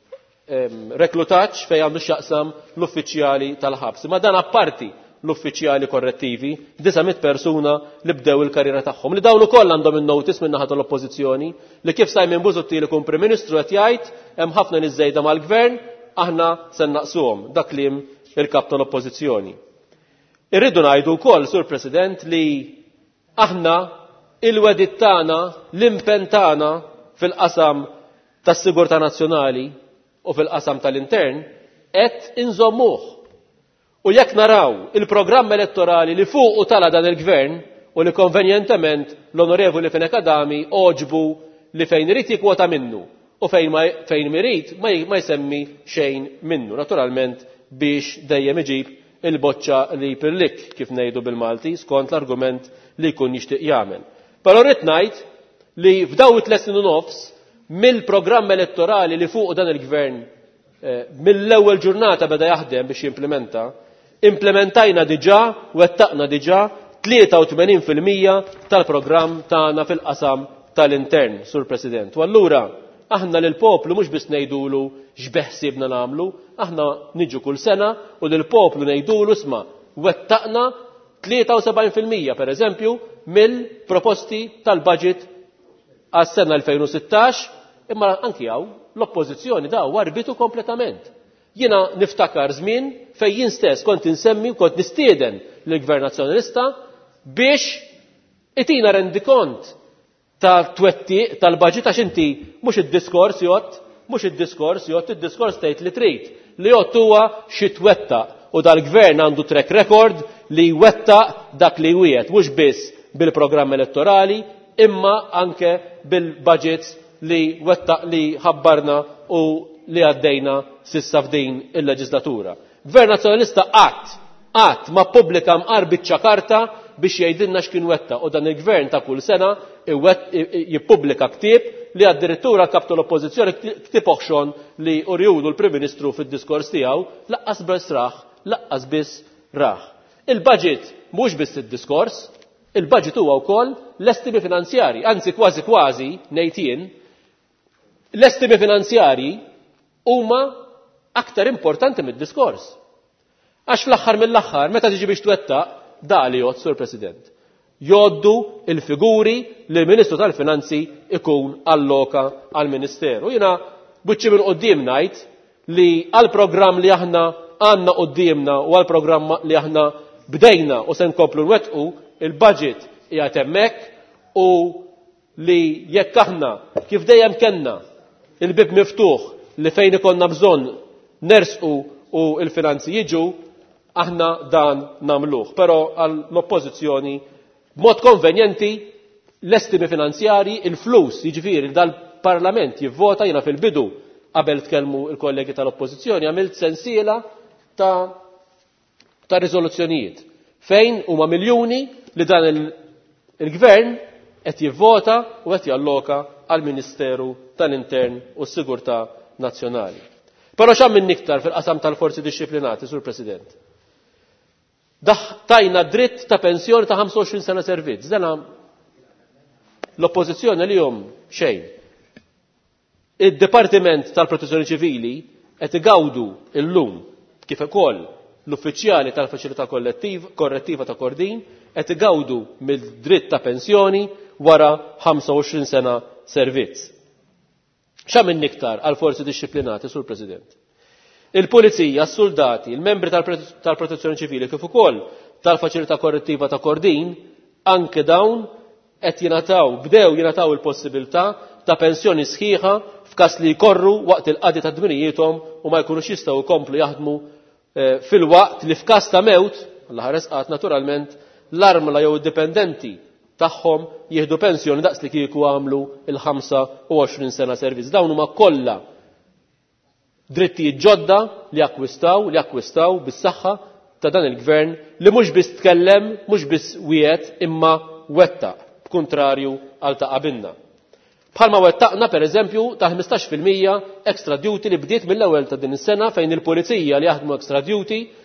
reklutaġġ fejn għandu x'jaqsam l-uffiċjali tal-ħabs. Ma dan apparti l-uffiċjali korrettivi, disa' mit persuna li bdew il-karriera tagħhom. Li dawn ukoll għandhom in-notice minn naħa tal-oppożizzjoni li kif Simon Busuttil ikun Prim Ministru qed jgħid hemm ħafna niżejda mal-Gvern, aħna se naqsuhom dak kliem il-kap tal-oppożizzjoni. Irridu ngħidu wkoll, Sur President, li aħna il-wedit tagħna, l-impenn tagħna fil-qasam tas-sigurtà nazzjonali u fil-qasam tal-intern qed inżommuh. U jekk naraw il-programm elettorali li fuq u tala dan il-Gvern u li konvenjentement l-Onorevoli Finek Adami oġbu li fejn irid jikwota minnu u fejn fejn mirid ma jsemmi xejn minnu. Naturalment biex dejjem iġib il-boċċa li jpirlik kif ngħidu bil-Malti skont l-argument li jkun jixtieq jagħmel. Però rrid ngħid li f'daw it-tliet snin u nofs mill-programm elettorali li fuq dan il-Gvern mill-ewwel ġurnata beda jaħdem biex jimplementa, implementajna diġà u wettaqna diġà tlieta u tmenin fil-mija tal-programm tagħna fil-qasam tal-intern, Sur President. U allura aħna lil poplu mhux biss ngħidulu x'beħsiebna nagħmlu, aħna niġu kull sena u lil poplu ngħidulu isma' wettaqna tlieta u sebgħin fil-mija pereżempju mill-proposti tal-budget għas-sena elfejn u sittax, imma anki hawn l-oppożizzjoni da warbitu kompletament. Jiena niftakar żmien fejn jien stess kont insemmi u kont nistieden lill-Gvern Nazzjonalista biex itina rendikont tal-twettiq tal-baġit għax inti mhux id-diskors jgħod, mhux id-diskors jgħod, id-diskors tgħid li trid li jgħod huwa xi twettaq u dal-Gvern għandu track record li jwettaq dak li wiegħed mhux biss bil-programm elettorali imma anke bil-budgets li wettaq li ħabbarna u li għaddejna sissa f'din il-leġislatura. Gvern Nazzjonalista qatt qatt ma pubblika mqar biċċa karta biex jgħidilna x'kien wetta u dan il-Gvern ta' kull sena jippubblika ktieb li addirittura l-kap tal-Oppożizzjoni ktieb oħxon li urjudu l-Prim Ministru fid-diskors tiegħu laqqas biss raħ, laqqas biss raħ. Il-budget mhux biss id-diskors, il-budget huwa wkoll l-estimi finanzjarji, anzi kważi kważi ngħid jien l-estimi finanzjarji huma aktar importanti mid-diskors. Għax fl-aħħar mill-aħħar meta tiġi biex twettaq dali jgħod, Sur President. Jgħoddu il-figuri li l-Ministru tal-Finanzi ikun alloka għall-Ministeru. Jiena buċċi minn qudiem ngħid li għall-programm li aħna għandna qudiemna u għall-programm li aħna bdejna u se nkomplu nwettqu il-budget qiegħed hemmhekk u li jekk aħna kif dejjem kellna il-bib miftuħ li fejn ikonna bżonn nersqu u l-finanzi jiġu, aħna dan nagħmluh. Però għall-oppożizzjoni b'mod konvenjenti l-estimi finanzjarji, il-flus jiġifieri dal-Parlament jivvota jiena fil-bidu qabel tkellmu l-kollegi tal-oppożizzjoni għamilt sensiela ta' ta' riżoluzzjonijiet fejn huma miljuni li dan il-Gvern qed jivvota u qed jalloka għall-Ministeru tal-Intern u s-Sigurtà Nazzjonali. Però x'għamilna iktar fil-qasam tal-forzi dixxiplinati, Sur President. Tajna dritt ta' pensjoni ta' ħamsa u għoxrin sena servizz. Dana l-oppożizzjoni li jom xejn. Id-Dipartiment tal-Protezzjoni Ċivili qed igawdu llum kif ukoll l-uffiċjali tal-Faċilità Korrettiva ta' Kordin qed igawdu mill-dritt ta' pensjoni wara ħamsa u għoxrin sena servizz. X'għamilna iktar għal forzi dixxiplinati, Sur President? Il-Pulizija, s-soldati, il-membri tal-Protezzjoni Ċivili kif ukoll tal-Faċilità Korrettiva ta' Kordin anke dawn qed jingħataw bdew jingħataw il-possibilità ta' pensjoni sħiħa f'każ li jkorru waqt il-qadi ta' dmirijiethom u ma jkunux jistgħu jkomplu jaħdmu fil-waqt li f'każ ta' mewt, Alla ħares qatt naturalment l-armla jew id-dipendenti tagħhom jieħdu pensjoni daqs li kieku għamlu il-ħamsa u għoxrin sena servizz. Dawn huma kollha drittijiet ġodda li akkwistaw, li akkwistaw bis-saħħa ta' dan il-Gvern li mhux biss tkellem, mhux biss wiegħed imma wettaq b'kuntrarju għal ta' qabilna. Bħalma wettaqna pereżempju ta' ħmistax fil-mija extra duty li bdiet mill-ewwel ta' din is-sena fejn il-pulizija li jaħdmu extra duty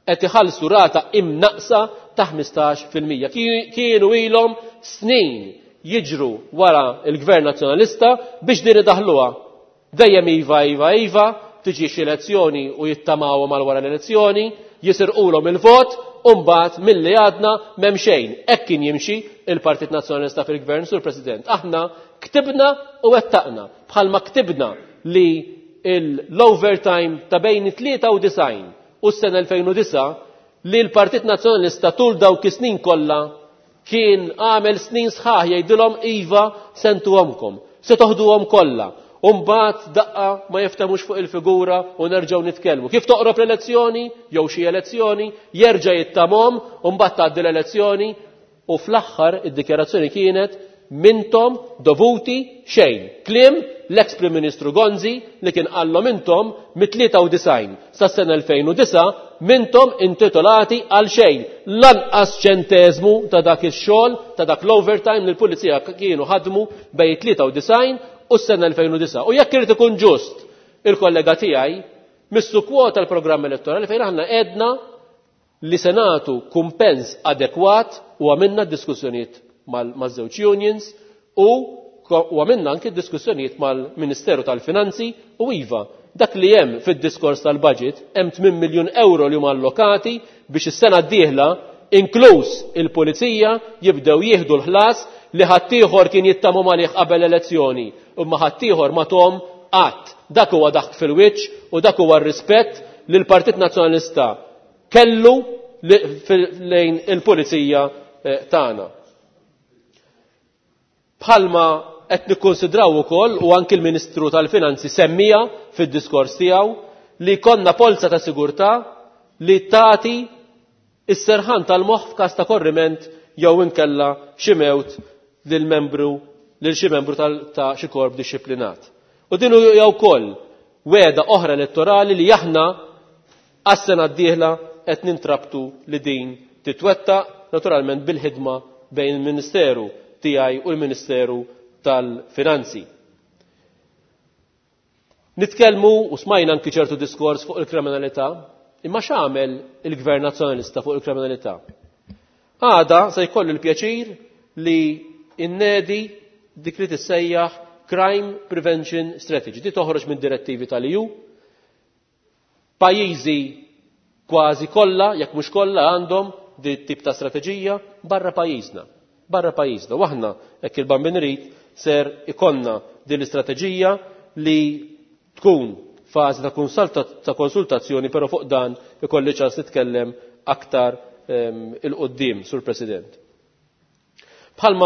qed iħallsu rata imnaqsa ta' ħmistax fil-mija. Kienu ilhom snin jiġru wara il-Gvern Nazzjonalista biex din idaħluha. Dejjem iva iva iva, tiġi xi elezzjoni u jittamawhom mal wara l-elezzjoni, jisirqulhom il-vot u mbagħad milli għadna m'hemm xejn. Hekk kien jimxi il-Partit Nazzjonalista fil-Gvern, Sur President. Aħna ktibna u wettaqna bħalma ktibna li l-overtime ta' bejn tlieta u design u s-sena elfejn u disa' li l-Partit Nazzjonalista tul dawk is-snin kollha kien għamel snin sħaħ jgħidilhom iva sentuhomkom, se toħduhom kollha. U mbagħad daqqa ma jiftemux fuq il-figura u nerġgħu nitkellmu. Kif toqrob l-elezzjoni jew xi elezzjoni jerġa' jittamhom u mbagħad tgħaddi l-elezzjoni u fl-aħħar id-dikjarazzjoni kienet mintom dovuti xejn. Kliem l-ex Prim Ministru Gonzi li kien qallhom intom mit-tlieta u design sas-sena elfejn u disa' mintom intitolati għal xejn. Lanqas ċenteżmu ta' dak ix-xogħol ta' dak l-overtime li l-pulizija kienu ħadmu bejn tlieta u design u s-sena elfejn u disa'. U jekk irid ikun ġust il-kollega tiegħi missu kwota l-programm elettorali fejn aħna qedna li se nagħtu kumpens adekwat u għamilna diskussjonijiet mal-żewġ unions u għamilna anke diskussjonijiet mal-Ministeru tal-Finanzi u iva dak li hemm fid-diskors tal-budget hemm tmien miljun euro li huma allokati biex is-sena d-dieħla inkluż il-pulizija jibdew jieħdu l-ħlas li ħaddieħor kien jittamhom għalih qabel elezzjoni u ma ħaddieħor ma tom qatt. Dak huwa dak fil-wiċċ u dak huwa r-rispett li l-Partit Nazzjonalista kellu lejn il-pulizija tagħna. Bħalma qed nikkonsidraw ukoll u anke l-Ministru tal-Finanzi semmija fid-diskors tiegħu li konna polza ta' sigurtà li tagħti is-serħan tal-moħħ f'każ ta' korriment jew inkella xi mewt lil membru lil xi membru ta' xi korp dixxiplinat. U din hija wkoll wegħda oħra elettorali li aħna għas-sena d-dieħla qed nintrabtu li din titwettaq naturalment bil-ħidma bejn il-Ministeru tiegħi u l-Ministeru tal-Finanzi. Nitkellmu u smajna anki ċertu diskors fuq il-kriminalità, imma x'għamel il-Gvern Nazzjonalista fuq il-kriminalità? Għada se jkollu l-pjaċir li innedi dik li tissejjaħ Crime Prevention Strategy. Di toħroġ minn direttivi tal-E U. Pajjiżi kważi kollha, jekk mhux kollha għandhom di tip ta' strateġija barra pajjiżna. Barra pajjiżna. Waħna hekk il-bambin irid ser ikonna din l-istrateġija li tkun fażi ta' konsultazzjoni, però fuq dan ikolli ċans nitkellem aktar um, il-qoddim, Sur President. Bħalma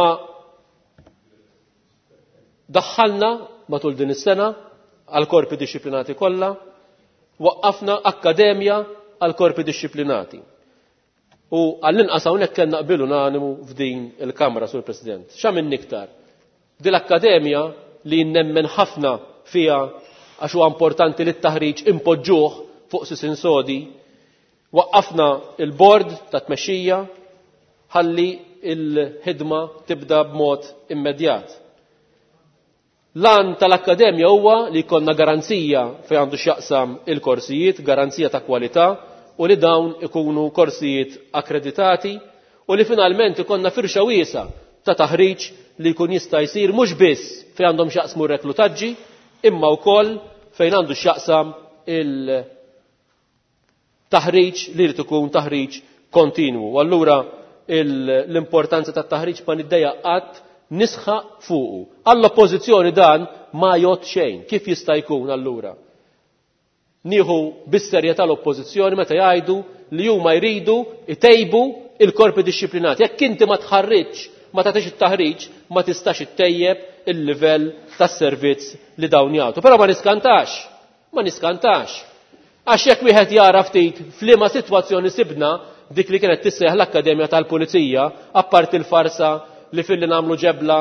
daħħalna matul din is-sena għal korpi dixxiplinati kollha, waqqafna akkademja għal korpi dixxiplinati. U għall-inqas hawnhekk kellna qbilu nagħmlu f'din il-Kamra, Sur President. X'għamilni iktar? Din l-akkademja li nemmen ħafna fiha għax huwa importanti li t-taħriġ impoġġuh fuq sisin sodi, waqqafna il-bord ta' tmexxija ħalli il-ħidma tibda b'mod immedjat. Lan tal-akkademja huwa li jkollna garanzija fejn għandu x'jaqsam il-korsijiet, garanzija ta' kwalità u li dawn ikunu korsijiet akkreditati u li finalment ikonna firxa wiesa ta' taħriġ li jkun jista' jsir mhux biss fejn għandhom x'jaqsmu r-reklutaġġi imma wkoll fejn għandu x'jaqsam il- taħriġ li jrid ikun taħriġ kontinwu. U allura l-importanza tat-taħriġ ma niddejja qatt nisħaq fuqu. Għall-oppożizzjoni dan ma jgħod xejn. Kif jista' jkun allura? Nieħu bis-serjetà l-oppożizzjoni meta jgħidu li huma jridu itejbu il-korpi dixxiplinati. Jekk inti ma tħarriġ, ma tagħtix it-taħriġ, ma tistax ittejjeb il-livell tas-servizz li dawn jagħtu. Però ma niskantax, ma niskantax. Għax jekk wieħed jara ftit f'liema sitwazzjoni sibna dik li kienet tisseħ l-Akkademja tal-Pulizija, apparti il-farsa li filli nagħmlu ġebla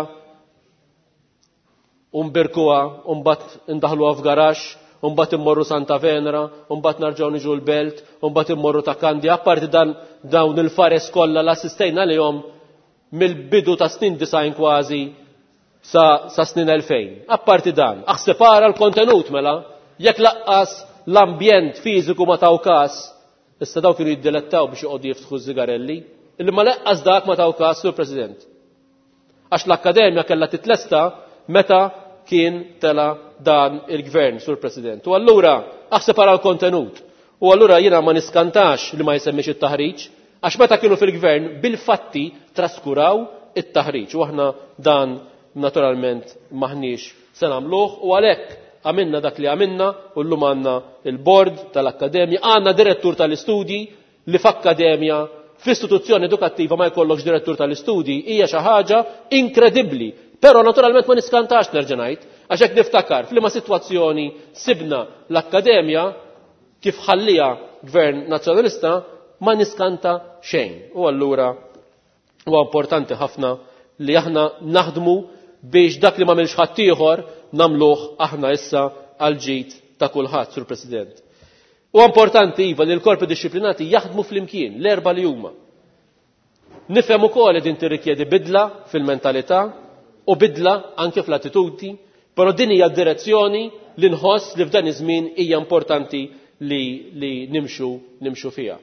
u mbirkuha u mbagħad indaħluha f'garax, u mbagħad immorru Santa Venera, u mbagħad narġgħu niġu l-Belt, u mbagħad immorru ta' Kandja, apparti dan dawn il-fares kollha l-assistejna lihom mill-bidu ta' snin disajn kważi sa, sa snin elfejn. Apparti dan, aħsepara l-kontenut mela, jekk laqqas l-ambjent fiżiku ma taw każ Issa daw kienu jiddilettaw biex joqogħdu jiftħu ż-żigarelli, illi ma leqqas dak ma taw każ sur President. Għax l-Akkademja kellha titlesta meta kien tela dan il-Gvern sur President. U allura aħseb ara l-kontenut. U allura jiena ma niskantax li ma jsemmix it-taħriġ, għax meta kienu fil-Gvern bil-fatti traskuraw it-taħriġ. U aħna dan naturalment maħniex se nagħmluh u għalhekk għamilna dak li għamilna u llum għandna il-Bord tal-Akkademja, għandna direttur tal-istudji li f'Akkademja f'istituzzjoni edukattiva ma jkollokx direttur tal-istudji hija xi ħaġa inkredibbli. Però naturalment ma niskantax nerġa' ngħid għax hekk niftakar f'liema sitwazzjoni sibna l-Akkademja kif ħallija Gvern Nazzjonalista ma niskanta xejn. U allura huwa importanti ħafna li aħna naħdmu biex dak li ma m'għamilx ħadd ieħor nagħmluh aħna issa għal ġid ta' kulħadd sur President. Huwa importanti iva li l-korpi dixxiplinati jaħdmu flimkien l-erba' li huma. Nifhem ukoll din tirrikjedi bidla fil-mentalità u bidla anke fl-attitudni, però din hija d-direzzjoni li nħoss li f'dan iż-żmien hija importanti li, li nimxu, nimxu fiha.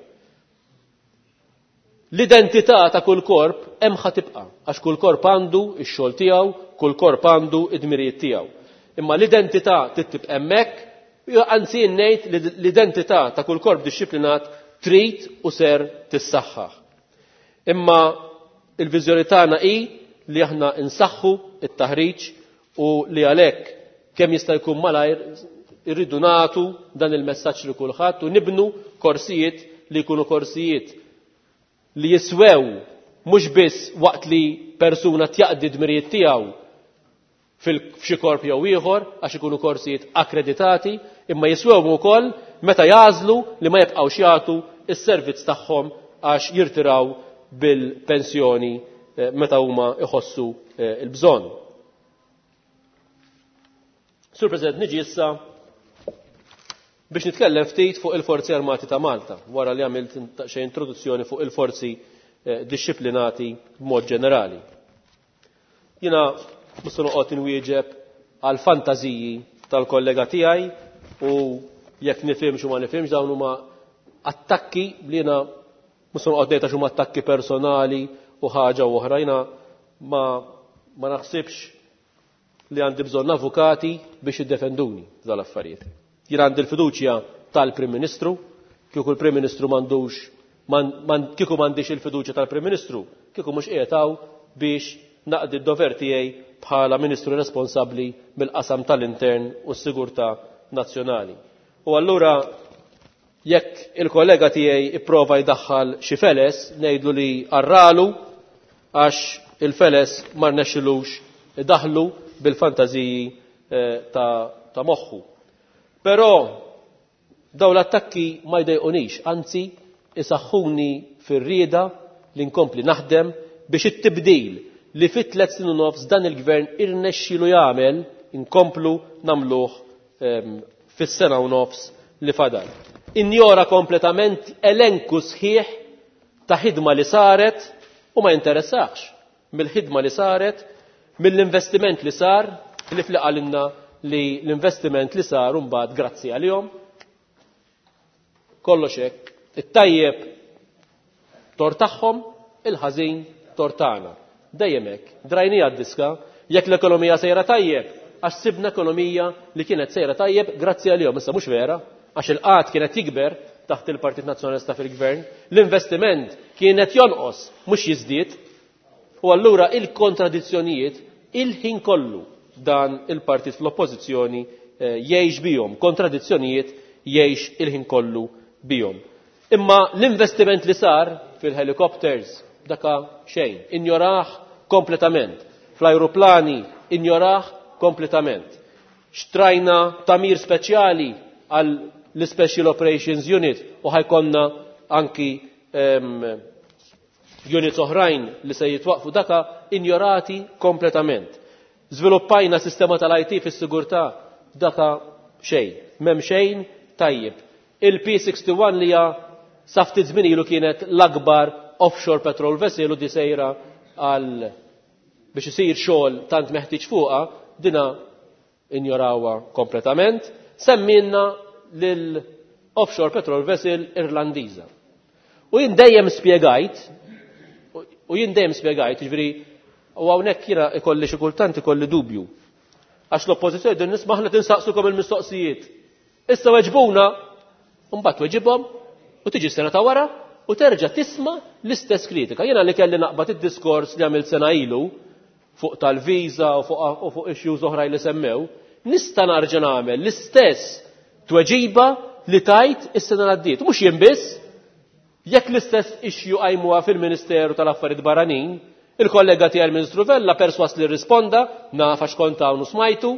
L-identità ta' kull korp hemm ħa tibqa' għax kull korp għandu x-xogħol tiegħu, kull korp għandu id-dmirijiet tiegħu. Imma l-identità titib hemmhekk, anzi ngħid li l-identità ta' kull korp dixxiplinat trid u ser tissaħħaħ. Imma il-viżjoni tagħna hi li aħna insaħħu it-taħriġ u li għalhekk kemm jista' jkun malajr irridu nagħtu dan il-messaġġ li kulħadd u nibnu korsijiet li jkunu korsijiet li jiswew mhux biss waqt li persuna tjaqdi d-dmirijiet tiegħu f'xi korp jew ieħor għax ikunu korsijiet akkreditati, imma jiswew ukoll meta jażlu li ma jibqgħux jagħtu is-servizz tagħhom għax jirtiraw bil-pensjoni meta huma iħossu l-bżonn. Sur President, niġi issa biex nitkellem ftit fuq il-Forzi Armati ta' Malta, wara li għamilt xi introduzzjoni fuq il-forzi dixxiplinati b'mod ġenerali. Jiena mhux se noqgħod inwieġeb għal fantażiji tal-kollega tiegħi u jekk nifhimx u ma nifhimx dawn huma attakki li jiena mhux se noqgħod ngħid għax huma attakki personali u ħaġa oħra. Jiena ma ma naħsibx li għandi bżonn avukati biex jiddefenduni dal-affarijiet. Jien għandi l-fiduċja tal-Prim Ministru, kieku l-Prim Ministru m'għandux kieku m'għandix il-fiduċja tal-Prim Ministru, kieku mhux qiegħed biex naqdi d-dover tiegħi bħala Ministru responsabbli mill-qasam tal-intern u s-sigurtà nazzjonali. U allura jekk il-kollega tiegħi ipprova jdaħħal xi feles ngħidlu li arralu għax il-feles ma rnexxilux idaħħlu bil-fantażiji ta' ta' moħħu. Però daw l-attakki ma jdejqunix, anzi isaħħuni fir-rieda li nkompli naħdem biex it-tibdil li fit tliet snin u nofs dan il-Gvern irnexxielu jagħmel inkomplu nagħmluh fis-sena u nofs li fadal. Injora kompletament elenku sħiħ ta' ħidma li saret u ma jinteressax mill-ħidma li saret, mill-investiment li sar li fliqalilna li l-investiment li sar mbagħad grazzi għalihom. Kollox hekk, it-tajjeb tor tagħhom, il-ħażin tor tagħna. Dejjem hekk, drajnija d-diska, jekk l-ekonomija sejra tajjeb, għax sibna ekonomija li kienet sejra tajjeb grazzi għalihom, issa mhux vera, għax il-qatt kienet jikber taħt il-Partit Nazzjonalista fil-Gvern, l-investiment kienet jonqos mhux jiżdied, u allura il-kontradizzjonijiet il-ħin kollu dan il-partit fl-oppożizzjoni jgħix bihom, kontradizzjonijiet jgħix il-ħin kollu bihom. Imma l-investiment li sar fil-helikopters daka xejn, injoraħ kompletament. Fl-ajruplani injoraħ kompletament. Xtrajna tamir speċjali għal l-Special Operations Unit u ħajkonna anki um, units oħrajn li se jitwaqfu daka injorati kompletament. Żviluppajna sistema tal-I T fis-sigurtà daka xejn, m'hemm xejn tajjeb. Il-P sixty-one li hija sa ftit żmien ilu kienet l-akbar offshore petrol vessel u di sejra għal biex isir xogħol tant meħtieġ fuqha, dina injorawha kompletament. Semmilna lil offshore petrol vessel Irlandiża. U jien dejjem spjegajt, u jien dejjem spjegajt, jiġifieri u hawnhekk jiena ikolli xi kultant ikolli dubju. Għax l-oppożizzjoni din nisma' aħna tinsaqsukom il-mistoqsijiet. Issa weġbuna, u mbagħad weġibhom u tiġi sena ta' wara u terġa' tisma' l-istess kritika. Jiena li kelli naqbad id-diskors li għamilt sena ilu fuq tal-viża u fuq fuq issues oħrajn li semmew, nista' narġa' nagħmel l-istess tweġiba li tajt is-sena l-għaddiet. Mhux jien biss, jekk l-istess issue qajmuha fil-Ministeru tal-Affarijiet Barranin, il-kollega tiegħi il-Ministru Vella perswas li rrisponda, naf għax kont hawn u smajtu.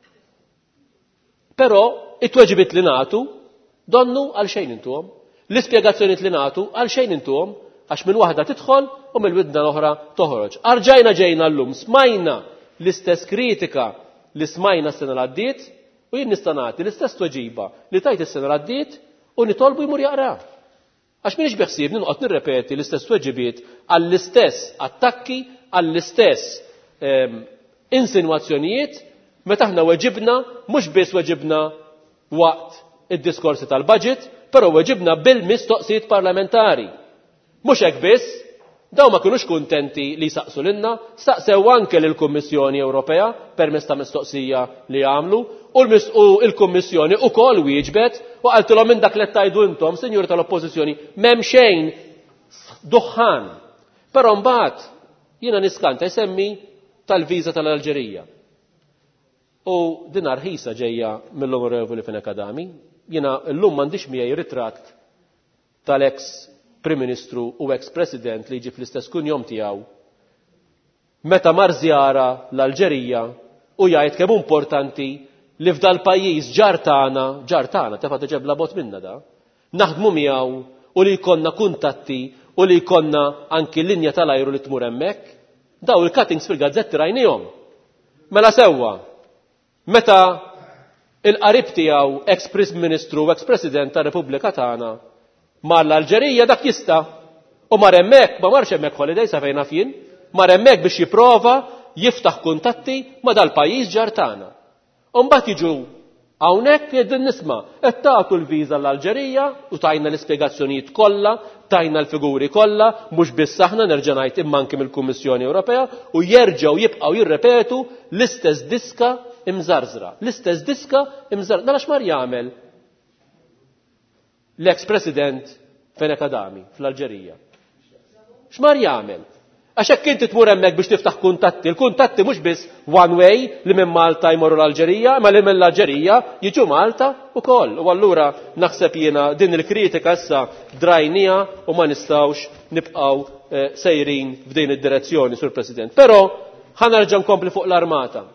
Però it-tweġibiet li nagħtu donnu għal xejn intuhom. L-ispjegazzjonijiet li nagħtu għal xejn intuhom għax minn waħda tidħol u mill-widna l-oħra toħroġ. Arġajna ġejna llum smajna l-istess kritika li smajna s-sena l-għaddiet u jien nista' nagħti l-istess tweġiba li tajt is-sena l-għaddiet u nitolbu jmur jaqra. Għax minix beħsieb ninqgħod nirrepeti l-istess tweġibiet għall-istess attakki, għall-istess insinwazzjonijiet meta aħna weġibna mhux biss weġibna waqt id-diskorsi tal-budget, però weġibna bil-mistoqsijiet parlamentari. Mhux hekk biss, daw ma kinux kuntenti li saqsu lilna, staqsew anke lill-Kummissjoni Ewropea permezz ta' mistoqsija li għamlu u l-Kummissjoni ukoll wieġbet u qaltilhom minn dak li tgħidu intom, sinjuri tal-Oppożizzjoni, m'hemm xejn duħħan. Però mbagħad jiena niskanta jsemmi tal-viża tal-Alġerija. U din arħisa ġejja mill-Onorevoli Finek Adami, jiena llum m'għandix miegħi ritratt tal-ex Prim Ministru u ex-President li jiġi fl-istess kunjom tiegħu meta mar żjara l-Alġerija u jgħid kemm importanti li f'dal pajjiż ġar tagħna, ġar tagħna tefa' tiġeb labot minna da, naħdmu miegħu u li jkollna kuntatti u li jkollna anki linja tal-ajru li tmur hemmhekk, daw il-cuttings fil-gazzetti rajnihom. Mela sewwa, meta il-qarib tiegħu ex-Prim Ministru u ex-President tar-Repubblika tagħna mar l-Alġerija dak jista' u mar hemmhekk ma marx hemmhekk holiday sa fejn jien, mar hemmhekk biex jipprova jiftaħ kuntatti ma' dal-pajjiż ġar tagħna. U mbagħad jiġu hawnhekk qegħdin nisma' qed tagħtu l-viża l-Alġerija u tajna l-ispjegazzjonijiet kollha, tajna l-figuri kollha, mhux biss aħna nerġa' ngħid imma anke mill-Kummissjoni Ewropea u jerġgħu jibqgħu jirrepetu l-istess diska imżarżra, l-istess diska imżarżra. Nara x'mar jagħmel l-ex-President Finek Adami fl-Alġerija. X'mar jagħmel? Għax hekk inti tmur hemmhekk biex tiftaħ kuntatti, il-kuntatti mhux biss one way li minn Malta jmorru l-Alġerija, ma li minn l-Alġerija jiġu Malta wkoll. U allura naħseb jiena din il-kritika issa drajnija u ma nistgħux nibqgħu sejrin f'din id-direzzjoni, Sur President. Però ħanerġa' nkompli fuq l-Armata.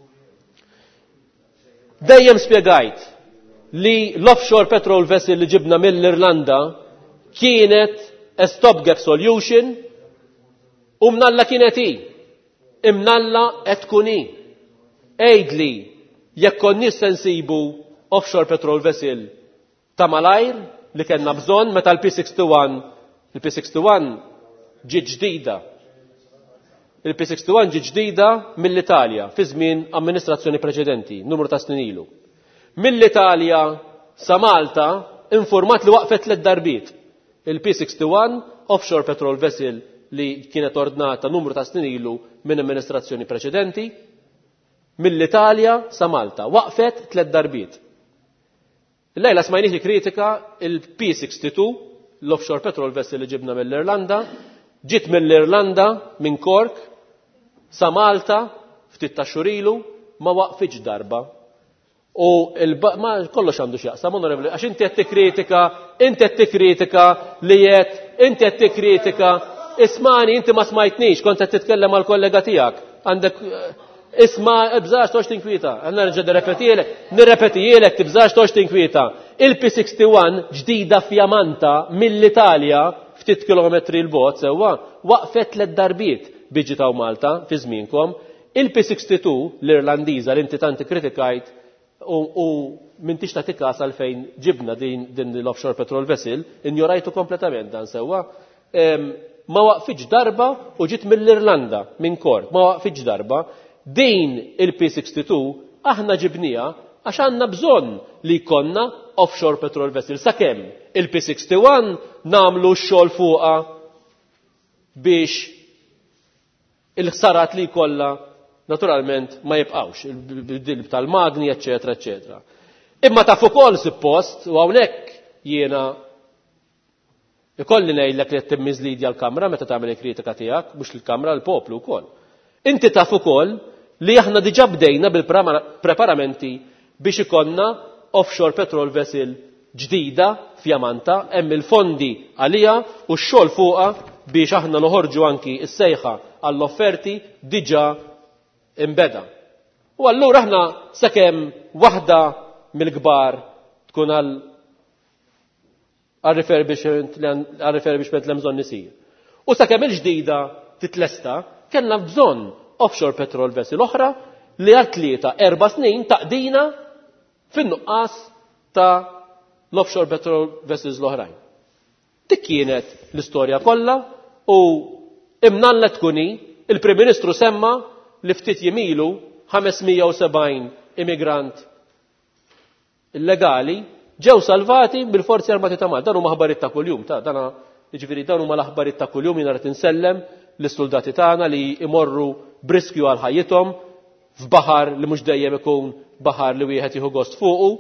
Dejjem spjegajt li l-offshore petrol vessel li ġibna mill-Irlanda kienet a stopgap solution u mnalla kienet hi. Imnalla qed tkun hi. Ejdli jekk konniex se nsibu offshore petrol vessel ta' malajr li kellna bżonn meta l-P sixty-one il-P sixty-one ġiet ġdida. Il-P sixty-one ġiet ġdida mill-Italja fi żmien amministrazzjoni preċedenti, numru ta' snin ilu. Mill-Italja sa Malta informat li waqfet tliet darbiet. Il-P sixty-one offshore petrol vessel li kienet ordnata numru ta' snin ilu minn amministrazzjoni preċedenti, mill-Italja sa Malta waqfet tliet darbiet. Lejla smajnih li kritika il-P sixty-two, l-offshore petrol vessel li ġibna mill-Irlanda, ġiet mill-Irlanda minn Cork sa Malta ftit ta' xurilu ma waqfitx darba. U ma kollox għandu x'jaqsam, onorevoli, għax inti qed tikkritika, inti qed tikkritika li qed, inti qed tikkritika, ismani inti ma smajtnix, kont qed titkellem mal kollega tiegħek. Għandek isma' bżax tox tinkwita. Nerġa' nirrepetielek, nirrepetielek tibżax tox tinkwita. Il-P sixty-one ġdida f'Jamanta mill-Italja ftit kilometri l-bot sewwa waqfet tliet darbiet biġi taw Malta fi żmienkom. Il-P sixty-two l-Irlandiża li inti tant kritikajt u m'intix tagħti każ għalfejn ġibna din din l-offshore petrol vessel, injorajtu kompletament dan sewwa. Ma waqfitx darba u ġiet mill-Irlanda minn Cork, ma waqfitx darba. Din il-P sixty-two aħna ġibnija għax għandna bżonn li jkollna offshore petrol vessel sakemm il-P sixty-one nagħmlu x-xogħol fuqha biex il-ħsarat li jkollha naturalment ma jibqgħux il-bdil tal-magni, eċetera, eċetera. Imma taf ukoll suppost u hawnhekk jiena ikolli ngħidlek li qed timmiżlidja l-Kamra meta tagħmel il-kritika tiegħek mhux lill-Kamra l-poplu wkoll. Inti taf ukoll li aħna diġà bdejna bil-preparamenti biex ikollna offshore petrol vessel ġdida f'Jamanta, hemm il-fondi għalija u x-xogħol fuqha biex aħna noħorġu anki s-sejħa għall-offerti diġà imbeda. U allura aħna sakemm waħda mill-kbar tkun għal għal-refurbishment li hemm bżonn isir. U sakemm il-ġdida titlesta, kellna bżonn offshore petrol vessel oħra li għal tlieta erba' snin taqdina fin-nuqqas ta' l-offshore petrol vessels l-oħrajn. Dik kienet l-istorja kollha u imnallet tkuni il-Prim Ministru semma li ftit jimilu ħamesmija u sebgħin immigrant illegali ġew salvati bil-Forzi Armati ta' Malta. Dan huma aħbarijiet ta' kuljum, ta' dana jiġifieri dan huma l-aħbarijiet ta' kuljum jiena qed insellem lis-soldati tagħna li imorru briskju għal ħajjithom f'baħar li mhux dejjem ikun baħar li wieħed jieħu gost fuqu.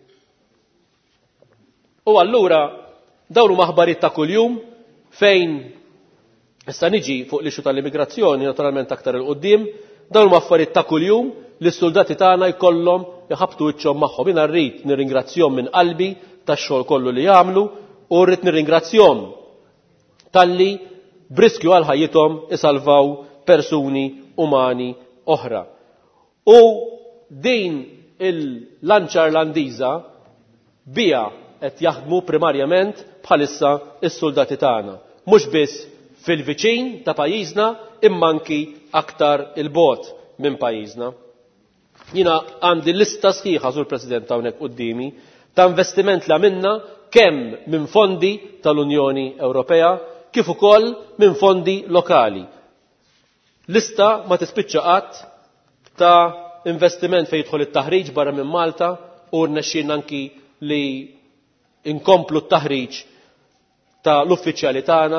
U allura dawn huma aħbarijiet ta' kuljum fejn issa niġi fuq l-ixu tal-immigrazzjoni naturalment aktar il qudiem dawn huma affarijiet ta' kuljum li s-soldati tagħna jkollhom iħabtu wiċċhom magħhom. Jiena rrid nirringrazzjahom minn qalbi tax-xogħol kollu li jagħmlu u rrid nirringrazzjahom talli briskju għal ħajjithom isalvaw persuni umani oħra. U din il-lanċa Irlandiża bija qed jaħdmu primarjament bħalissa is-soldati tagħna. Mhux biss fil-viċin ta' pajjiżna imma anki aktar il-bogħod minn pajjiżna. Jiena għandi lista sħiħa sur President hawnhekk qudiemi ta' investiment li għamilna kemm minn fondi tal-Unjoni Ewropea kif ukoll minn fondi lokali. Lista ma tispiċċa qatt ta' investiment fejn jidħol it-taħriġ barra minn Malta u rnexxin anki li inkomplu t-taħriġ ta' l-uffiċjali tagħna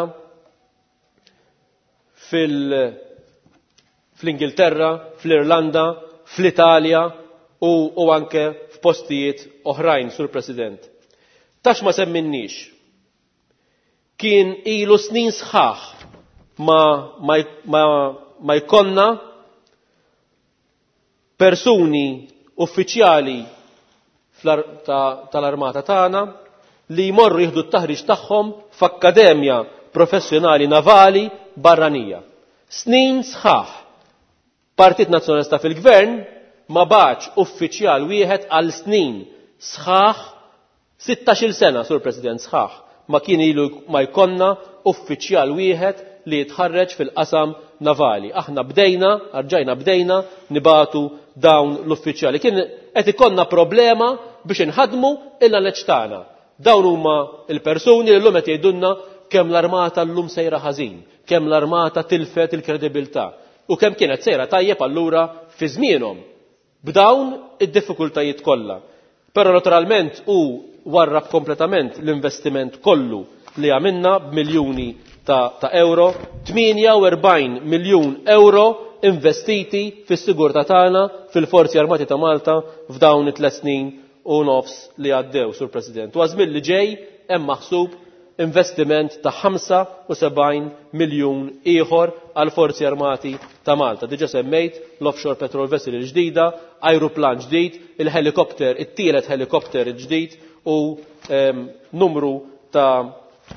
fil fl-Ingilterra, fl-Irlanda, fl-Italja u, u anke f'postijiet oħrajn, Sur President. Tax ma semminnix. Kien ilu snin sħaħ ma, ma, ma, ma jkonna persuni uffiċjali tal-armata tagħna li jmorru jieħdu t-taħriġ tagħhom f'akkademja professjonali navali barranija. Snin sħaħ. Partit Nazzjonalista fil-Gvern ma baċ uffiċjal wieħed għal snin sħaħ sittax-il sena, Sur President, sħaħ. Ma kien ilu ma jkollna uffiċjal wieħed li jitħarreġ fil-qasam navali. Aħna bdejna, arġajna bdejna nibatu dawn l-uffiċjali. Kien qed ikollna problema biex inħadmu il-għaneġ tagħna. Dawn huma l-persuni li llum qed jgħidulna kemm l-armata llum sejra ħażin, kemm l-armata tilfet il-kredibilità. U kemm kienet sejra tajjeb allura fi żmienhom b'dawn id-diffikultajiet kollha. Però naturalment hu warrab kompletament l-investiment kollu li għamilna b'miljuni ta', ta euro, tminja u erbgħin miljun euro investiti fis-sigurtà tagħna fil-Forzi Armati ta' Malta f'dawn it-tliet snin u nofs li għaddew, Sur President. U għażmien li ġej hemm maħsub investiment ta' ħamsa u sebgħin miljun ieħor għal Forzi Armati ta' Malta. Diġà semmejt l-offshore petrol vessel il-ġdida, ajruplan ġdid, il-helikopter, it-tielet helikopter ġdid u um, numru ta'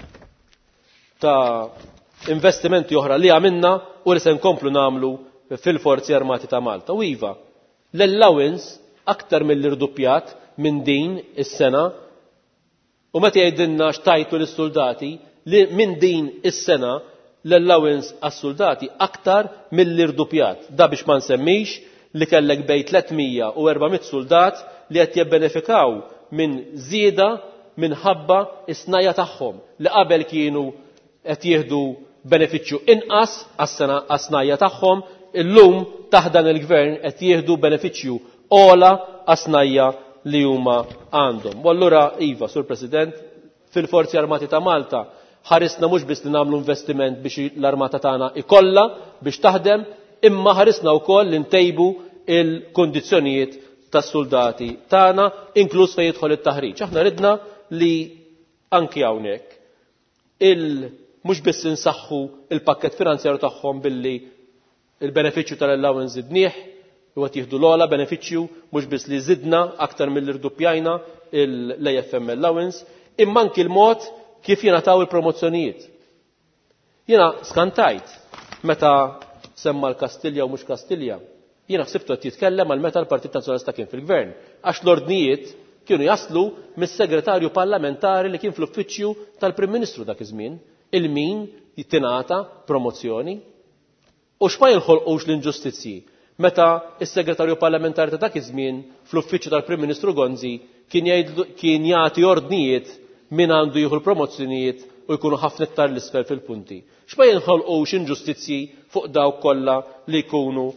ta' investimenti oħra li għamilna u li se nkomplu nagħmlu fil-Forzi Armati ta' Malta. U iva, l-allowance aktar mill-irduppjat minn din is-sena. U meta jgħidilna x'tajtu lis-soldati li minn din is-sena l-allowance għas-soldati aktar mill-irdupjat. Da biex ma nsemmix li kellek bejn tlietmija u erbgħamiet soldat li qed jibbenefikaw minn żieda minħabba is-snajja tagħhom li qabel kienu qed jieħdu benefiċċju inqas għas-sena għas-snajja tagħhom, illum taħdan il-gvern qed jieħdu benefiċċju ola asnajja li huma għandhom. U allura iva, Sur President, fil-Forzi Armati ta' Malta ħarisna mhux biss li nagħmlu investiment biex l-armata tagħna ikollha biex taħdem, imma ħarisna wkoll li ntejbu il-kondizzjonijiet tas-soldati tagħna, inkluż fejn jidħol it-taħriġ. Aħna ridna li anki hawnhekk il mhux biss insaħħu il-pakkett finanzjarju tagħhom billi il-benefiċċju tal-allowance zidnieh, u qed jieħdu l-ogħla benefiċċju mhux biss li żidna aktar milli rdoppjajna l-A F M allowance, imma anki l-mod kif jingħataw il-promozzjonijiet. Jiena skantajt meta semma l-Kastilja u mhux Kastilja. Jiena ħsibtu qed jitkellem għal meta l-Partit Nazzjonalista kien fil-Gvern, għax l-ordnijiet kienu jaslu mis-segretarju parlamentari li kien fl-uffiċċju tal-Prim Ministru dak iż-żmien, il-min jittingħata promozzjoni. U x'ma jinħolqux l-inġustizzji meta s-segretarju parlamentari ta' dak iż-żmien fl-uffiċċju tal-Prim Ministru Gonzi kien jagħti ordnijiet min għandu jieħu l-promozzjonijiet u jkunu ħafna iktar l-isfel fil-punti. X'ma jinħolqux inġustizzji fuq dawk kollha li jkunu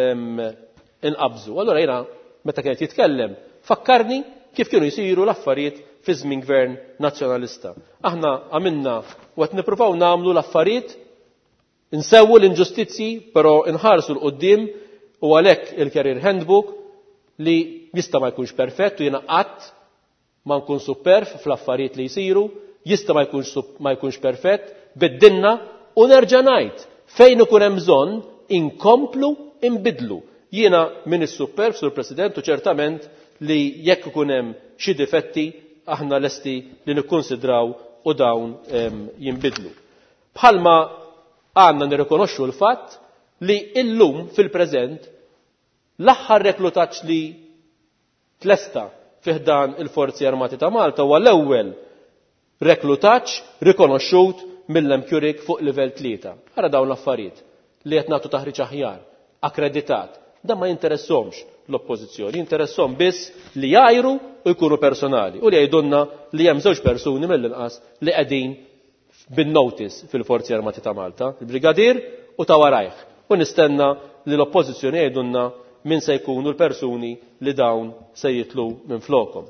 inqabżu. Allura jiena meta kienet jitkellem fakkarni kif kienu jsiru l-affarijiet fi żmien Gvern Nazzjonalista. Aħna għamilna u qed nippruvaw nagħmlu l-affarijiet insewwu l-inġustizzji, però inħarsu l-qudiem u għalhekk il-Career Handbook li jista' ma jkunx perfett u jiena qatt ma nkun superf fl-affarijiet li jsiru, jista' ma jkunx ma jkunx perfett, biddilna u nerġa' ngħid fejn ikun hemm bżonn inkomplu inbidlu. Jiena min is-superf, Sur President, u ċertament li jekk ikun hemm xi difetti aħna lesti li nikkunsidraw u dawn jinbidlu. Bħalma għandna nirrikonoxxu l-fatt li illum fil-preżent l-aħħar reklutaġġ li tlesta fih dan il-Forzi Armati ta' Malta huwa l-ewwel reklutaġġ rikonoxxut mill-M Curik fuq livell tlieta. Ara dawn l-affarijiet li qed nagħtu taħriġ aħjar, akkreditat, dan ma jinteressahomx l-oppożizzjoni, jinteresshom biss li jgħajru u jkunu personali u li jgħidulna li hemm żewġ persuni mill-inqas li qegħdin bin-notice fil-Forzi Armati ta' Malta, il-Brigadir u ta' warajh. U nistenna li l-oppożizzjoni jgħidulna min se jkunu l-persuni li dawn se jitlu minn flokhom.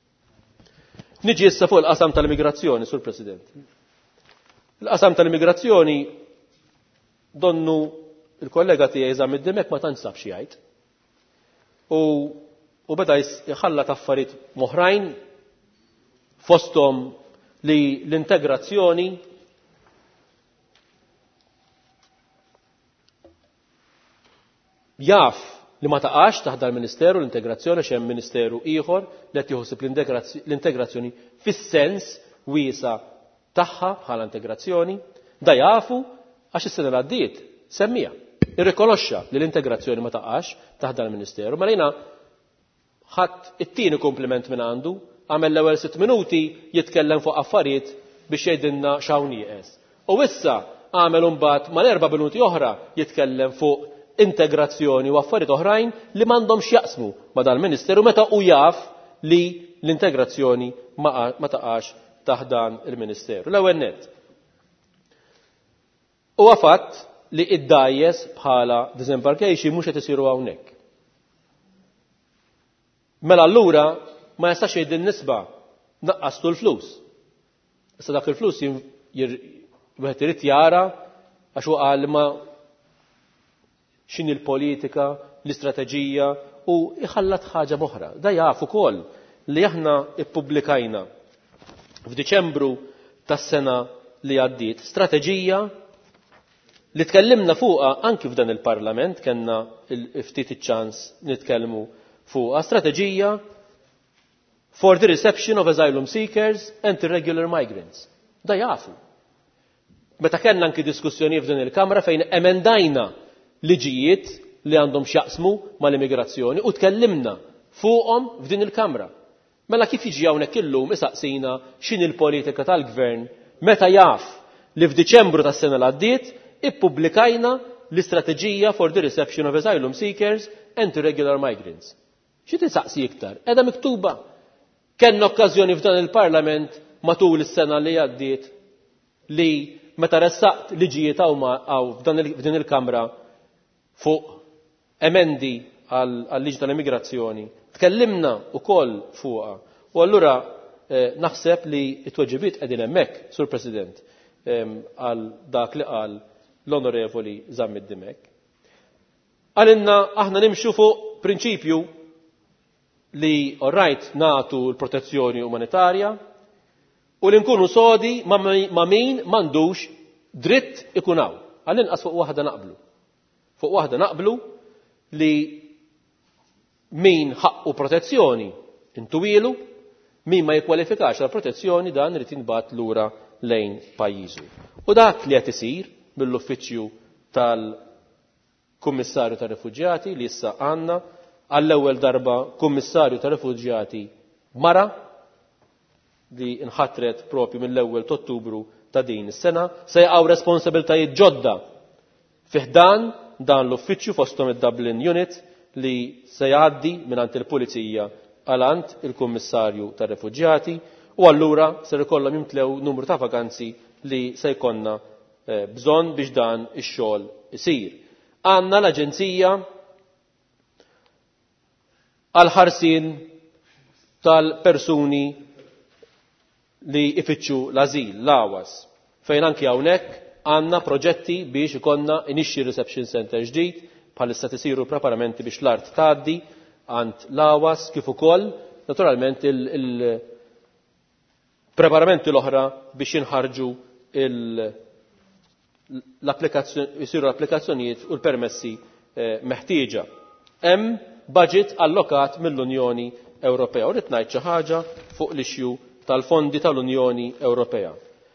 Niġi issa fuq il-qasam tal-immigrazzjoni, Sur President. Il-qasam tal-immigrazzjoni donnu il-kollega tiegħi Eżam id-Dimek ma tantx sab xi jgħid. U u beda jħallat affarijiet moħrajn fosthom li l-integrazzjoni jaf li ma taqax taħt l-Ministeru l-integrazzjoni x'hemm ministeru ieħor li qed jħossib l-integrazzjoni fis-sens wiesa tagħha bħala integrazzjoni, da jafu għax is-sena li għaddiet semmija. Irrikonoxxa li l-integrazzjoni ma taqax taħt l-Ministeru, ma lejna ħadd it-tieni kompliment minn għandu, għamel l-ewwel sitt minuti jitkellem fuq affarijiet biex jgħidilna x'hawn nieqes. U issa għamel imbagħad mal-erba' minuti oħra jitkellem fuq integrazzjoni u affarijiet oħrajn li m'għandhomx jaqsmu ma' dal-Ministeru meta hu jaf li l-integrazzjoni ma taqax taħt dan il-Ministeru. L-ewwel nett. Huwa fatt li id-dajjes bħala disembarkation mhux qed isiru hawnhekk. Mela allura ma jistax jgħid in-nisba naqqastu l-flus. Issa dak il-flus wieħed irid jara għax hu qal ma x'inhi l-politika, l-istrateġija u iħallat ħaġa oħra. Da jaf ukoll li aħna ippubblikajna f'Diċembru tas-sena li għaddiet strateġija li tkellimna fuqha anki f'dan il-Parlament, kellna ftit iċ-ċans nitkellmu fuqha, strateġija for the reception of asylum seekers and irregular migrants. Da jafu. Meta kellna anki diskussjoni f'din il-Kamra fejn emendajna liġijiet li għandhom x'jaqsmu mal-immigrazzjoni u tkellimna fuqhom f'din il-Kamra. Mela kif jiġi hawnhekk illum isaqsina x'inhi l-politika tal-Gvern meta jaf li f'Diċembru tas-sena li għaddiet ippubblikajna l-istrateġija for the reception of asylum seekers and irregular migrants. Xi tisaqsi iktar? Qiegħda miktuba. Kenna okkażjoni f'dan il-Parlament matul is-sena li għaddiet li meta ressaqt liġijiet hawn f'din il-Kamra fuq emendi għal-liġi tal-immigrazzjoni. Tkellimna wkoll fuqha. U allura naħseb li t-tweġibiet qegħdin hemmhekk, Sur President, għal dak li qal l-Onorevoli Żammid Dimek. Għalinna aħna nimxu fuq prinċipju li orrajt nagħtu l-protezzjoni umanitarja u li nkunu sodi ma' min m'għandux dritt ikun hawn. Għall-inqas fuq waħda naqblu. Fuq waħda naqblu li min ħaqqu protezzjoni intuwilu, min ma jikkwalifikax għal protezzjoni dan irid jinbagħat lura lejn pajjiżu. U dak li qed isir mill-uffiċċju tal-Kummissarju tar-Refuġjati li issa għandna għall-ewwel darba Kummissarju tar-Refuġjati mara li nħattret propju mill-ewwel ta' Ottubru ta' din is-sena se jaqgħu responsabiltajiet ġodda fih dan dan l-uffiċċju fosthom id-Dublin Unit li se jgħaddi mingħand il-Pulizija għalant il-Kummissarju tar-Refuġjati u allura se ikollhom jimtlew numru ta' vakanzi li se jkollna bżonn biex dan ix-xogħol isir. Għandna l-Aġenzija għal ħarsien tal-persuni li ifittxu l-ażil, l-awas, fejn anki hawnhekk għandna proġetti biex ikollna inixxi reception center ġdid bħalissa tisiru preparamenti biex l-art tgħaddi għand l-awas kif ukoll naturalment il-preparamenti l-oħra biex jinħarġu jisiru l-applikazzjonijiet u l-permessi meħtieġa. Hemm budget allokat mill-Unjoni Ewropea. U rid ngħid xi ħaġa fuq l-ixju tal-fondi tal-Unjoni Ewropea.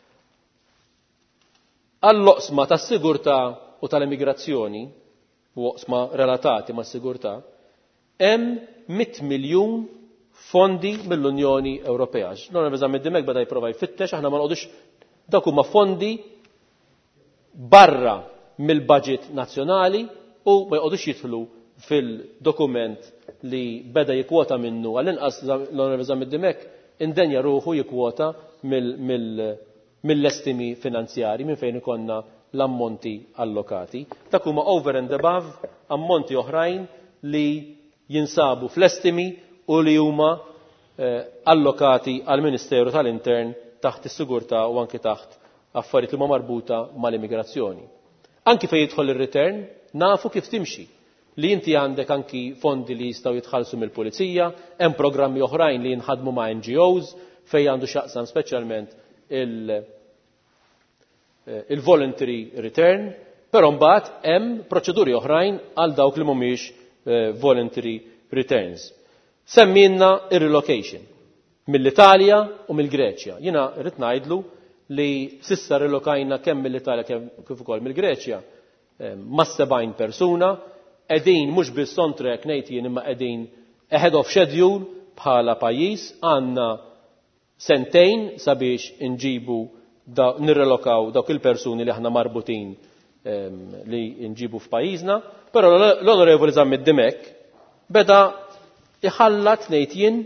Għall-oqsma tas-sigurtà u tal-immigrazzjoni u oqsma relatati mas-sigurtà hemm mit miljun fondi mill-Unjoni Ewropea. L-Onorevoli Żammid Dimek beda jipprova jfittex, aħna ma nqogħdux dak huma fondi barra mill-budget nazzjonali u ma jqogħdux jidħlu fil-dokument li beda jikwota minnu. Għall-inqas l-Onorevoli Żammid Dimek indenja ruħu jikwota mill-estimi finanzjari minn fejn ikonna l-ammonti allokati. Dak huma over and above ammonti oħrajn li jinsabu fl-estimi u li huma allokati għal Ministeru tal-Intern taħt is-sigurtà u anke taħt affarijiet li huma marbuta mal-immigrazzjoni. Anki fejn jidħol ir-return nafu kif timxi li inti għandek anki fondi li jistgħu jitħallsu mill-Pulizija, hemm programmi oħrajn li jinħadmu ma' N G Os fejn għandu x'jaqsam speċjalment il- il-voluntary return, però mbagħad hemm proċeduri oħrajn għal dawk li mhumiex voluntary returns. Semmilna ir-relocation mill-Italja u mill-Greċja. Jiena rrid ngħidlu li sissa rilokajna kemm mill-Italja kif ukoll mill-Greċja ma' sebgħin persuna qegħdin mhux biss on track ngħid jien imma qegħdin ahead of schedule bħala pajjiż għandna sentejn sabiex inġibu nirrelokaw dawk il-persuni li aħna marbutin li nġibu f'pajjiżna, però l-Onorevoli Żammid Dimek beda iħallat ngħid jien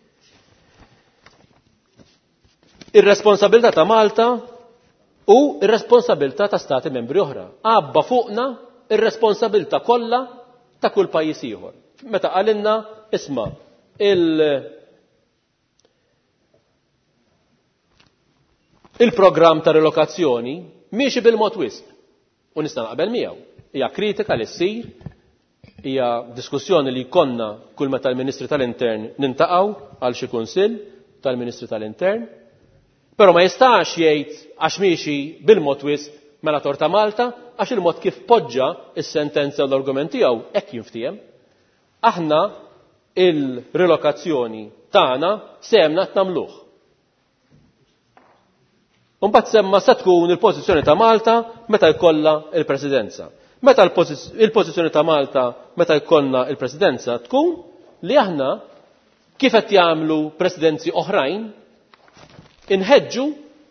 ir-responsabilità ta' Malta u ir-responsabilità ta' stati membri oħra. Għabba fuqna ir-responsabilità kollha ta' kull pajjiż ieħor. Meta qalilna isma' il- il-programm ta' relokazzjoni miexi bil-mod wisq. U nista' naqbel miegħu. Hija kritika li ssir, hija diskussjoni li konna kull meta l-Ministri tal-Intern nintaqgħu għal xi kunsill tal-Ministri tal-Intern, però ma jistax jgħid għax miexi bil-mod wisq mela torta Malta għax il-mod kif poġġa is-sentenza u l-argument tiegħu hekk jinftiem. Aħna il-relokazzjoni tagħna semna tnamluh. Mbagħad semma se tkun il-pożizzjoni ta' Malta meta jkollha il-Presidenza. Meta il-pożizzjoni ta' Malta meta jkollna il-Presidenza tkun li aħna kif qed jagħmlu presidenzi oħrajn inħeġġu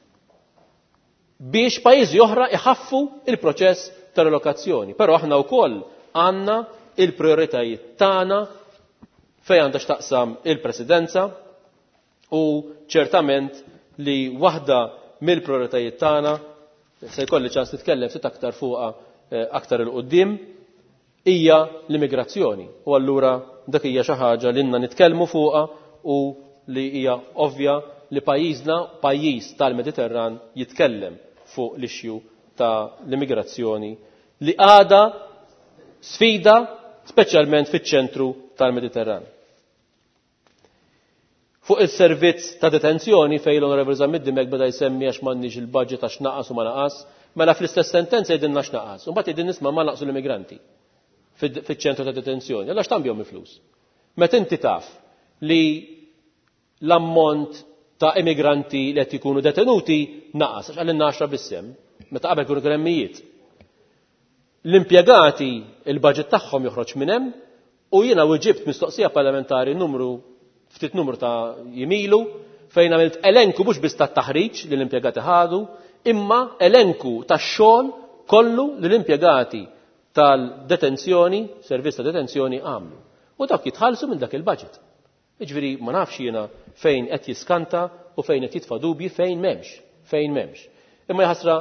biex pajjiżi oħra iħaffu il-proċess ta' relokazzjoni. Però aħna wkoll għandna il-prioritajiet tagħna fejn għandha x'taqsam il-Presidenza u ċertament li waħda mill-prioritajiet tagħna se jkolli ċans nitkellem ftit aktar fuqha aktar il qudiem hija l-immigrazzjoni. U allura dak hija xi ħaġa li inna nitkellmu fuqha u li hija ovvja li pajjiżna, pajjiż tal-Mediterran jitkellem fuq l-ixju ta' l-immigrazzjoni li għada sfida speċjalment fiċ-ċentru tal-Mediterran. Fuq il-servizz ta' detenzjoni fejn l-Onorevoli Zamiddimek beda jsemmi għax m'għandniex il-budget għax naqas u ma naqas, mela fl-istess sentenza jgħidilna x'naqas. U mbagħad jgħidin nisma' ma naqsu l-immigranti fiċ-ċentru ta' detenzjoni. Alla x'tambjhom il-flus. Meta inti taf li l-ammont ta' immigranti li qed ikunu detenuti naqas għax għallinna għaxra bis-sem, meta qabel kienu grammijiet. L-impjegati il-budget tagħhom joħroġ minn hemm u jiena weġibt mistoqsija parlamentari numru ftit numru ta' jimilu fejn għamilt elenku mhux biss tat-taħriġ li l-impjegati ħadu, imma elenku tax-xogħol kollu li l-impjegati tal-detenzjoni, servizz ta' detenzjoni għamlu. U dak jitħallsu minn dak il-budget. Jiġifieri ma nafx jiena fejn qed jiskanta u fejn qed jitfa' dubji fejn m'hemmx, fejn m'hemmx. Imma jħassra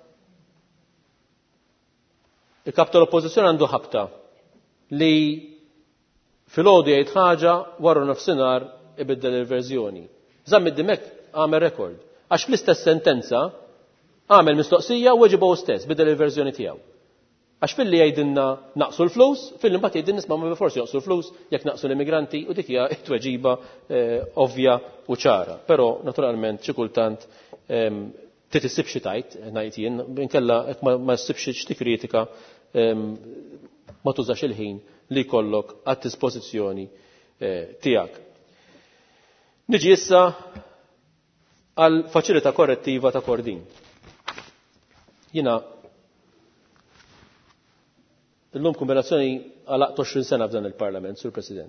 il-kap tal-Oppożizzjoni għandu ħabta li filgħodu jgħid ħaġa wara nofsinhar ibiddel il-verżjoni. Zamiddimek għamel rekord għax fl-istess sentenza għamel mistoqsija u weġibaw stess biddel il-verżjoni tiegħu. Għax fil-li jgħidilna naqsu l-flus, fil-li mbagħad jgħidilna nisma' ma forsi naqsu l-flus jekk naqsu l-immigranti u dik hija tweġiba ovvja u ċara. Però naturalment xi kultant trid issib xi tajt ngħid jien inkella hekk ma ssibx xi kritika ma tużax il-ħin li jkollok għad-dispożizzjoni tiegħek. Niġi issa għal faċilità korrettiva ta' Kordin. Jiena illum kombinazzjoni għalaqt għoxrin sena f'dan il-Parlament, Sur President.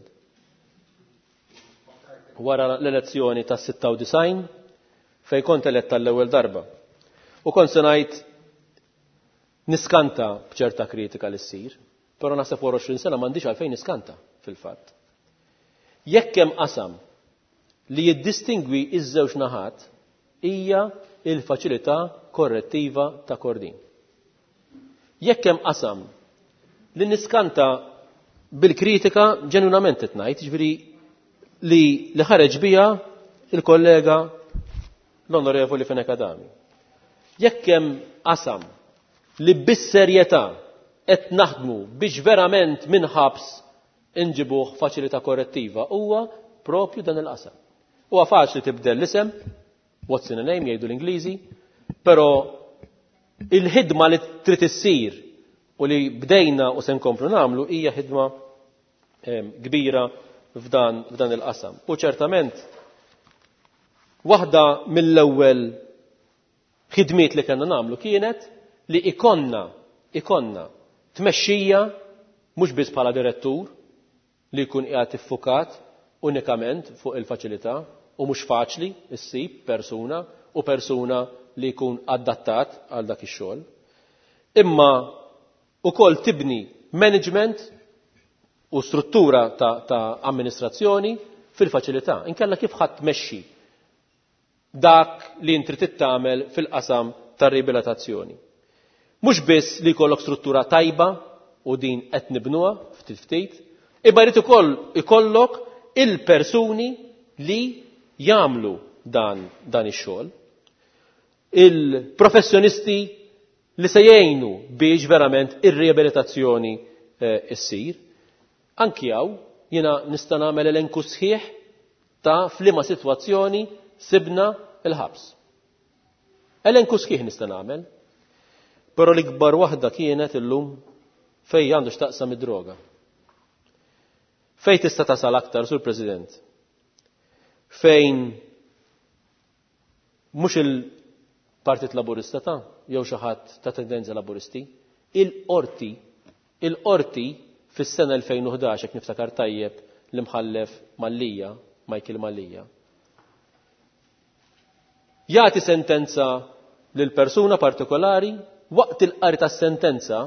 Wara l-elezzjoni ta' sitta u design fejn kont elett tal-ewwel darba. U kont se ngħid niskanta b'ċerta kritika li ssir, però naħseb wara għoxrin sena m'għandix għalfejn niskanta fil-fatt. Jekk hemm qasam li jiddistingwi iż-żewġ naħat hija il-faċilità korrettiva ta' Kordin. Jekk hemm qasam li niskanta bil-kritika ġenwinament qed ngħid, jiġifieri li li ħareġ biha il-kollega l-Onorevoli Fenek Adami. Jekk hemm qasam li bis-serjetà qed naħdmu biex verament minħabs inġibuh faċilità korrettiva huwa propju dan il-qasam. Huwa faċli tibdel l-isem, what's in a name jgħidu l-Ingliżi, però il-ħidma li trid issir u li bdejna u se nkomplu nagħmlu hija ħidma kbira f'dan f'dan il-qasam. U ċertament waħda mill-ewwel ħidmiet li kellna nagħmlu kienet li ikonna ikonna tmexxija mhux biss bħala direttur li jkun qiegħed iffukat unikament fuq il-faċilità u mhux faċli issib persuna u persuna li jkun adattat għal dak ix-xogħol. Imma ukoll tibni management u struttura ta', ta amministrazzjoni fil-faċilità. Inkella kif ħadd tmexxi dak li inti trid tagħmel fil-qasam tar-riabilitazzjoni. Mhux biss li jkollok struttura tajba u din qed nibnuha ftit ftit, imma jrid ukoll ikollok il-persuni li jagħmlu dan dan ix-xogħol. Il-professjonisti li se jgħinu biex verament ir-riabilitazzjoni issir. Anki hawn jiena nista' nagħmel elenku sħiħ ta' f'liema sitwazzjoni sibna il-ħabs. Elenku sħiħ nista' nagħmel. Però l-ikbar waħda kienet illum fejn għandu x'taqsam id-droga. Fejn tista' tasal aktar, Sur President? Fejn mhux il-Partit Laburista ta' jew xi ħadd ta' tendenza Laburisti, il-qorti il-qorti fis-sena elfejn u ħdax jekk niftakar tajjeb l-imħallef Mallija, Michael Mallija. Jagħti sentenza lil persuna partikolari waqt il-qari tas-sentenza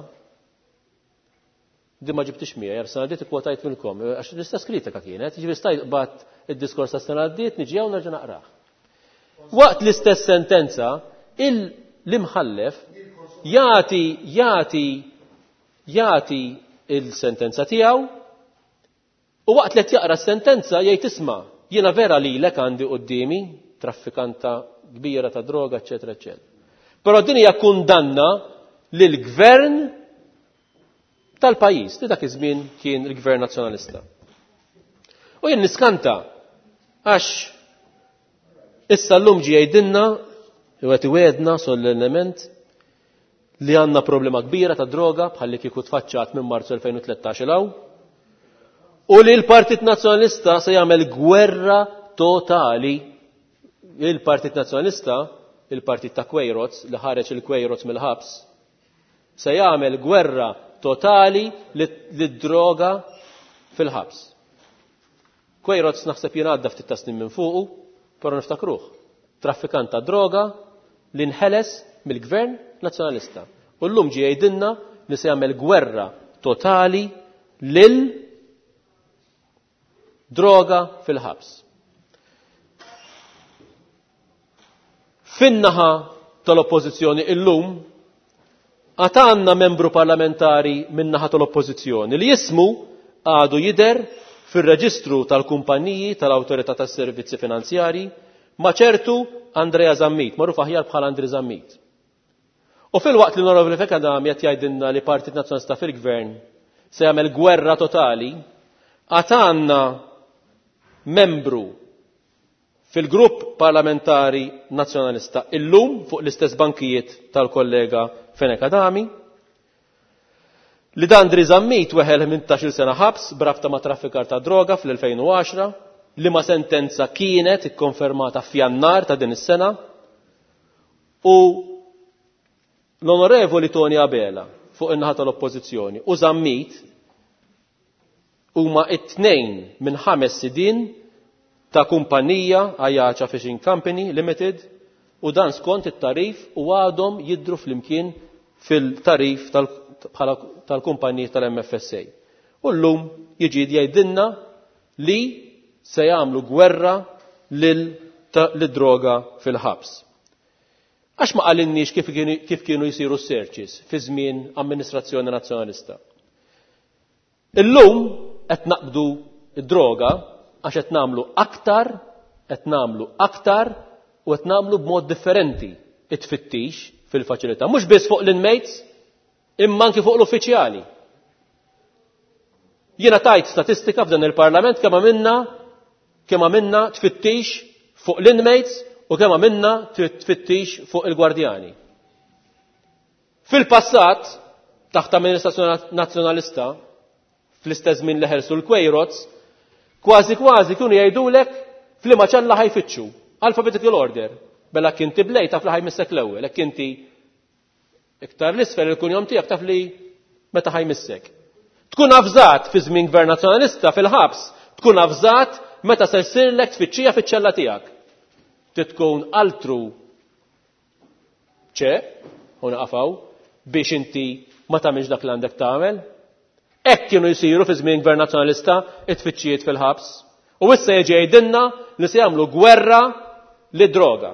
di ma ġibtix miegħi, jarsana diet ikkwotajt minnkom, għax l-istess kritika kienet, jiġri stajt qbad id-diskors tas-sena għaddiet niġi hawn nerġa' naqrah. Waqt l-istess sentenza l-imħallef jagħti jagħti jagħti il-sentenza tiegħu u waqt li jaqra s-sentenza jgħid isma' jiena vera lilek għandi qudiemi traffikanta kbira ta' droga, eċetera, eċetera. Però din hija kundanna lill-gvern tal-pajjiż li dak iż-żmien kien il-gvern nazzjonalista. U jien niskanta għax issa llum ġie jgħidilna u qed iwedna solennement li għandna problema kbira ta' droga bħalli kieku tfaċċat minn Marzu elfejn u tlettax il u li l-Partit Nazzjonalista se jagħmel gwerra totali. Il-Partit Nazzjonalista, il-Partit ta' Queiroz li ħareġ il-Queiroz mill-ħabs, se jagħmel gwerra totali lid-droga fil-ħabs. Queiroz naħseb jingħadda ftit ta' snin minn fuqu, però niftakruh. Traffikant ta' droga li nħeles mill-Gvern Nazzjonalista. U llum ġie jgħidilna li se jagħmel gwerra totali lil droga fil-ħabs. Fin-naħa tal-oppożizzjoni illum għatanna membru parlamentari min-naħa tal-oppożizzjoni li jismu għadu jidher fir-reġistru tal-kumpaniji tal-Awtorità tas-Servizzi Finanzjarji ma' ċertu Andrea Zammit, magħruf aħjar bħala Andri Zammit. U fil-waqt li l-Onorevoli Fekadam qed jgħidilna li Partit Nazzjonalista fil-Gvern se jagħmel gwerra totali, għatanna membru fil-grupp parlamentari nazzjonalista illum fuq l-istess bankijiet tal-kollega Fenekadami li Andri Zammit weħel ħamsa sena ħabs brabta ma' traffikar ta' droga fl-elfejn u għaxra li ma' sentenza kienet ikkonfermata f'Jannar ta' din is-sena u l-Onorevoli Tony Abela fuq in-naħa tal-Oppożizzjoni u Zammit huma t-tnejn minn ħames sidin ta' kumpanija Ayacha Fishing Company Limited u dan skont it-tarif u għadhom jidru flimkien fil-tarif tal-kumpaniji tal-M F S A. U llum jiġi jgħidilna li se jagħmlu gwerra lid-droga fil-ħabs. Għax ma qalinniex kif kienu jsiru s-searches fi żmien amministrazzjoni nazzjonalista. Illum qed naqbdu id-droga għax qed nagħmlu aktar, qed nagħmlu aktar u qed nagħmlu b'mod differenti it-tfittix fil-faċilità, mhux biss fuq l-inmates, imma anke fuq l-uffiċjali. Jiena tajt statistika f'dan il-Parlament kemm għamilna kemm għamilna tfittix fuq l-inmates u kemm għamilna tfittix fuq il-gwardjani. Fil-passat, taħt amministrazzjoni nazzjonalista, fl-istess żmien li ħelsu l-Queiroz, kważi kważi kienu jgħidulek f'liema ċella ħajfittxu, alphabetical order. Bella kinti blej taf li ħajmissek l-ewwel, hekk inti iktar l-isfel il-kunjom tiegħek taf li meta ħajmissek. Tkun avżat fi żmien gvern nazzjonalista fil-ħabs, tkun avżat meta se jsirlek tfittxija fiċ-ċella tiegħek. Titkun altru ċe, u naqafaw, biex inti ma tagħmilx dak li għandek tagħmel. Hekk kienu jsiru fi żmien gvern nazzjonalista it-tfittxijiet fil-ħabs. U issa jiġi jgħidilna li se jagħmlu gwerra lid-droga.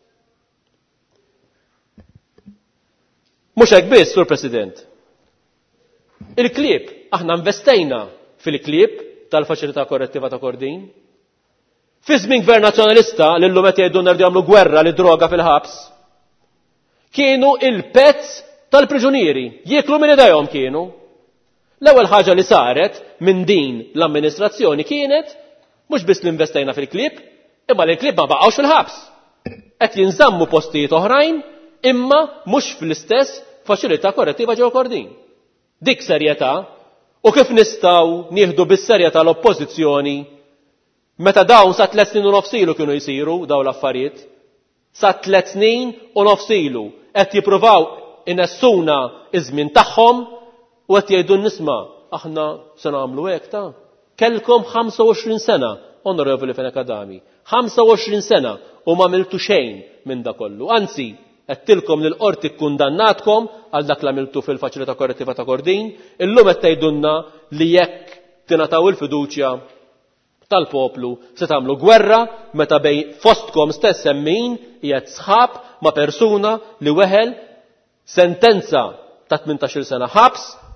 Mhux hekk biss, Sur President. Il-klieb, aħna investejna fil-klieb tal-faċilità korrettiva ta' Kordin. Fi żmien gvern nazzjonalista li llum qed jgħidu nerdu jagħmlu gwerra lid-droga fil-ħabs, kienu il-pezz tal-priġunieri, jieklu minn idejhom kienu. L-ewwel ħaġa li saret minn din l-amministrazzjoni kienet mhux biss li investejna fil-klieb, imma li l-klieb ma baqgħux fil-ħabs. Qed jinżammu postijiet oħrajn imma mhux fl-istess faċilità korrettiva ġew Kordin. Dik serjetà u kif nistgħu nieħdu bis-serjetà l-oppożizzjoni meta dawn sa tliet snin u nofsilu kienu jsiru dawn l-affarijiet. Sa tliet snin u nofsilu qed jippruvaw inessuna iż-żmien tagħhom u qed jgħidu nisma' aħna se nagħmlu hekk ta' kellkom ħamsa u għoxrin sena, Onorevoli Fenekadami, ħamsa u għoxrin sena u ma għamiltu xejn minn da kollu. Anzi, qedtilkom li l-qorti kkundannatkom għal dak li għamiltu fil-faċilità korrettiva ta' Kordin, illum qed tgħidulna li jekk tingħataw il-fiduċja tal-poplu se tagħmlu gwerra meta bejn fostkom stess min qiegħed sħab ma' persuna li weħel sentenza ta' tmintax-il sena ħabs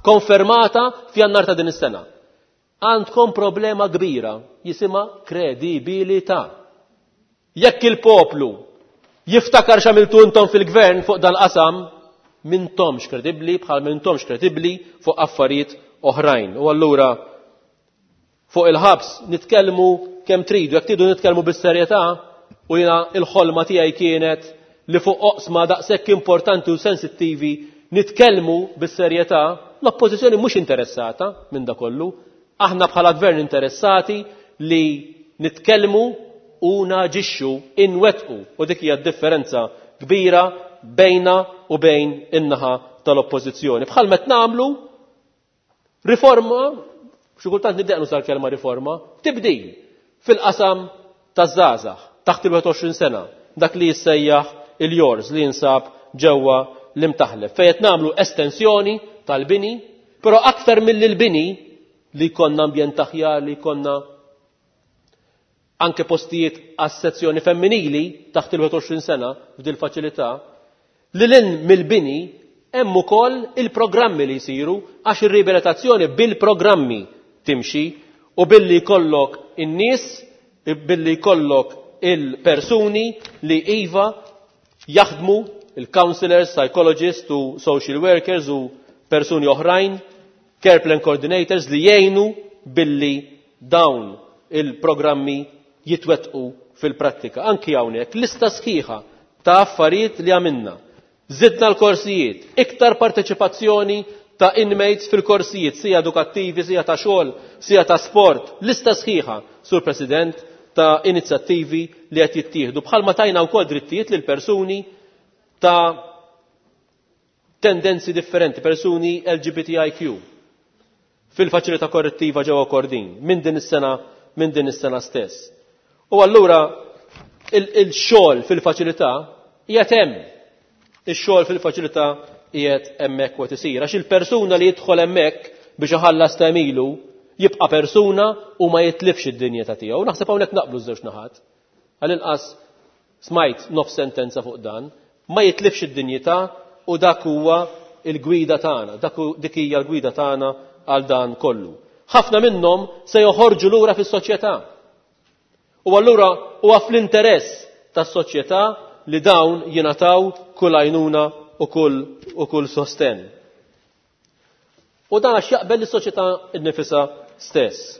konfermata f'Jannar ta' din is-sena. Għandkom problema kbira jisimha kredibilità. Jekk il-poplu jiftakar x'għamiltu intom fil-gvern fuq dal-qasam, m'intomx kredibbli bħal m'intomx kredibbli fuq affarijiet oħrajn. U allura fuq il-ħabs nitkellmu kemm tridu, jekk tridu nitkellmu bis-serjetà, u jiena il-ħolma tiegħi kienet li fuq oqsma daqshekk importanti u sensittivi nitkellmu bis-serjetà, l-oppożizzjoni mhux interessata minn da kollu, aħna bħala gvern interessati li nitkellmu u naġixxu inwettqu, u dik hija differenza kbira bejna u bejn in-naħa tal-oppożizzjoni. Bħal met nagħmlu riforma, xi kultant nibdeqnu sal-kelma riforma, tibdil fil-qasam taż-żgħażagħ taħt il-għoxrin sena, dak li jissejjaħ il-jors li jinsab ġewwa l-imtaħlef. Fejn qed nagħmlu estensjoni tal-bini, però aktar mill-bini li jkollna ambjent aħjar, li jkollna anke postijiet għas-sezzjoni femminili taħt il-għoxrin sena f'dil faċilità, li lin mill-bini hemm ukoll il-programmi li jsiru għax ir-riabilitazzjoni bil-programmi timxi u billi jkollok in-nies, billi jkollok il-persuni li iva jaħdmu il-counselors, psychologists u social workers u persuni oħrajn, care plan coordinators li jgħinu billi dawn il-programmi jitwettqu fil-prattika. Anki hawnhekk lista sħiħa ta' affarijiet li għamilna. Zidna l-korsijiet, iktar parteċipazzjoni ta' inmates fil-korsijiet, sija edukattivi, sija ta' xogħol, sija ta' sport, lista sħiħa, Sur President, ta' inizjattivi li qed jittieħdu. Bħalma tajna wkoll drittijiet lil persuni ta' tendenzi differenti, persuni L G B T I Q fil-faċilità korrettiva ġewwa Kordin minn din is-sena minn din is-sena stess. U allura il-xogħol fil-faċilità qiegħed hemm. Ix-xogħol fil-faċilità qiegħed hemmhekk waqt isir għax il-persuna li jidħol hemmhekk biex iħallas ta' ilu jibqa' persuna u ma jitlifx id-dinjeta tiegħu. Naħseb hawnhekk naqblu żewġ naħat. Għall-inqas smajt nof sentenza fuq dan, ma jitlifx id-dinjità u dak huwa il-gwida tagħna, dik hija l-gwida tagħna għal dan kollu. Ħafna minnhom se joħorġu lura fis-soċjetà. U allura huwa fl-interess tas-soċjetà li dawn jingħataw kull għajnuna u kull u kull sosten. U dan għax jaqbel is-soċjetà nnifisha stess.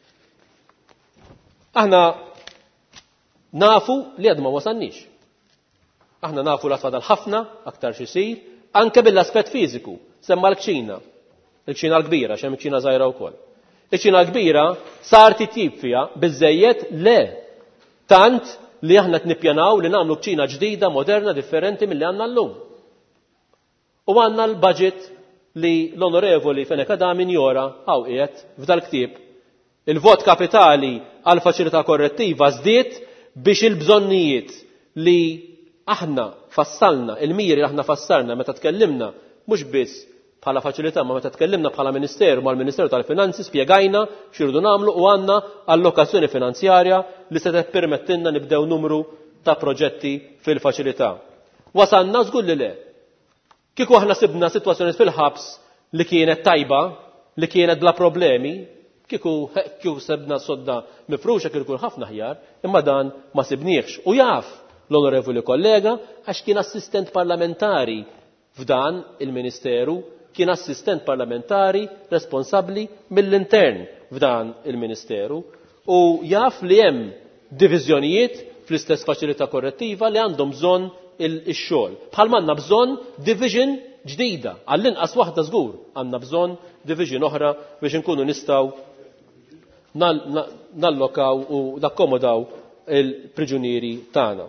Aħna nafu li għad ma wasannix. Aħna nafu la tfadal ħafna aktar xi jsir, anke bil-aspett fiżiku. Semma l-kċina, il-kċina l-kbira, xemm il-kċina żgħira wkoll. Il-kċina l-kbira sar titjib fiha biżejjed le tant li aħna tnippjanaw li nagħmlu kċina ġdida, moderna, differenti milli għandna llum. U għandna l-budget li l-onorevoli Fenek Adamin jora hawn qiegħed f'dal-ktieb. Il-vot kapitali għal faċilità korrettiva żdied biex il-bżonnijiet li aħna fassalna, il-miri li aħna fassarna meta tkellimna mhux biss bħala faċilità ma meta tkellimna bħala Ministeru mal-Ministeru tal-Finanzi spjegajna x'irdu nagħmlu u għandna allokazzjoni finanzjarja li se tippermettilna nibdew numru ta' proġetti fil-faċilità. Wasanna żgur li le. Kieku aħna sibna sitwazzjoni fil-ħabs li kienet tajba, li kienet bla problemi, kieku kieku sebna sodda mifruxa kieku ħafna ħjar, imma dan ma sibniex. U jaf l-onorevoli kollega għax kien assistent parlamentari f'dan il-Ministeru, kien assistent parlamentari responsabbli mill-intern f'dan il-Ministeru u jaf li hemm diviżjonijiet fl-istess faċilità korrettiva li għandhom bżonn il-xogħol. Bħalma għandna bżonn division ġdida, għall-inqas waħda żgur għandna bżonn division oħra biex inkunu nistgħu nallokaw u nakkomodaw il-priġunieri tagħna.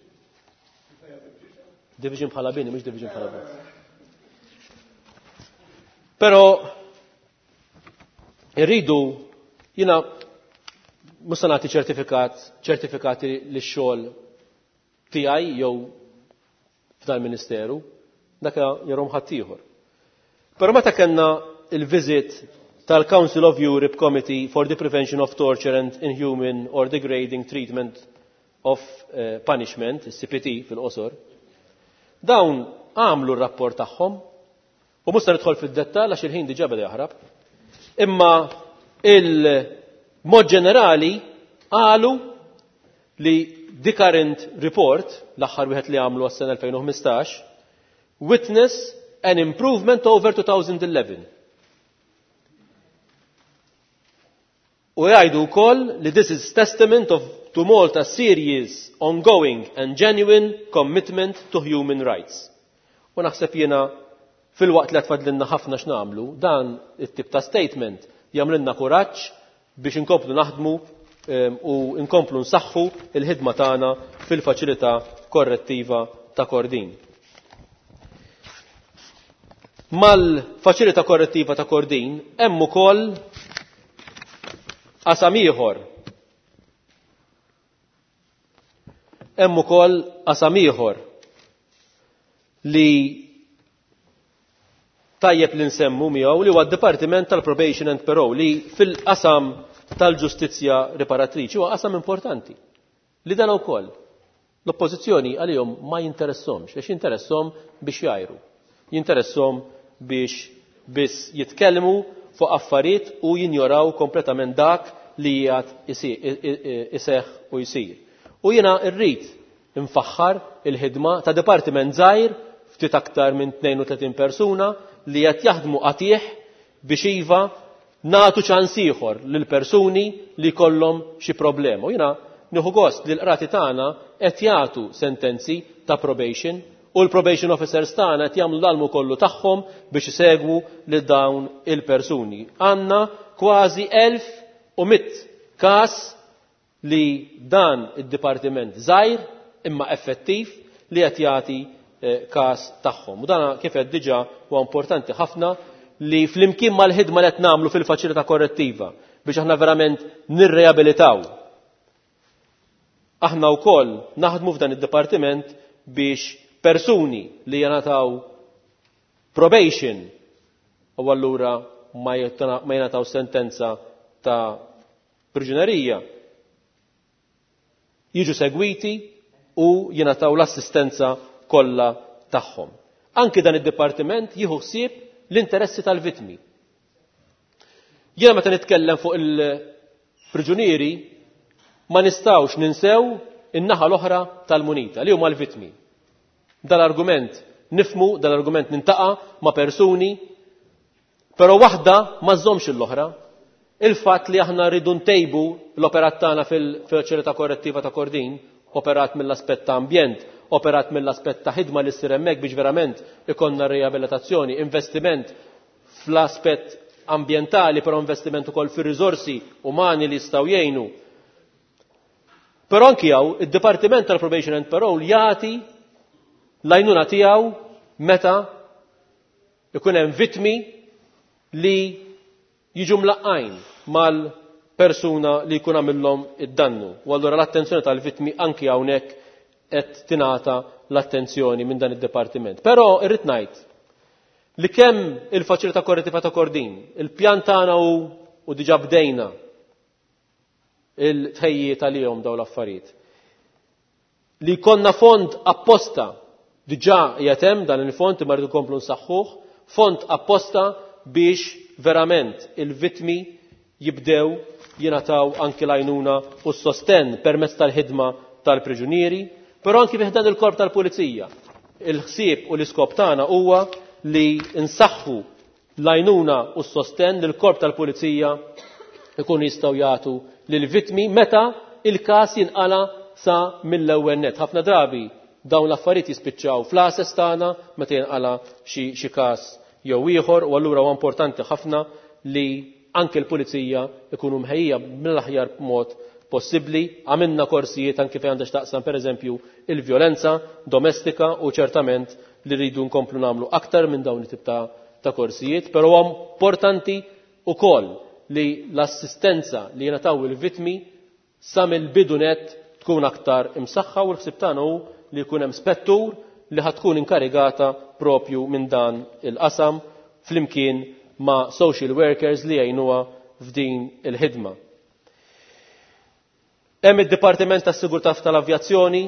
Division bħala bini, mhux division bħala bini. Però irridu jiena mhux se nagħti ċertifikat ċertifikati lix-xogħol tiegħi jew f'dal-Ministeru, dak jarhom ħadd ieħor. Però meta kellna il-visit tal-Council of Europe Committee for the Prevention of Torture and Inhuman or Degrading Treatment of uh, Punishment, is-C P T fil-qosor, dawn għamlu r-rapport tagħhom U mhux se nidħol fid-dettall għax il-ħin diġà beda jaħrab. Imma il-mod ġenerali qalu li the current report, l-aħħar wieħed li għamlu għas-sena twenty fifteen, witness an improvement over two thousand eleven. U jgħidu wkoll li this is testament of to Malta's serious, ongoing and genuine commitment to human rights. U naħseb jiena fil-waqt li tfadlilna ħafna x'nagħmlu, dan it-tip ta' statement jagħmlilna kuraġġ biex inkomplu naħdmu u inkomplu nsaħħu il-ħidma tagħna fil-faċilità korrettiva ta' Kordin. Mal-faċilità korrettiva ta' Kordin hemm ukoll qasam ieħor. Hemm ukoll qasam ieħor li tajjeb li nsemmu miegħu li huwa d-Dipartiment tal-Probation and Parole li fil-qasam tal-ġustizzja riparatriċi huwa qasam importanti. Li dan ukoll l-oppożizzjoni għalihom ma jinteressahomx, għax jinteressahom biex jgħajru. Jinteressahom biex biss jitkellmu fuq affarijiet u jinjoraw kompletament dak li qiegħed iseħħ u jsir. U jiena rrid infaħħar il-ħidma ta' dipartiment żgħir ftit aktar minn tnejn u tletin persuna li qed jaħdmu qatih biex iva nagħtu ċans ieħor lil persuni li jkollhom xi problema. U jiena nieħu gost li l-qrati tagħna qed jagħtu sentenzi ta' probation u l-probation officers tagħna qed jagħmlu l-almu kollu tagħhom biex isegwu lil dawn il-persuni. Għandna kważi elf u mitt każ li dan id-dipartiment żgħir imma effettiv li qed jagħti każ tagħhom. U dan kif qed diġà huwa importanti ħafna li flimkien mal-ħidma li qed nagħmlu fil-faċilità korrettiva biex aħna verament nirreabilitaw. Aħna wkoll naħdmu f'dan id-dipartiment biex persuni li jingħataw probation u allura ma jingħataw sentenza ta' priġunerija jiġu segwiti u jingħataw l-assistenza kollha tagħhom. Anki dan id-dipartiment jieħu ħsieb l-interessi tal-vittmi. Jiena meta nitkellem fuq il-priġunieri ma nistgħux ninsew in-naħa l-oħra tal-munita li huma l-vittmi. Dal-argument nifmu, dal-argument nintaqa' ma' persuni, però waħda ma żżommx l-oħra. Il-fatt li aħna rridu ntejbu l-operat tagħna fil-faċilità korrettiva ta' Kordin, operat mill-aspett ta' ambjent, operat mill-aspett ta' ħidma li ssir hemmhekk biex verament ikonna riabilitazzjoni, investiment fl-aspett ambjentali, però investiment ukoll fir-riżorsi umani li jistgħu jgħinu. Però anki hawn id-Dipartiment tal-Probation and Parole jagħti l-għajnuna tiegħu meta ikun hemm vittmi li jiġu mlaqqajn mal-persuna li jkun għamilhom id-dannu. U allura l-attenzjoni tal-vittmi anki hawnhekk qed tingħata l-attenzjoni minn dan id-dipartiment. Però irrid ngħid li kemm il-faċilità korrettiva ta' Kordin, il-pjan tagħna u diġà bdejna il-tħejjiet għalihom dawn l-affarijiet. Li jkollna fond apposta diġà qiegħed hemm dan il-fond imma rridu nkomplu nsaħħuh, fond apposta biex verament il-vittmi jibdew jingħataw anki l-għajnuna u s-sostenn permezz tal-ħidma tal-priġunieri, però anki fih dan il-korp tal-pulizija. Il-ħsieb u l-iskop tagħna huwa li nsaħħu l-għajnuna u s-sostenn li l-korp tal-pulizija ikun jistgħu jagħtu lill-vittmi meta il-każ jinqala sa mill-ewwel nett. Ħafna drabi dawn l-affarijiet jispiċċaw fl-ases tagħna meta jinqala xi xi każ jew ieħor u allura huwa importanti ħafna li anke l-pulizija ikunu mħejja mill-aħjar mod possibbli. Għamilna korsijiet anke fejn għandha x'taqsam pereżempju il-vjolenza domestika u ċertament li rridu nkomplu nagħmlu aktar minn dawn it-tip ta', ta korsijiet, però huwa importanti wkoll li l-assistenza li jingħataw il-vittmi sa mill-bidu nett tkun aktar imsaħħa u l-ħsieb tagħna hu li jkun hemm spettur li ħad tkun inkarigata propju minn dan il-qasam flimkien ma' social workers li jgħinuha f'din il-ħidma. Hemm id-Dipartiment tas-Sigurtà tal-Avjazzjoni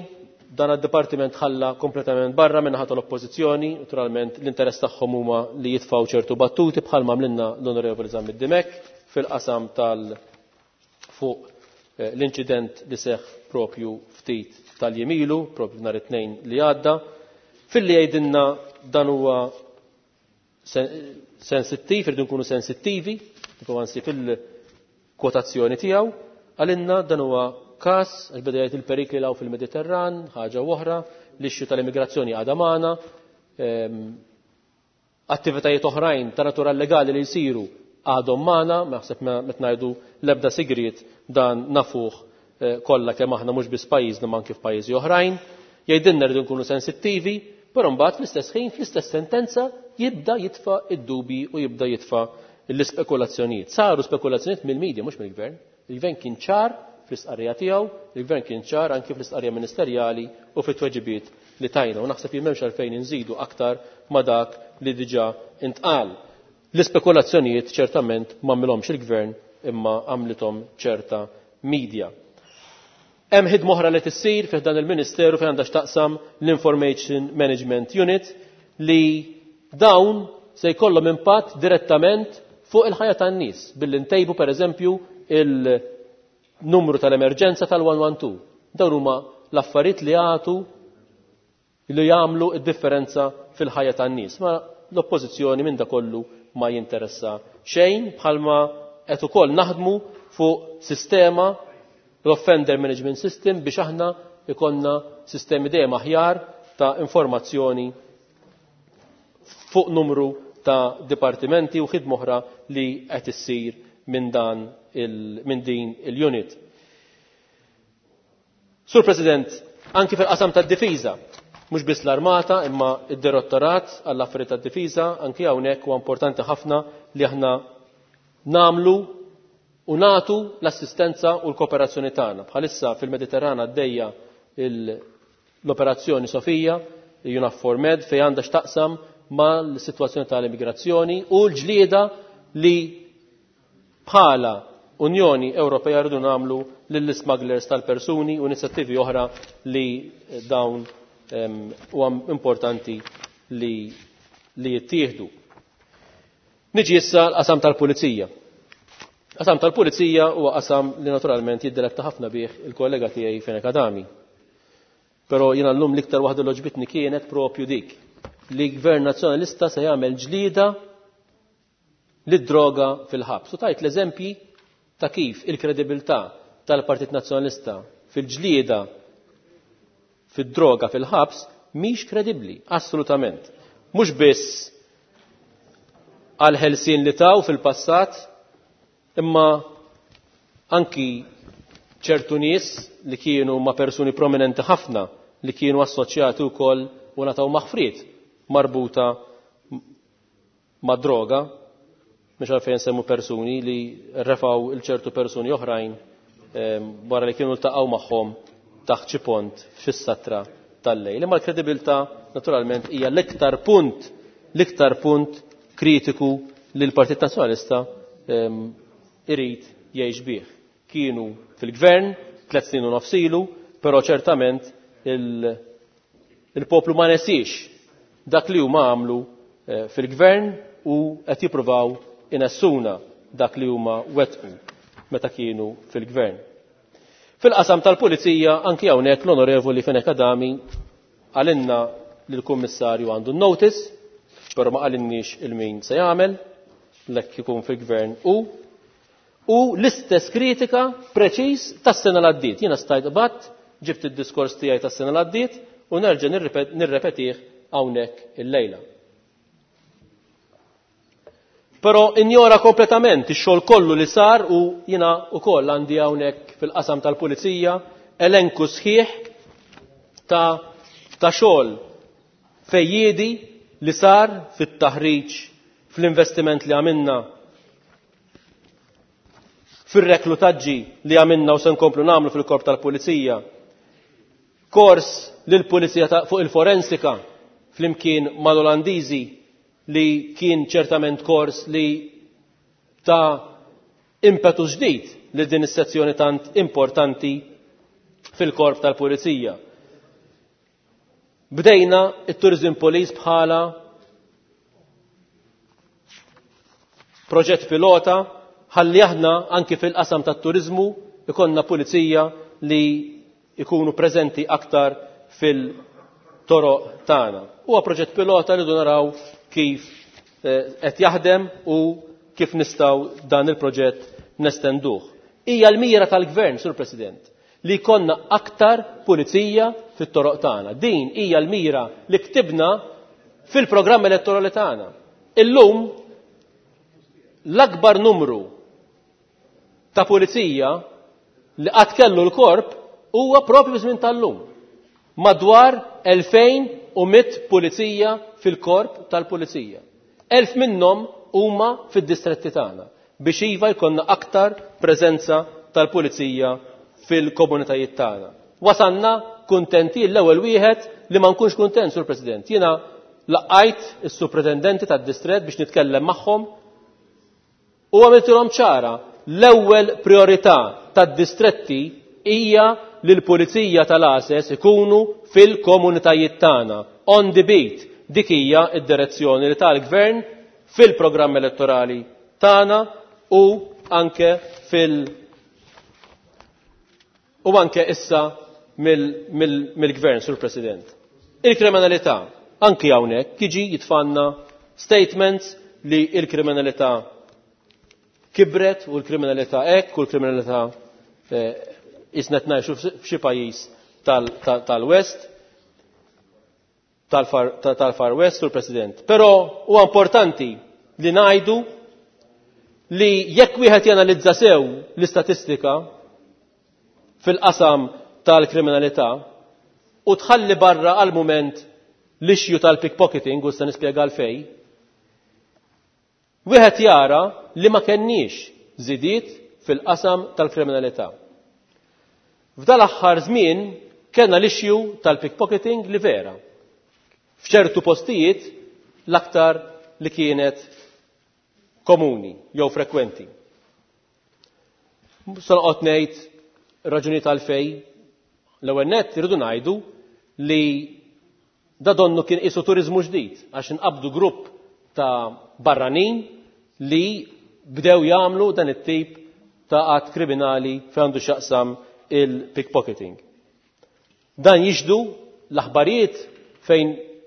dan id-dipartiment ħalla kompletament barra minnaħa tal-oppożizzjoni, naturalment l-interess tagħhom huma li jitfgħu ċertu battuti bħal ma mlinna l-Onorevoli Zamid Dimek fil-qasam tal fuq l-inċident li seħħ propju ftit tal-jemilu, propju nhar it-tnejn li għadda, filli jgħidilna dan huwa sensittiv, irridu nkunu sensittivi, ansi fil-kwotazzjoni tiegħu, għalinna dan huwa każ għax beda jgħid il-perikli law fil-Mediterran, ħaġa oħra, l-ixxu tal-immigrazzjoni għadha magħna, attivitajiet oħrajn ta' natura legali li jsiru għadhom magħna, ma naħseb meta ngħidu l-ebda sigriet dan nafuh kollha kemm aħna mhux biss pajjiżna ma anke f'pajjiżi oħrajn, jgħidilna rridu nkunu sensittivi, però mbagħad fl-istess ħin fl-istess sentenza jibda jitfa' id-dubi u jibda jitfa' l-ispekulazzjonijiet. Saru spekulazzjonijiet mill-medja mhux mill-gvern. Il-gvern kien ċar fl-istqarrija tiegħu, il-gvern kien ċar anke fl-istqarrija ministerjali u fit-tweġibiet li tajna u naħseb li m'hemmx għalfejn inżidu aktar ma dak li diġà intqal. L-ispekulazzjonijiet ċertament m'għamilhomx il-gvern imma għamlithom ċerta medja. Hemm ħidma oħra li tissir fih dan il-Ministeru fejn għandha x'taqsam l-Information Management Unit li dawn se jkollhom impatt direttament fuq il-ħajja tan-nies billi ntejbu pereżempju il-numru tal-emerġenza tal-one one two. Dawn huma l-affarijiet li għatu li jagħmlu d-differenza fil-ħajja tan-nies. Ma l-oppożizzjoni minn da kollu ma jinteressa xejn bħalma qed ukoll naħdmu fuq sistema l-Offender Management System biex aħna ikonna sistemi dejjem aħjar ta' informazzjoni fuq numru ta' dipartimenti u ħidma oħra li qed issir minn dan minn din il-unit. Sur President, anki fil-qasam tad-difiża, mhux biss l-Armata imma id-Direttorat għall-Affarijiet tad-Difiża, anki hawnhekk huwa importanti ħafna li aħna nagħmlu u nagħtu l-assistenza u l-kooperazzjoni tagħna. Bħalissa fil-Mediterran għaddejja l-operazzjoni Sofija, UNAVFOR Med, fejn għandha x'taqsam mal sitwazzjoni tal-immigrazzjoni u l-ġlieda li bħala Unjoni Ewropea rridu nagħmlu lill-smugglers tal-persuni u inizjattivi oħra li dawn huwa importanti li li jittieħdu. Niġi issa l-qasam tal-Pulizija. Qasam tal-Pulizija huwa qasam li naturalment jiddiretta ħafna bih il-kollega tiegħi Fenek Adami. Però jiena llum l-iktar waħda li ġbitni kienet propju dik li gvern nazzjonalista se jagħmel ġlieda lid-droga fil-ħabs. U tajt l-eżempji ta' kif il-kredibilità tal-Partit Nazzjonalista fil-ġlieda fid-droga fil-ħabs mhix kredibbli, assolutament. Mhux biss għal ħelsien li taw fil-passat, imma anki ċertu nies li kienu ma' persuni prominenti ħafna li kienu assoċjati wkoll u nataw maħfriet marbuta ma' droga, mhux għalfejn semmu persuni li refaw il-ċertu persuni oħrajn wara li kienu ltaqgħu magħhom taħt xi pont fis-satra tal-lejl. Imma l-kredibilità naturalment hija l-iktar punt, l-iktar punt kritiku li l-Partit Nazzjonalista irid jgħix bih. Kienu fil-gvern tliet snin u nofsilu, però ċertament il-poplu ma nesix dak li huma għamlu fil-gvern u qed jippruvaw inessuna dak li huma wettqu meta kienu fil-gvern. Fil-qasam tal-Pulizija anki hawnhekk l-Onorevoli Fenek Adami għalinna li l-Kummissarju għandu notice, però ma qalinniex il-min se jagħmel lekk ikun fil-gvern u u l-istess kritika preċiż tas-sena l-għaddiet. Jiena stajt qatt ġibt id-diskors tiegħi tas-sena l-għaddiet u nerġa' nirrepetih hawnhekk illejla. Però injora kompletament ix-xogħol kollu li sar u jiena wkoll għandi hawnhekk fil-qasam tal-Pulizija elenku sħiħ ta' ta' xogħol fejjiedi li sar fit-taħriġ fl-investiment li għamilna fir-reklutaġġi li għamilna u se nkomplu nagħmlu fil-korp tal-Pulizija, kors lill-Pulizija fuq il-forensika flimkien mal-Olandiżi li kien ċertament kors li ta' impetu ġdid li din is-sezzjoni tant importanti fil-korp tal-Pulizija. bdejna it-Tourism Police bħala proġett pilota ħalli aħna anki fil-qasam tat-turiżmu ikonna pulizija li ikunu preżenti aktar fil-toroq tagħna. Huwa proġett pilota li naraw kif qed jaħdem u kif nistgħu dan il-proġett nestenduh. Hija l-mira tal-Gvern, Sur President, li jkollna aktar pulizija fit-toroq tagħna. Din hija l-mira li ktibna fil-programm elettorali tagħna. Illum l-akbar numru ta' pulizija li qatt kellu l-korp huwa propju żmien tal-lum. Madwar elfejn u miet pulizija fil-korp tal-pulizija. Elf minnhom huma fid-distretti tagħna biex iva jkollna aktar preżenza tal-pulizija fil-komunitajiet tagħna. Wasanna kuntenti l-ewwel wieħed li ma nkunx kuntent, Sur President. Jiena laqajt is-supretendenti tad-distrett biex nitkellem magħhom u għamiltilhom ċara l-ewwel priorità tad-distretti hija li l-pulizija tal-Ases ikunu fil-komunitajiet tagħna. On the beat, dik hija d-direzzjoni li tal-Gvern fil-programm elettorali tagħna u anke fil- u anke issa mill-Gvern, Sur President. Il-kriminalità, anke hawnhekk jiġi jitfanna statements li il-kriminalità kibret u l-kriminalità hekk u l-kriminalità isnet ngħixu f'xi pajjiż tal-West, tal-Far West, Sur President. Però huwa importanti li ngħidu li jekk wieħed janalizza sew l-istatistika fil-qasam tal-kriminalità u tħalli barra għal mument l-ixju tal-pickpocketing u se nispjega għalfejn, wieħed jara li ma kenniex żidiet fil-qasam tal-kriminalità. F'dal aħħar żmien kellna l-ixju tal-pickpocketing li vera. F'ċertu postijiet l-aktar li kienet komuni jew frekwenti. Se noqgħod ngħid raġunijiet għalfejn l-ewwel nett irridu ngħidu li da donnu kien qisu turiżmu ġdid għax inqabdu grupp ta' barranin li bdew jagħmlu dan it-tip ta' qatt kriminali fejn għandu x'jaqsam il-pickpocketing. Dan jiġdu l-aħbarijiet fejn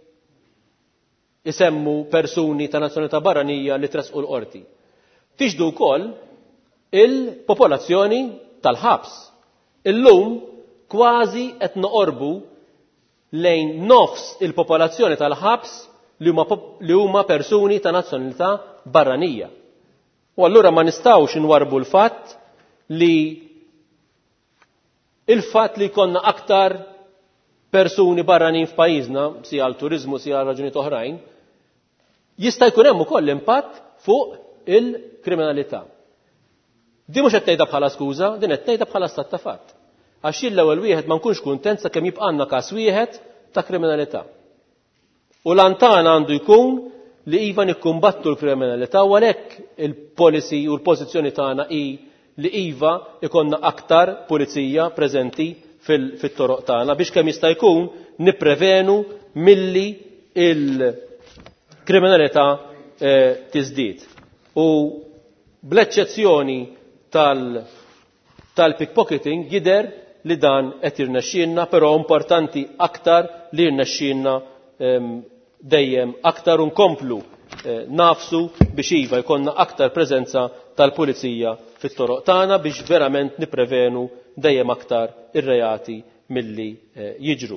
isemmu persuni ta' nazzjonalità barranija li tresqu l-qorti. Tiġdu wkoll il-popolazzjoni tal-ħabs. Illum kważi qed noqorbu lejn nofs il-popolazzjoni tal-ħabs li huma persuni ta' nazzjonalità barranija. U allura ma nistgħux inwarbu l-fatt li il-fatt li jkollna aktar persuni barranin f'pajjiżna, si għal turiżmu si għal raġunijiet oħrajn, jista' jkun hemm ukoll impatt fuq il-kriminalità. Din mhux qed tgħidha bħala skuża, din qed tgħidha bħala stat ta' fatt. Għax l-ewwel wieħed ma nkunx kuntent sakemm jibqa' għandna każ wieħed ta' kriminalità. U l-antana għandu jkun li iva nikkumbattu l-kriminalità u għalhekk il-policy u l-pożizzjoni tagħna hi li iva ikonna aktar pulizija preżenti fit-toroq tagħna biex kemm jista' jkun nipprevenu milli il-kriminalità eh, tiżdied. U bl-eċċezzjoni tal-pickpocketing jidher li dan qed jirnexxielna, però importanti aktar li jirnexxielna eh, dejjem aktar u nkomplu eh, nafsu biex iva jkollna aktar preżenza tal-pulizija fit-toroq tagħna biex verament nipprevenu dejjem aktar ir-reati milli eh, jiġru.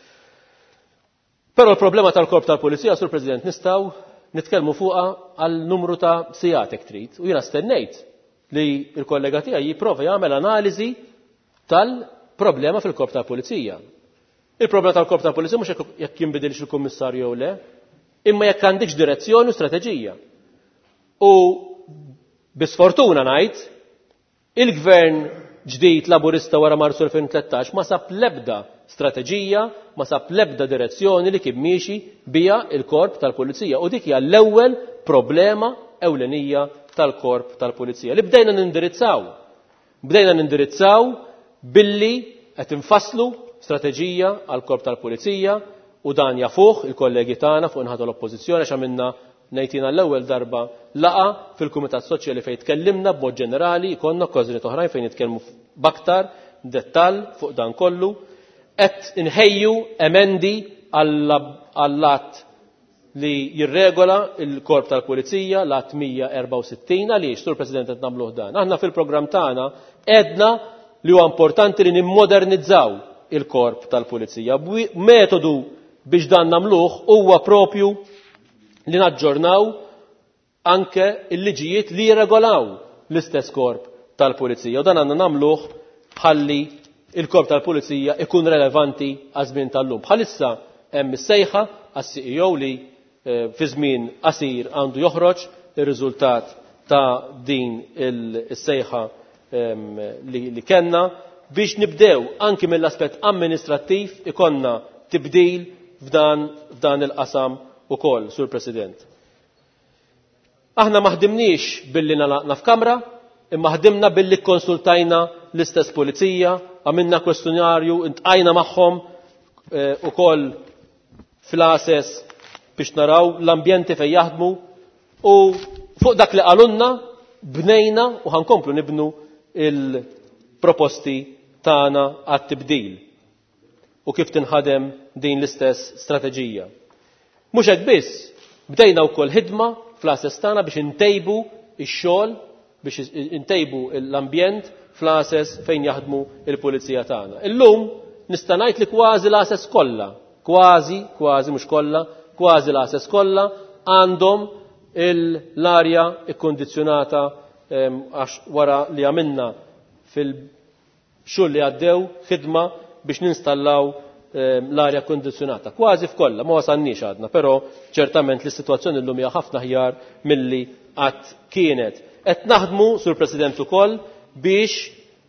Però l-problema tal-korp tal-pulizija, Sur President, nistgħu nitkellmu fuqha għal numru ta' sigħat hekk trid. U jiena stennejt li l-kollega tiegħi jipprova jagħmel analiżi tal-problema fil-korp tal-pulizija. Il-problema tal-korp tal-pulizija mhux jekk jinbidilx il-kummissarju jew le, imma jekk għandikx direzzjoni u strateġija. U bisfortuna ngħid, il-gvern ġdid laburista wara Marzu elfejn u tlettax ma sab l-ebda strateġija, ma sab l-ebda direzzjoni li kien miexi bija il-korp tal-pulizija. U dik hija l-ewwel problema ewlenija tal-korp tal-pulizija li bdejna nindirizzaw. Bdejna nindirizzaw billi qed infasslu strateġija għall-korp tal-pulizija u dan jafuh il-kollegi tagħna fuq inħata l-oppożizzjoni għax għamilna ngħidina l-ewwel darba laqa fil-Kumitat Soċjali fejn tkellimna b'mod ġenerali, jkollna okkażjonijiet oħrajn fejn nitkellmu b'aktar dettall fuq dan kollu, qed inħejju emendi għall-att li jirregola il-korp tal-Pulizija l-att mija erba' u sittin għaliex sur President qed nagħmluh dan. Aħna fil-programm tagħna għedna li huwa importanti li nimmodernizzaw il-korp tal-Pulizija. Metodu biex dan nagħmluh huwa propju li naġġornaw anke il-liġijiet li jirregolaw l-istess korp tal-Pulizija. U dan għandna nagħmluh ħalli il-korp tal-Pulizija ikun relevanti għaż-żmien tal-lum. Bħalissa hemm is-sejħa għas-C E O li fi żmien qasir għandu joħroġ ir-riżultat ta' din is-sejħa li kellna biex nibdew anki mill-aspett amministrattiv ikonna tibdil f'dan f'dan il-qasam ukoll, Sur President. Aħna ma ħdimniex billi nalaqna f'kamra, imma ħdimna billi konsultajna l-istess pulizija, għamilna kwestjonarju, intqajna magħhom ukoll fl-assess biex naraw l-ambjenti fejn jaħdmu u fuq dak li qalulna bnejna u ħankomplu nibnu il-proposti tagħna għat-tibdil u kif tinħadem din l-istess strateġija. Mhux hekk biss, bdejna wkoll ħidma fl-assess tagħna biex intejbu ix-xogħol, biex intejbu l-ambjent fl-assess fejn jaħdmu il-pulizija tagħna. Illum nista' ngħid li kważi l-assess kollha, kważi, kważi mhux kollha, kważi l-assess kollha għandhom l-arja ikkondizzjonata għax wara li għamilna fil-xogħol li għaddew ħidma biex ninstallaw l-arja kondizjonata. Kważi f'kollha, ma wasalniex għadna, però ċertament l-sitwazzjoni llum hija ħafna ħjar milli qatt kienet. Qed naħdmu sur President ukoll biex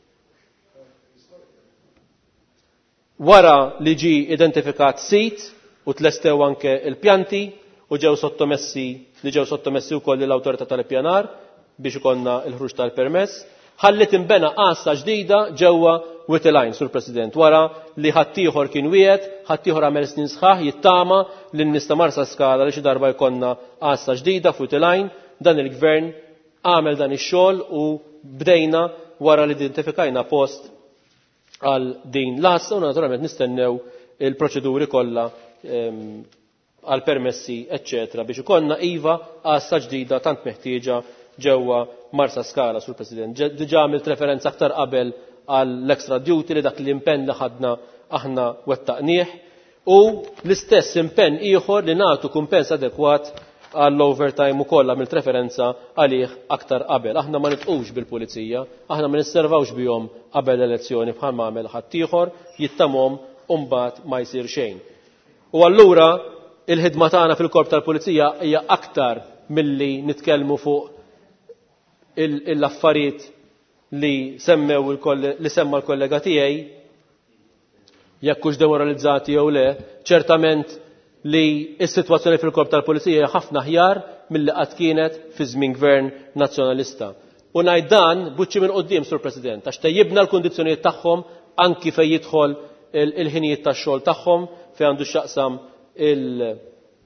wara li ġi identifikat sit u tlestew anke il-pjanti u ġew sottomessi li ġew sottomessi wkoll lill-awtorità tal-ippjanar biex ikonna l-ħruġ tal-permess, ħallit inbena qassa ġdida ġewwa Witilajn, Sur President, wara li ħaddieħor kien wieħed, ħaddieħor għamel snin sħaħ jittama li nista' Marsa Skala li xi darba jkollna qassa ġdida f'Witilajn, dan il-Gvern għamel dan ix-xogħol u bdejna wara li identifikajna post għal din l-assa u naturalment nistennew il-proċeduri kollha għal permessi, eccetera, biex ikollna iva qassa ġdida tant meħtieġa ġewwa Marsa Skala, Sur President. Diġà għamilt referenza aktar qabel għall-extra duty li dak l-impenn li ħadna aħna wettaqnieh u l-istess impenn ieħor li nagħtu kumpens adekwat għall-overtime ukoll għamilt referenza għalih aktar qabel. Aħna ma nitqux bil-pulizija, aħna ma nisservawx bihom qabel l-elezzjoni bħal ma għamel ħadd ieħor jittamhom u mbagħad ma jsir xejn. U allura il-ħidma tagħna fil-korp tal-pulizija hija aktar milli nitkellmu fuq l-affarijiet li semmew li semma l-kollega tiegħi jekk hux demoralizzati jew le, ċertament li s-sitwazzjoni fil-korp tal-pulizija hija ħafna aħjar milli qatt kienet fi żmien gvern nazzjonalista. U ngħid dan buċċi minn quddiem, Sur President, għax tejjibna l-kundizzjonijiet tagħhom anki fejn jidħol il-ħinijiet tax-xogħol tagħhom fejn għandu x'jaqsam il-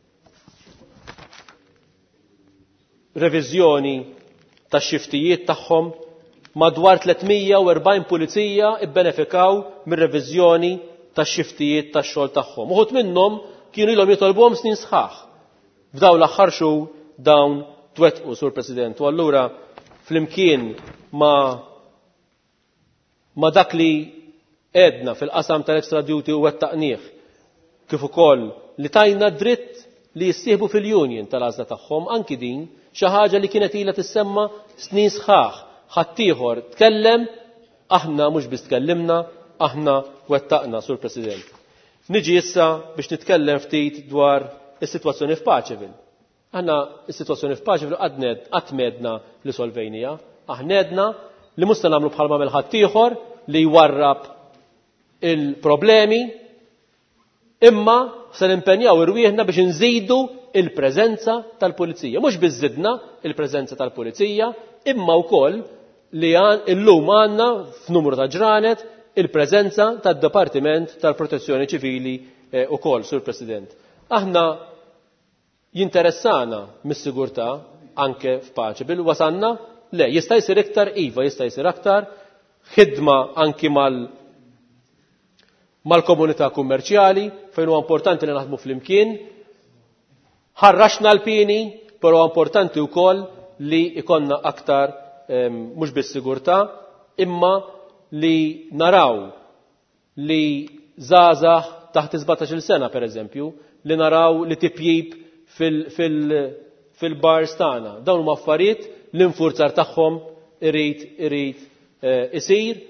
reviżjoni tax-xiftijiet tagħhom. Madwar tlietmija u erbgħin pulizija ibbenefikaw mir-reviżjoni tax-xiftijiet tax-xogħol tagħhom. Uħud minnhom kienu ilhom jitolbuhom snin sħaħ. F'dawn l-aħħar xhur dawn twettqu, Sur President. U allura flimkien ma ma dak li għedna fil-qasam tal-extra duty u wettaqnieh kif ukoll li tajna dritt li jissieħbu fil-union tal-għażla tagħhom anki din xi ħaġa li kienet ilha tissemma snin sħaħ. ħaddieħor tkellem, aħna mhux biss tkellimna, aħna wettaqna, Sur President. Niġi issa biex nitkellem ftit dwar is-sitwazzjoni f'Paċeville. Aħna is-sitwazzjoni f'Paċeville qatt medna li solvejnija, aħnedna li mhux se nagħmlu bħal m'għamel ħaddieħor li jwarrab il-problemi, imma se nimpenjaw irwieħna biex inżidu il-preżenza tal-pulizija. Mhux biss żidna il-preżenza tal-pulizija, imma wkoll li illum għandna f'numru ta' ġranet il-preżenza tad-Dipartiment tal-Protezzjoni Ċivili ukoll, Sur President. Aħna jinteressana mis-sigurtà anke f'paċi. Bil wasanna le, jista' jsir iktar iva, jista' jsir aktar ħidma anki mal mal-komunità kummerċjali fejn huwa importanti li naħdmu flimkien. Ħarraxna l-pieni, però importanti wkoll li ikonna aktar mhux bis-sigurtà, imma li naraw li żgħażagħ taħt sebgħetax-il sena pereżempju, li naraw li tipjib fil-bars tagħna. Dawn huma affarijiet l-infurzar tagħhom irid irid isir.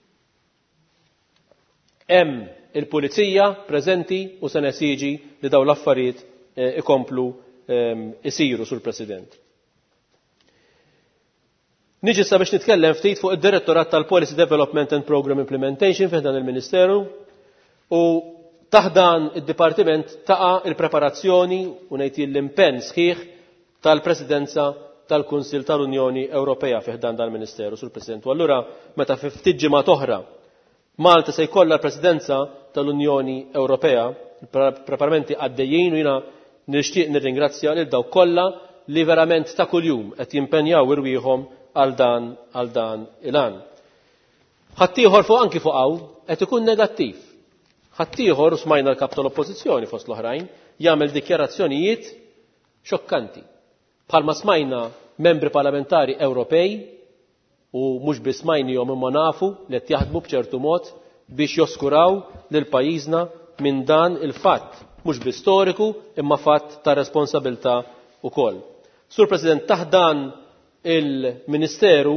Hemm il-pulizija preżenti u se nesiġi li dawn l-affarijiet ikomplu isiru, Sur President. Niġi issa biex nitkellem ftit fuq id-Direttorat tal-Policy Development and Program Implementation fih dan il-Ministeru u taħdan id-Dipartiment taqa' il-preparazzjoni u ngħid l-impenn sħiħ tal-Presidenza tal-Kunsill tal-Unjoni Ewropea fih dan dal-Ministeru, Sur President. U allura meta fi ftit ġimgħat oħra Malta se jkollha l-Presidenza tal-Unjoni Ewropea, il-preparamenti għaddejjin u jiena nixtieq nirringrazzja lil dawk kollha li verament ta' kuljum qed jimpenjaw irwieħhom għal dan għal dan il-għan. Ħaddieħor fuq anki fuq hawn qed ikun negattiv. Ħaddieħor u smajna l-kap tal-Oppożizzjoni fost l-oħrajn jagħmel dikjarazzjonijiet xokkanti. Bħalma smajna membri parlamentari Ewropej u mhux biss smajnihom imma nafu li qed jaħdmu b'ċertu mod biex joskuraw lil pajjiżna minn dan il-fatt mhux biss storiku imma fatt ta' responsabilità wkoll. Sur President, taħdan il-Ministeru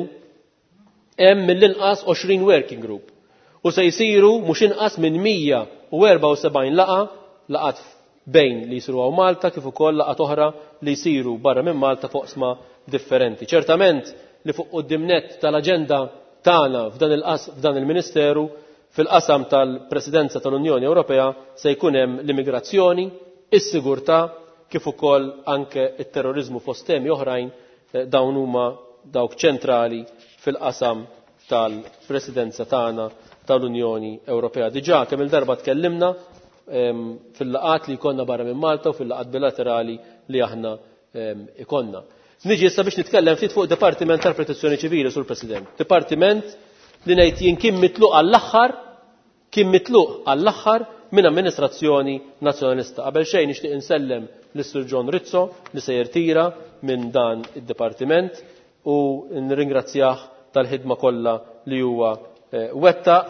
hemm mill-inqas għoxrin working group u se jsiru mhux inqas minn mija u erba' u sebgħin laqa laqat bejn li jsiru hawn Malta kif ukoll laqat oħra li jsiru barra minn Malta fuq sma differenti. Ċertament li fuq qudiemnet tal-aġenda tagħna f'dan il-qas f'dan il-Ministeru fil-qasam tal-Presidenza tal-Unjoni Ewropea se jkun hemm l-immigrazzjoni, is-sigurtà kif ukoll anke it-terrorizmu fost temi oħrajn dawn huma dawk ċentrali fil-qasam tal-Presidenza tagħna tal-Unjoni Ewropea. Diġà kemm il-darba tkellimna fil-laqat li jkollna barra minn Malta u fil-laqat bilaterali li aħna ikonna. Niġi issa biex nitkellem ftit fuq Dipartiment tal-Protezzjoni Ċivili, Sur President. Dipartiment li ngħid jien kien mitluq għall-aħħar kien mitluq għall-aħħar minn amministrazzjoni nazzjonalista. Qabel xejn nixtieq insellem lis-Sur John Rizzo li se jirtira minn dan id-dipartiment u nirringrazzjah tal-ħidma kollha li huwa wettaq.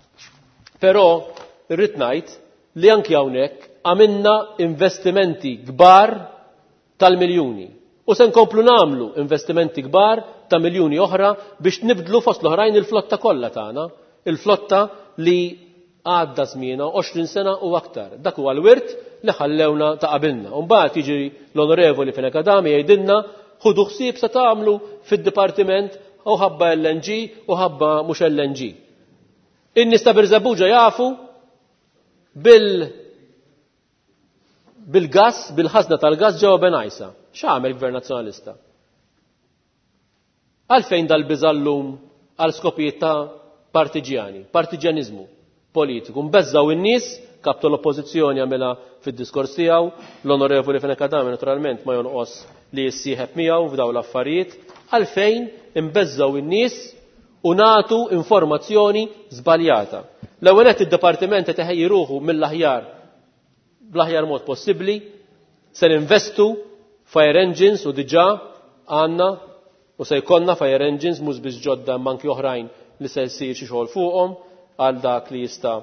Però irrid ngħid li anke hawnhekk għamilna investimenti kbar tal-miljuni u se nkomplu nagħmlu investimenti kbar ta' miljuni oħra biex nibdlu fost l-oħrajn il-flotta kollha tagħna, il-flotta li għadda żmienha għoxrin sena u aktar. Dak huwa l-wirt li ħallewna ta' qabilna. U mbagħad jiġi l-Onorevoli Fenekadami jgħidilna ħudu ħsieb se tagħmlu fid-dipartiment u ħabba L N G u ħabba mhux L N G. In-nies ta' Birżebbuġa jafu bil bil-gass, bil-ħasna tal-gass ġewwa Benajsa. X'għamel Gvern Nazzjonalista? Għalfejn dal-biżallum għal skopijiet ta' partiġjani, partiġjanizmu politiku. Mbeżżaw in-nies, kap tal-Oppożizzjoni għamilha fid-diskors tiegħu, l-Onorevoli Fenekadami naturalment ma jonqos li jissieħeb miegħu f'dawn l-affarijiet, għalfejn imbeżżaw in-nies u nagħtu informazzjoni żbaljata. L-ewwel qed id-dipartiment qed iħejjiruhu mill-aħjar bl-aħjar mod possibbli, se ninvestu fire engines u diġà għandna u se jkollna fire engines mhux biss ġodda manki oħrajn li se jsir xi xogħol fuqhom għal dak li jista'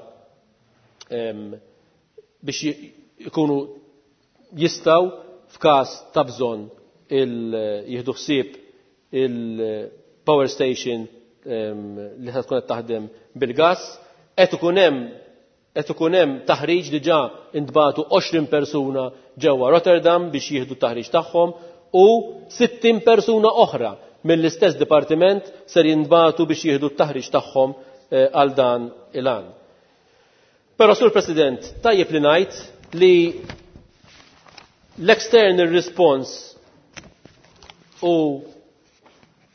biex ikunu jistgħu f'każ ta' bżonn jieħdu ħsieb il-power station li se tkun qed taħdem bil-gass. Qed ikun hemm qed ikun hemm taħriġ diġà intbagħtu għoxrin persuna ġewwa Rotterdam biex jieħdu t-taħriġ tagħhom u sittin persuna oħra mill-istess dipartiment ser jintbagħtu biex jieħdu t-taħriġ tagħhom għal dan il-għan. Però Sur President, tajjeb li ngħid li l-external response u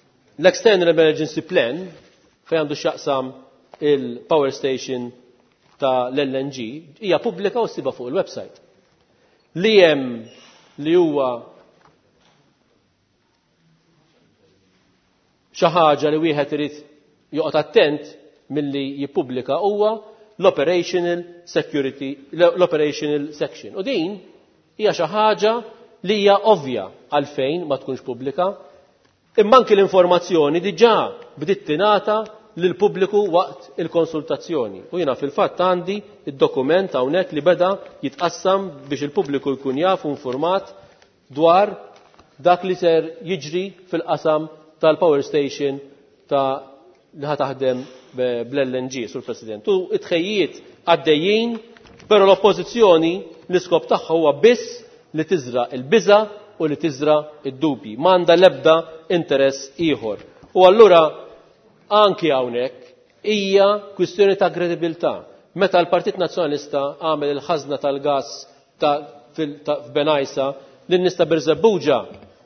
l-external emergency plan fejn għandu x'jaqsam il-power station ta' l-L N G hija pubblika u ssiba fuq il-website. Li hemm li huwa xi ħaġa li wieħed irid joqgħod attent milli jippubblika huwa l-operational security, l-operational section. U din hija xi ħaġa li hija ovvja għalfejn ma tkunx pubblika, imma anke l-informazzjoni diġà bdiet tingħata lil pubbliku waqt il-konsultazzjoni. U jiena fil-fatt għandi id-dokument hawnhekk li beda jitqassam biex il-pubbliku jkun jaf u informat dwar dak li ser jiġri fil-qasam tal-power station ta' li ħa taħdem bl-L N G, Sur President. U it-tħejjiet għaddejjin, però l-oppożizzjoni l-iskop tagħha huwa biss li tiżra il-biża u li tiżra id-dubji. M'għandha l-ebda interess ieħor. U allura anki hawnhekk hija kwistjoni ta' kredibilità. Meta l-Partit Nazzjonalista għamel il-ħażna tal-gass ta' f'Benajsa lin-nies ta' Birzebbuġa,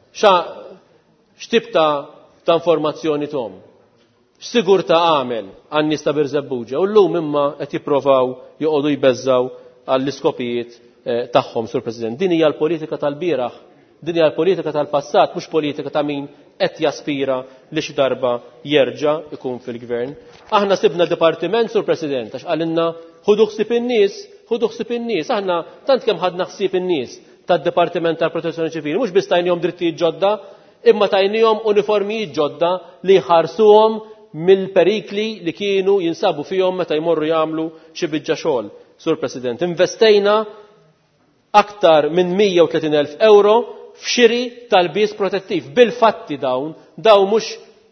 x'tip ta' ta' informazzjoni tom? X'sigurtà għamel għan-nies ta' Birzebbuġa? U llum imma qed jippruvaw joqogħdu jbeżżaw għall-iskopijiet tagħhom, Sur President. Din hija l-politika tal-bieraħ, din hija l-politika tal-passat, mhux politika ta' min qed jaspira li xi darba jerġa' ikun fil-gvern. Aħna sibna dipartiment, Sur President, għax qalilna ħudu ħsieb in-nies, ħudu ħsieb in-nies. Aħna tant kemm ħadna ħsieb in-nies tad-Dipartiment tal-Protezzjoni Ċivili, mhux biss tajnihom drittijiet ġodda, imma tajnihom uniformijiet ġodda li jħarsuhom mill-perikli li kienu jinsabu fihom meta jmorru jagħmlu xi biġġa xogħol. Sur President, investejna aktar minn mija u tletin elf euro f'xiri tal-bies protettiv. Bil-fatti dawn, dawn mhux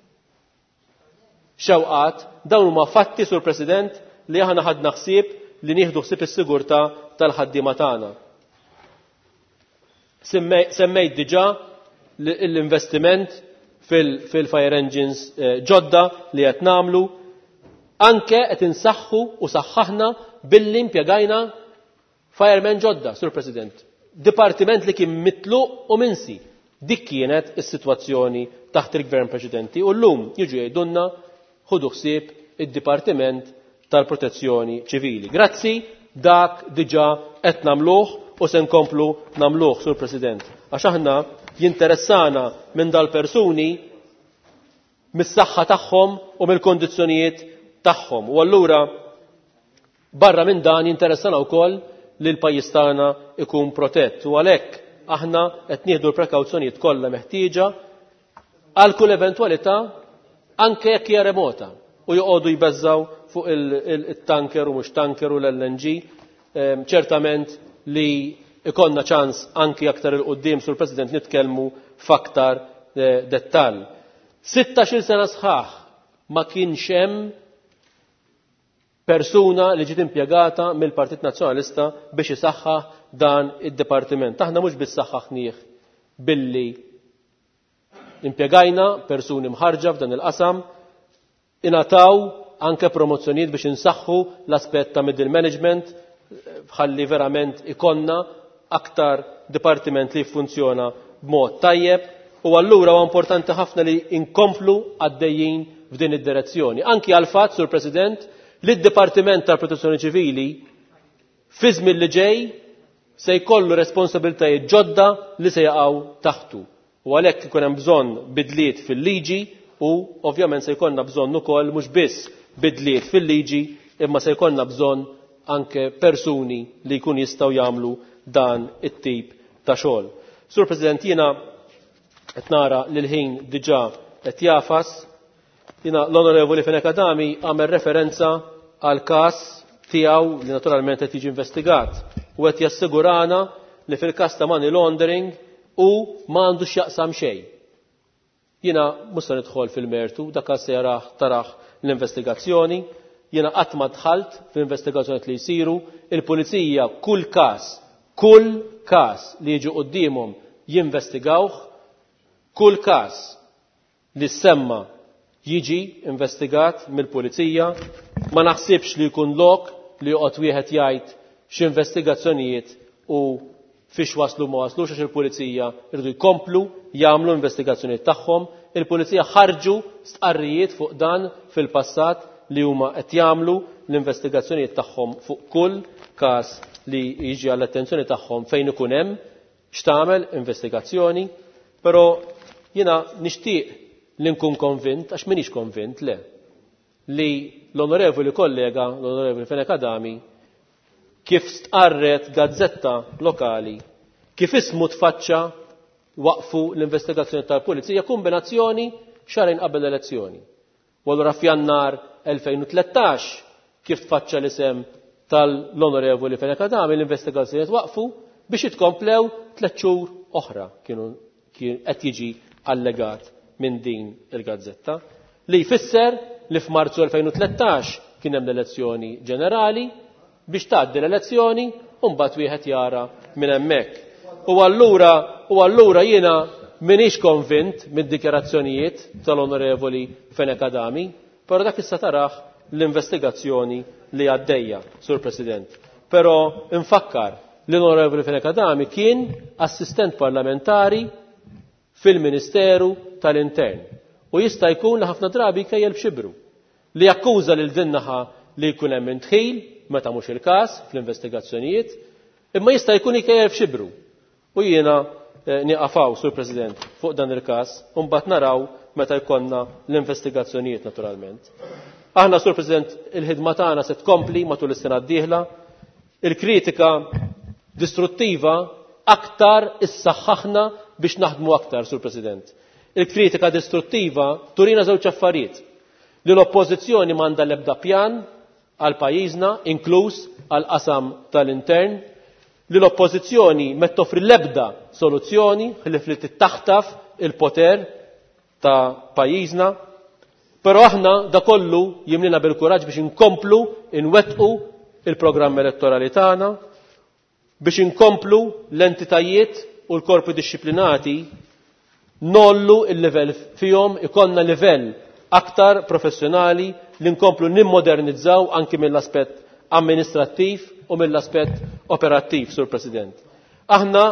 xewqat, dawn huma fatti, Sur President, li aħna ħadna ħsieb li nieħdu ħsieb is-sigurtà tal-ħaddiema tagħna. Semmejt diġà l-investiment fil-fire engines ġodda li qed nagħmlu, anke qed insaħħu u saħħaħna billi impjegajna firemen ġodda, Sur President. Dipartiment li kien mitluq u minsi. Dik kienet is-sitwazzjoni taħt il-gvern preċedenti u llum jiġu jgħidulna ħudu ħsieb id-Dipartiment tal-Protezzjoni Ċivili. Grazzi, dak diġà qed nagħmluh u se nkomplu nagħmluh, Sur President. Għax aħna jinteressana minn dal-persuni mis-saħħa tagħhom u mill-kondizzjonijiet tagħhom. U allura barra minn dan jinteressana wkoll li l-pajjiż tagħna ikun protett. U għalhekk aħna qed nieħdu l-prekawzjonijiet kollha meħtieġa għal kull eventwalità anke jekk hija remota u joqogħdu jbeżżaw fuq il-tanker u mhux tanker u l-L N G. Ċertament li ikonna ċans anki aktar il-qoddim, Sur President, nitkellmu f'aktar dettall. sittax-il sena sħaħ ma kienx hemm persuna li ġiet impjegata mill-Partit Nazzjonalista biex isaħħaħ dan id-dipartiment. Aħna mhux biss saħħaħnieh billi impjegajna persuni mħarġa f'dan il-qasam, ingħataw anke promozzjonijiet biex insaħħu l-aspett ta' middle management bħalli verament ikonna aktar dipartiment li jfunzjona b'mod tajjeb u allura huwa importanti ħafna li inkomplu għaddejjin f'din id-direzzjoni. Anki għal fatt, Sur President, li d-Dipartiment tal-Protezzjoni Ċivili fi żmien li ġej se jkollu responsabiltajiet ġodda li se jaqgħu taħtu. U għalhekk ikun hemm bżonn bidliet fil-liġi u ovvjament se jkollna bżonn ukoll mhux biss bidliet fil-liġi imma se jkollna bżonn anke persuni li jkun jistgħu jagħmlu dan it-tip ta' xogħol. Sur President, jiena qed nara li l-ħin diġà qed jafas. Jiena l-Onorevoli Fenek Adami għamel referenza għal każ tiegħu li naturalment qed jiġi investigat u qed jassigurana li fil-każ ta' money laundering u m'għandux x'jaqsam xejn. Jiena mhux se nidħol fil-mertu, dak se jaraħ taraħ l-investigazzjoni. Jiena qatt ma dħalt fl-investigazzjoni li jsiru, il-pulizija kull każ, kull każ li jiġi qudiemhom jinvestigawh, kull każ li semma jiġi investigat mill-pulizija, ma naħsibx li jkun lok li joqgħod wieħed jgħid x'investigazzjonijiet u fiex waslu ma waslux għax il-pulizija irridu jkomplu jagħmlu investigazzjonijiet tagħhom. Il-pulizija ħarġu stqarrijiet fuq dan fil-passat li huma qed jagħmlu l-investigazzjonijiet tagħhom fuq kull każ li jiġi għall-attenzjoni tagħhom fejn ikun hemm x'tagħmel investigazzjoni, però jiena nixtieq li nkun konvint, għax m'iniex konvint le, li l-onorevoli kollega, l-onorevoli Fenek Adami, kif stqarret gazzetta lokali, kif ismu tfaċċa waqfu l-investigazzjoni tal-Pulizija kombinazzjoni xarejn qabel elezzjoni. U allura f'Jannar elfejn u tlettax kif tfaċċa l-isem tal-onorevoli Fenek Adami l-investigazzjonijiet waqfu biex jitkomplew tliet xhur oħra kienu qed jiġi allegat minn din il-gazzetta li jfisser li f'Marzu elfejn u tlettax kien hemm l-elezzjoni ġenerali biex tgħaddi l-elezzjoni u mbagħad wieħed jara minn hemmhekk. U allura u allura jiena m'iniex konvint mid-dikjarazzjonijiet tal-onorevoli Fenek Adami, però dak issa taraħ l-investigazzjoni li għaddejja, Sur President. Però infakkar li l-onorevoli Fenek Adami kien assistent parlamentari fil-Ministeru tal-Intern u jista' jkun li ħafna drabi kejjel b'xibru li jakkuża lil din-naħa li jkun hemm intħil meta mhux il-każ fl-investigazzjonijiet, imma jista' jkun ikejjel b'xibru. U jiena nieqafaw, Sur President, fuq dan il-każ u mbagħad naraw meta jkollna l-investigazzjonijiet naturalment. Aħna, Sur President, il-ħidma tagħna se tkompli matul is-sena d-dieħla, il-kritika distruttiva aktar issaħħaħna biex naħdmu aktar, Sur President. Il-kritika distruttiva turina żewġ affarijiet. Li l-oppożizzjoni m'għandha l-ebda pjan għal pajjiżna, inkluż għal qasam tal-intern, li l-oppożizzjoni ma toffri l-ebda soluzzjoni ħlif li tittaħtaf il-poter ta' pajjiżna, però aħna da kollu jimlina bil-kuraġġ biex inkomplu inwettqu il-programm elettorali tagħna, biex inkomplu l-entitajiet u l-korpi dixxiplinati nollu il-livell fihom, ikonna livell aktar professjonali li nkomplu nimmodernizzaw anki mill-aspett amministrattiv u mill-aspett operattiv, Sur President. Aħna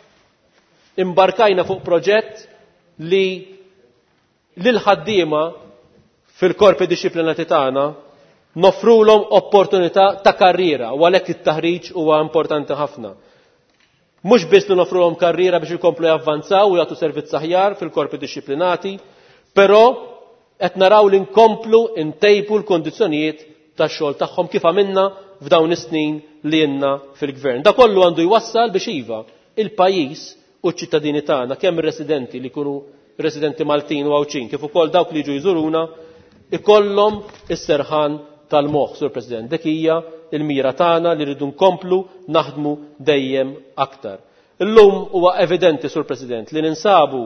imbarkajna fuq proġett li lil-ħaddiema fil-korpi dixxiplinati tagħna nofrulhom opportunità ta' karriera u għalhekk it-taħriġ huwa importanti ħafna. Mhux biss li nofrulhom karriera biex ikomplu javvanzaw u jagħtu servizz aħjar fil-korpi dixxiplinati, però qed naraw li nkomplu ntejbu l-kondizzjonijiet tax-xogħol tagħhom kif għamilna f'dawn is-snin li jenna fil-gvern. Da kollu għandu jwassal biex iva il-pajjiż u ċ-ċittadini tagħna kemm ir-residenti li jkunu residenti Maltin u Għawċin kif ukoll dawk li jiġu jżuruna ikollhom is-serħan tal-moħħ, Sur President. Dik hija l-mira tagħna li rridu nkomplu naħdmu dejjem aktar. Illum huwa evidenti, Sur President, li ninsabu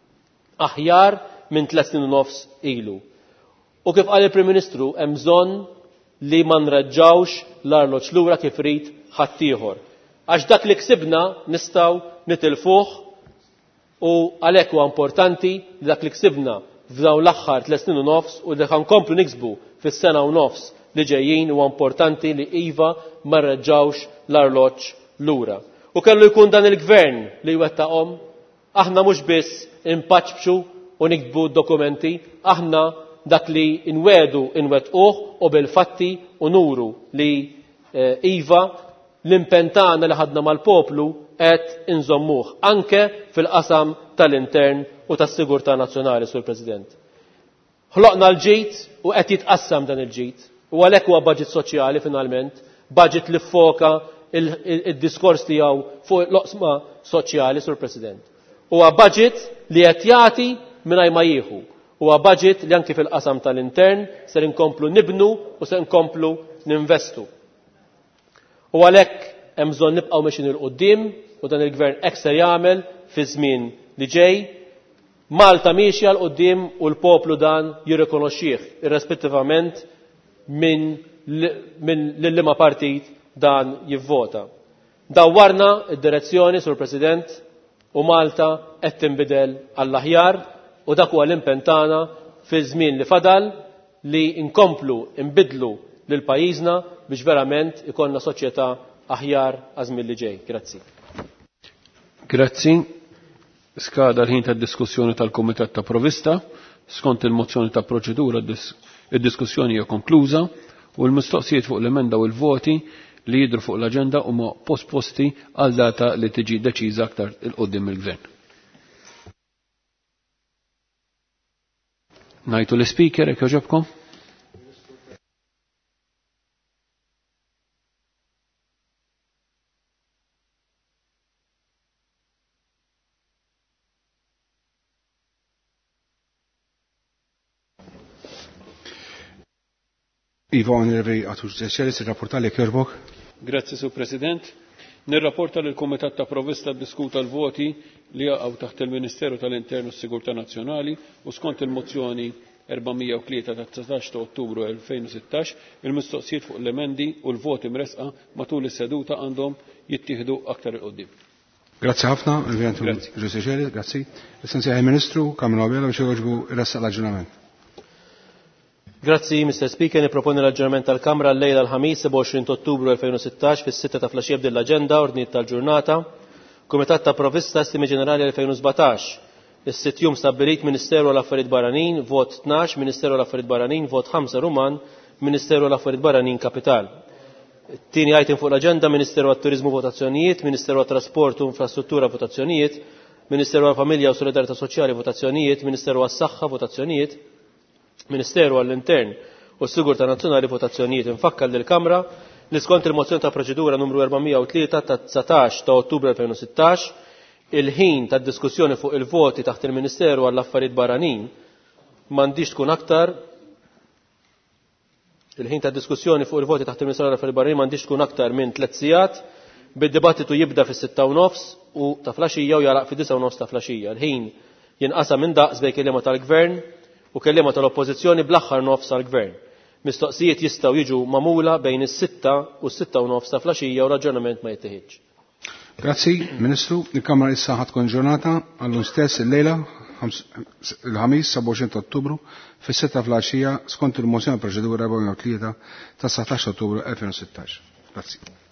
aħjar minn tliet snin u nofs ilu. U kif qal il-Prim Ministru hemm bżonn li ma nreġġawx l-arloġġ lura kif rid ħadd ieħor. Għax dak li ksibna nistgħu nitilfuh u għalhekk huwa importanti li dak li ksibna f'dawn l-aħħar tliet snin u nofs u li ħankomplu niksbu fis-sena u nofs li ġejjin huwa importanti li iva ma nreġġawx l-arloġġ lura. U kellu jkun dan il-gvern li jwettaqhom, aħna mhux biss impaċċbxu u nikbu dokumenti, aħna dak li inwedu inwettquh u bil-fatti u nuru li e, iva l-impentana li ħadna mal-poplu qed inżommuh anke fil-qasam tal-intern u tas-sigurtà nazzjonali, Sur President. Ħloqna l-ġid u qed jitqassam dan il-ġid u għalhekk huwa budget soċjali finalment, budget li foka il-diskors tiegħu fuq l-oqsma soċjali, Sur President. Huwa budget li qed jagħti mingħajr ma jieħu. Huwa budget li anke fil-qasam tal-intern ser inkomplu nibnu u se nkomplu ninvestu. U għalhekk hemm bżonn nibqgħu mexjin il qudiem u dan il-gvern hekk ser jagħmel fi żmien li ġej. Malta miexja l qudiem u l-poplu dan jirrikonoxxih irrispettivament minn min liema partit dan jivvota. Dawwarna id-direzzjoni, Sur President, u Malta qed tinbidel għall-aħjar u dak huwa l-impentana fi żmien li fadal li nkomplu nbidlu lil pajjiżna biex verament ikollna soċjetà aħjar għażmien li ġej. Grazzi. Grazzi. Skada l-ħin tad-diskussjoni tal-Kumitat ta' Provista skont il-mozzjoni ta' proċedura Id-diskussjoni hija konkluża u l-mistoqsijiet fuq l-emenda u l-voti li jidhru fuq l-aġenda huma posposti għal data li tiġi deċiża aktar il-qudiem il-Gvern. Ngħidu l-Speaker jekk jogħġobkom. Iva Onorevoli Għatux Zeċelis, il-rapportali kjorbok. Grazzi, Sur President. Nirrapporta li l-Kumitat ta' Provvista diskuta l-voti li jaqgħu taħt il-Ministeru tal-Intern u s-Sigurtà Nazzjonali u skont il-mozzjoni erbamija u tlieta ta' tsatax ta' Ottubru elfejn u sittax il-mistoqsijiet fuq l-emendi u l-voti mresqa matul is-seduta għandhom jittieħdu aktar il-qoddim. Grazzi ħafna, il-Vjent Zeċelis, grazzi. Essenzjali Ministru, Kamil Għabjela biex jogħġbu il-ressa l-aġġornament. Grazzi, Mister Speaker, niproponi l-aġġornament tal-Kamra l-lejla l-ħamis seba' u għoxrin ta' Ottubru elfejn u sittax fis-sitta ta' flaxija b'din l-aġenda ordnijiet tal-ġurnata. Kumitat ta' Provvista Stimi Ġenerali elfejn u sbatax. Is-sitt jum stabbilit Ministeru għall-Affarijiet Barranin, vot tnax, Ministeru għall-Affarijiet Barranin, vot ħamsa Ruman, Ministeru għall-Affarijiet Barranin Kapital. Tieni item fuq l-aġenda Ministeru għat-Turizmu votazzjonijiet, Ministeru għat-Trasport u Infrastruttura votazzjonijiet, Ministeru għall-Familja u Solidarità Soċjali votazzjonijiet, Ministeru għas-Saħħa votazzjonijiet, Ministeru għall-Intern u s-Sigurtà Nazzjonali votazzjonijiet. Infakkar lill-Kamra li skont il-mozzjoni ta' proċedura numru erbamija u tlieta ta' tsatax ta' Ottubru elfejn u sittax il-ħin tad-diskussjoni fuq il-voti taħt il-Ministeru għall-Affarijiet Barranin m'għandix tkun aktar il-ħin tad-diskussjoni fuq il-voti taħt il-Ministeru għall-Affarijiet Barranin m'għandix tkun aktar minn tliet sigħat bid-dibattitu jibda fis-sitta u nofs u ta' flaxija u jalaq fid-disa u nofs ta' flaxija. Il-ħin jinqasam minn daqs bejn kelliema tal-Gvern u kelliema tal-Oppożizzjoni bl-aħħar nofs tal-Gvern. Mistoqsijiet jistgħu jiġu magħmula bejn is-sitta u s-sitta u nofs ta' flaxija u raġunament ma jittieħidx. Grazzi, Ministru. Il-Kamra issa ħatkun ġurnata għallum stess il-lejla il-ħamis seba' u għoxrin ta' Ottubru fis-sitta flaxija skont il-mozzjoni proċedura erbamija u tlieta ta' satax Ottubru elfejn u sittax. Grazzi.